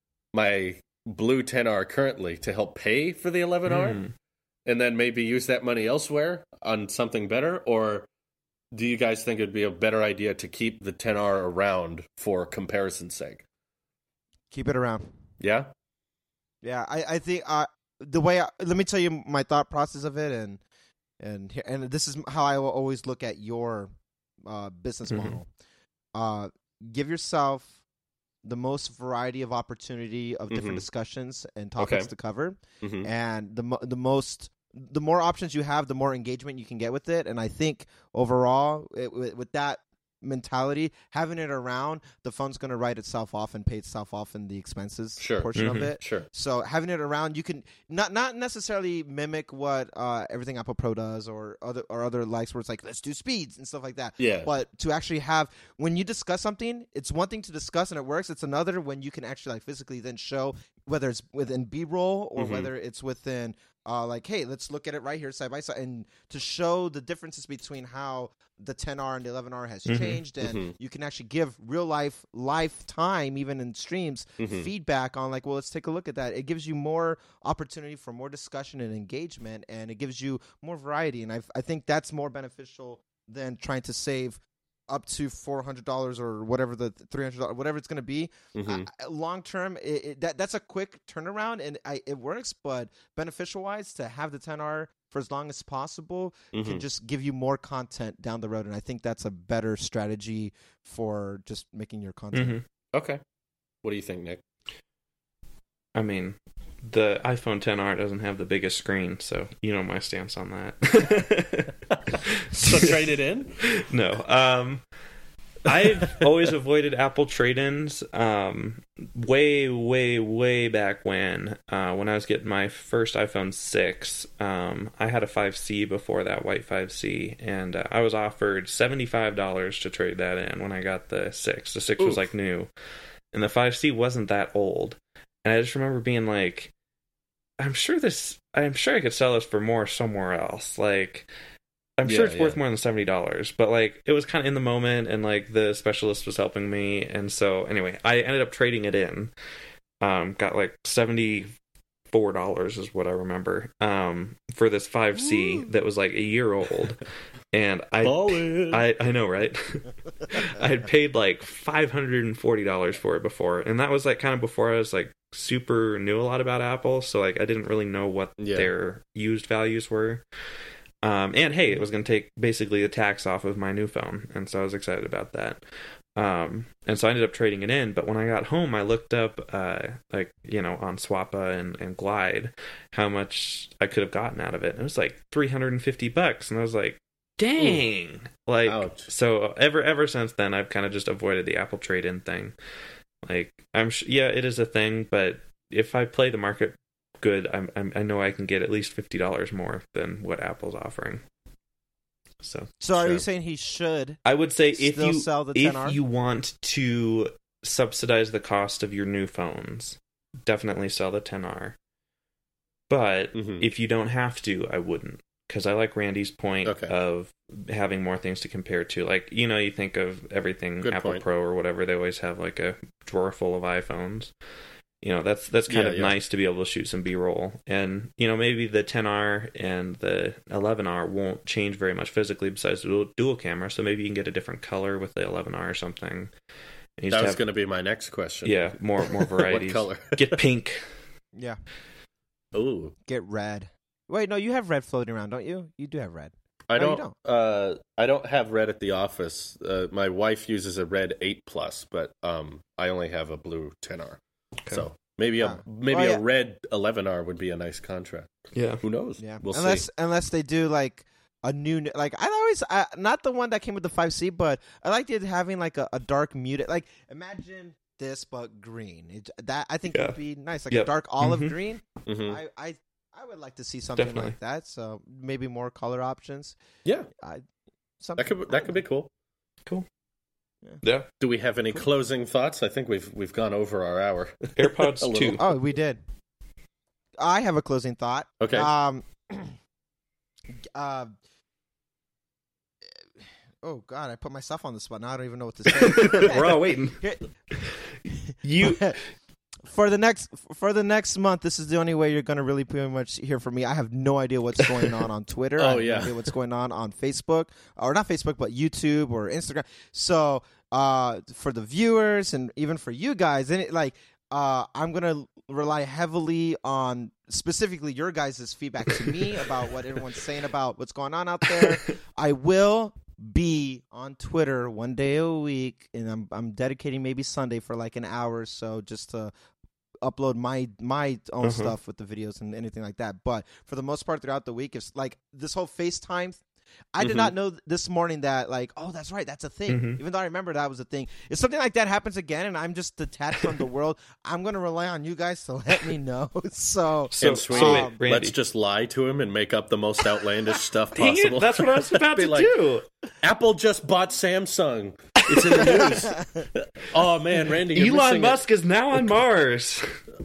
Speaker 1: my blue ten R currently to help pay for the eleven R,
Speaker 3: Mm.
Speaker 1: and then maybe use that money elsewhere on something better, or do you guys think it'd be a better idea to keep the ten R around for comparison's sake?
Speaker 2: Keep it around.
Speaker 1: Yeah?
Speaker 2: Yeah, I, I think uh, the way I, let me tell you my thought process of it, and and here- and this is how I will always look at your uh, business
Speaker 3: Mhm.
Speaker 2: model. Uh, give yourself the most variety of opportunity of different
Speaker 1: Mhm.
Speaker 2: discussions and topics
Speaker 1: Okay.
Speaker 2: to cover,
Speaker 1: hmm
Speaker 2: and the mo- the most the more options you have, the more engagement you can get with it. And I think overall, it, with, with that mentality, having it around, the phone's going to write itself off and pay itself off in the expenses
Speaker 1: Sure.
Speaker 2: portion
Speaker 3: Mhm.
Speaker 2: of it.
Speaker 1: Sure.
Speaker 2: So having it around, you can not not necessarily mimic what uh, everything Apple Pro does or other or other likes, where it's like let's do speeds and stuff like that.
Speaker 1: Yeah.
Speaker 2: But to actually have, when you discuss something, it's one thing to discuss and it works. It's another when you can actually like physically then show, whether it's within B-roll or
Speaker 1: Mhm.
Speaker 2: whether it's within uh, like, hey, let's look at it right here side by side, and to show the differences between how the ten R and the eleven R has
Speaker 3: Mhm.
Speaker 2: changed, and
Speaker 1: Mhm.
Speaker 2: you can actually give real life lifetime, even in streams,
Speaker 1: Mhm.
Speaker 2: feedback on like, well, let's take a look at that. It gives you more opportunity for more discussion and engagement, and it gives you more variety. And I I think that's more beneficial than trying to save up to four hundred dollars or whatever the three hundred dollars, whatever it's going to be.
Speaker 1: Mhm.
Speaker 2: Long term, it, it, that that's a quick turnaround, and I, it works. But beneficial wise, to have the ten R for as long as possible can
Speaker 1: Mhm.
Speaker 2: just give you more content down the road, and I think that's a better strategy for just making your content.
Speaker 3: Mhm.
Speaker 1: Okay. What do you think, Nick?
Speaker 3: I mean, the iPhone ten R doesn't have the biggest screen, so you know my stance on that.
Speaker 1: So trade it in?
Speaker 3: No. Um, I've always avoided Apple trade-ins. Um, way, way, way back when, uh, when I was getting my first iPhone six, um, I had a five C before that, white five C, and uh, I was offered seventy-five dollars to trade that in when I got the six. The six was
Speaker 1: Oof.
Speaker 3: like new, and the five C wasn't that old. And I just remember being like, I'm sure this, I'm sure I could sell this for more somewhere else. Like, I'm sure
Speaker 1: Yeah,
Speaker 3: it's worth
Speaker 1: yeah.
Speaker 3: more than seventy dollars, but like it was kind of in the moment, and like the specialist was helping me, and so anyway, I ended up trading it in. Um, got like seventy four dollars is what I remember. Um, for this five C
Speaker 2: Ooh.
Speaker 3: that was like a year old, and I,
Speaker 1: Ballin'.
Speaker 3: I, I know, right? I had paid like five hundred and forty dollars for it before, and that was like kind of before I was like super knew a lot about Apple, so like I didn't really know what
Speaker 1: Yeah.
Speaker 3: their used values were. Um, and hey, it was going to take basically the tax off of my new phone, and so I was excited about that. Um, and so I ended up trading it in. But when I got home, I looked up, uh, like, you know, on Swappa and, and Glide, how much I could have gotten out of it. And it was like three hundred fifty bucks. And I was like, dang. Ooh. Like, ouch. So ever, ever since then, I've kind of just avoided the Apple trade-in thing. Like, I'm sh- yeah, it is a thing, but if I play the market good, I'm, I'm, I know I can get at least fifty dollars more than what Apple's offering. So,
Speaker 2: so are sure. you saying he should?
Speaker 3: I would say if you
Speaker 2: sell the ten R?
Speaker 3: If you want to subsidize the cost of your new phones, definitely sell the ten R. But mm-hmm. if you don't have to, I wouldn't, because I like Randy's point okay. of having more things to compare to. Like, you know, you think of everything Good Apple point. Pro or whatever, they always have like a drawer full of iPhones. You know, that's that's kind yeah, of yeah. nice to be able to shoot some B-roll. And, you know, maybe the ten R and the eleven R won't change very much physically besides the dual, dual camera, so maybe you can get a different color with the eleven R or something.
Speaker 1: That was have, going to be my next question.
Speaker 3: Yeah, more more varieties.
Speaker 1: What color?
Speaker 3: Get pink.
Speaker 2: Yeah.
Speaker 1: Ooh.
Speaker 2: Get red. Wait, no, you have red floating around, don't you? You do have red.
Speaker 1: I
Speaker 2: no,
Speaker 1: don't,
Speaker 2: don't.
Speaker 1: Uh, I don't have red at the office. Uh, my wife uses a red eight plus, but um, I only have a blue ten R. Okay. So maybe a ah. maybe well, yeah. a red eleven R would be a nice contract.
Speaker 3: Yeah,
Speaker 1: who knows?
Speaker 2: Yeah,
Speaker 1: we'll
Speaker 2: unless
Speaker 1: see.
Speaker 2: unless they do like a new like I always I, not the one that came with the five C, but I liked it having like a, a dark muted. Like imagine this but green. It, that I think yeah. would be nice, like yep. a dark olive
Speaker 3: mm-hmm.
Speaker 2: green.
Speaker 1: Mm-hmm.
Speaker 2: I, I I would like to see something
Speaker 3: Definitely.
Speaker 2: like that. So maybe more color options.
Speaker 1: Yeah,
Speaker 2: I,
Speaker 1: that could that could be cool.
Speaker 3: Cool.
Speaker 1: Yeah. yeah. Do we have any cool. closing thoughts? I think we've we've gone over our hour.
Speaker 3: AirPods two.
Speaker 2: Oh, we did. I have a closing thought.
Speaker 1: Okay.
Speaker 2: Um. uh, oh God, I put myself on the spot. Now I don't even know what to say.
Speaker 3: We're all waiting. You.
Speaker 2: For the next for the next month, this is the only way you're going to really pretty much hear from me. I have no idea what's going on on Twitter.
Speaker 1: oh,
Speaker 2: I have
Speaker 1: yeah.
Speaker 2: no idea what's going on on Facebook. Or not Facebook, but YouTube or Instagram. So uh, for the viewers and even for you guys, and it, like uh, I'm going to rely heavily on specifically your guys' feedback to me about what everyone's saying about what's going on out there. I will be on Twitter one day a week, and I'm I'm dedicating maybe Sunday for like an hour or so just to upload my my own uh-huh. stuff with the videos and anything like that. But for the most part throughout the week, it's like this whole FaceTime. I mm-hmm. did not know this morning that like, oh, that's right, that's a thing. Mm-hmm. Even though I remember that was a thing. If something like that happens again and I'm just detached from the world, I'm going to rely on you guys to let me know. So,
Speaker 1: so sweet. Um, let's just lie to him and make up the most outlandish stuff possible.
Speaker 3: That's what I was about to
Speaker 1: like,
Speaker 3: do.
Speaker 1: Apple just bought Samsung. It's in the news. Oh, man, Randy, you're
Speaker 3: Elon Musk
Speaker 1: it.
Speaker 3: is now on Mars.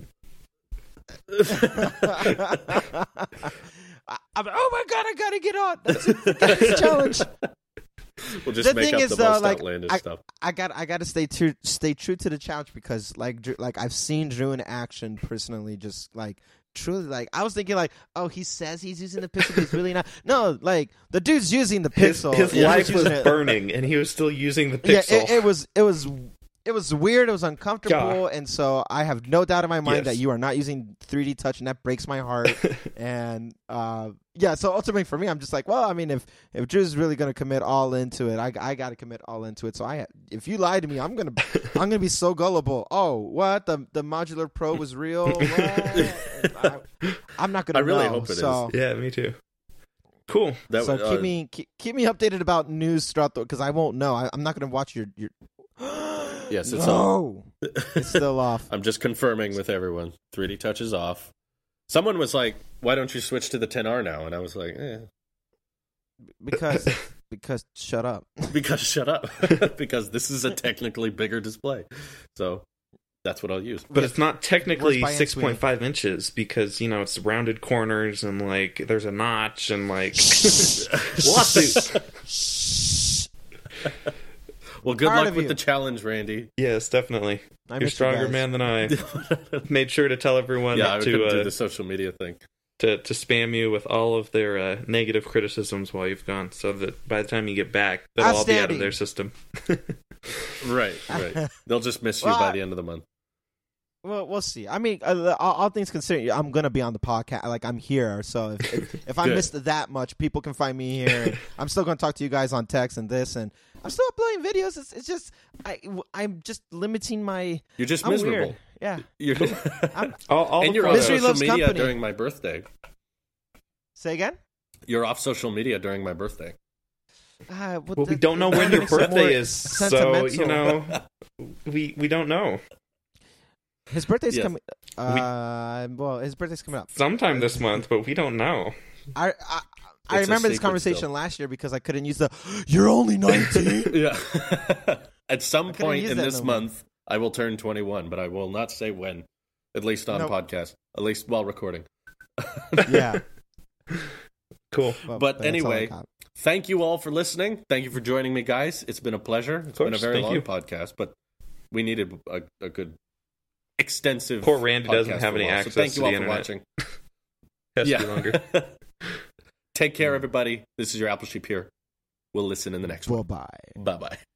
Speaker 2: I'm, oh my God, I gotta get on. That's a, that's a challenge.
Speaker 1: We'll just
Speaker 2: the
Speaker 1: make
Speaker 2: thing
Speaker 1: up
Speaker 2: is,
Speaker 1: the
Speaker 2: though,
Speaker 1: most
Speaker 2: like,
Speaker 1: outlandish
Speaker 2: I,
Speaker 1: stuff.
Speaker 2: I got, I got to stay true, stay true to the challenge because, like, Drew, like I've seen Drew in action personally. Just like truly, like I was thinking, like, oh, he says he's using the Pixel, but he's really not. No, like the dude's using the Pixel.
Speaker 3: His, his
Speaker 2: yeah,
Speaker 3: life was
Speaker 2: it.
Speaker 3: burning, and he was still using the Pixel.
Speaker 2: Yeah, it, it was, it was. It was weird. It was uncomfortable,
Speaker 3: God.
Speaker 2: And so I have no doubt in my mind
Speaker 3: yes.
Speaker 2: that you are not using three D Touch, and that breaks my heart. and uh, yeah, so ultimately for me, I'm just like, well, I mean, if if Drew's really going to commit all into it, I I got to commit all into it. So I, if you lie to me, I'm gonna I'm gonna be so gullible. Oh, what the the Modular Pro was real? I, I'm not gonna.
Speaker 1: I really
Speaker 2: know,
Speaker 1: hope it
Speaker 2: so.
Speaker 1: is.
Speaker 3: Yeah, me too. Cool.
Speaker 1: That,
Speaker 2: so
Speaker 1: uh,
Speaker 2: keep me keep, keep me updated about news throughout the because I won't know. I, I'm not gonna watch your your.
Speaker 1: Yes, it's
Speaker 2: no.
Speaker 1: off.
Speaker 2: It's still off.
Speaker 1: I'm just confirming with everyone. three D Touch is off. Someone was like, "Why don't you switch to the ten R now?" And I was like, "Eh."
Speaker 2: Because, because shut up.
Speaker 1: Because shut up. Because this is a technically bigger display, so that's what I'll use.
Speaker 3: But it's not technically six point five inches because you know it's rounded corners and like there's a notch and like lawsuits.
Speaker 1: Well, good luck with the challenge, Randy.
Speaker 3: Yes, definitely. I You're a stronger man than I. Made sure to tell everyone
Speaker 1: yeah,
Speaker 3: to
Speaker 1: I
Speaker 3: uh,
Speaker 1: do the social media thing.
Speaker 3: To to spam you with all of their uh, negative criticisms while you've gone, so that by the time you get back, they'll all be out of their system.
Speaker 1: Right, right. They'll just miss you well, by the end of the month.
Speaker 2: Well, we'll see. I mean, uh, all, all things considered, I'm gonna be on the podcast. Like I'm here, so if if, if I
Speaker 1: Good.
Speaker 2: missed that much, people can find me here. And I'm still gonna talk to you guys on text and this, and I'm still uploading videos. It's, it's just I I'm just limiting my.
Speaker 1: You're just
Speaker 2: I'm
Speaker 1: miserable.
Speaker 2: weird. Yeah.
Speaker 1: You're,
Speaker 2: I'm,
Speaker 3: All, all
Speaker 1: and
Speaker 3: the
Speaker 1: you're on
Speaker 3: photos-
Speaker 2: Misery
Speaker 1: social
Speaker 2: loves
Speaker 1: media
Speaker 2: company.
Speaker 1: during my birthday.
Speaker 2: say again.
Speaker 1: You're off social media during my birthday.
Speaker 2: Uh, what
Speaker 3: Well,
Speaker 2: the-
Speaker 3: we don't know
Speaker 2: that
Speaker 3: when your
Speaker 2: makes it more
Speaker 3: birthday is, so
Speaker 2: sentimental.
Speaker 3: you know, we we don't know.
Speaker 2: His birthday's
Speaker 1: Yes.
Speaker 2: coming. Uh, well, his birthday's coming up.
Speaker 3: Sometime this month, but we don't know.
Speaker 2: I I, I
Speaker 1: It's a
Speaker 2: remember this
Speaker 1: secret
Speaker 2: conversation
Speaker 1: still.
Speaker 2: last year because I couldn't use the. You're only nineteen.
Speaker 1: Yeah. At some
Speaker 2: I couldn't
Speaker 1: point
Speaker 2: use
Speaker 1: in
Speaker 2: that
Speaker 1: this
Speaker 2: no more.
Speaker 1: month, I will turn twenty-one, but I will not say when. At least on
Speaker 2: Nope.
Speaker 1: podcast. At least while recording.
Speaker 2: Yeah.
Speaker 3: Cool.
Speaker 2: Well,
Speaker 1: But
Speaker 2: that's all I
Speaker 1: anyway,
Speaker 2: got.
Speaker 1: Thank you all for listening. Thank you for joining me, guys. It's been a pleasure. It's
Speaker 3: course,
Speaker 1: been a very
Speaker 3: thank
Speaker 1: long
Speaker 3: you.
Speaker 1: podcast, but we needed a, a good, extensive.
Speaker 3: Poor Randy doesn't
Speaker 1: podcast
Speaker 3: have
Speaker 1: for a
Speaker 3: any
Speaker 1: while.
Speaker 3: access
Speaker 1: So thank
Speaker 3: to
Speaker 1: you all
Speaker 3: the
Speaker 1: for
Speaker 3: internet.
Speaker 1: watching.
Speaker 3: Has to
Speaker 1: Yeah.
Speaker 3: be longer.
Speaker 1: Take care, everybody. This is your Apple Sheep here. We'll listen in the next
Speaker 2: Bye
Speaker 1: one.
Speaker 2: bye.
Speaker 1: Bye bye.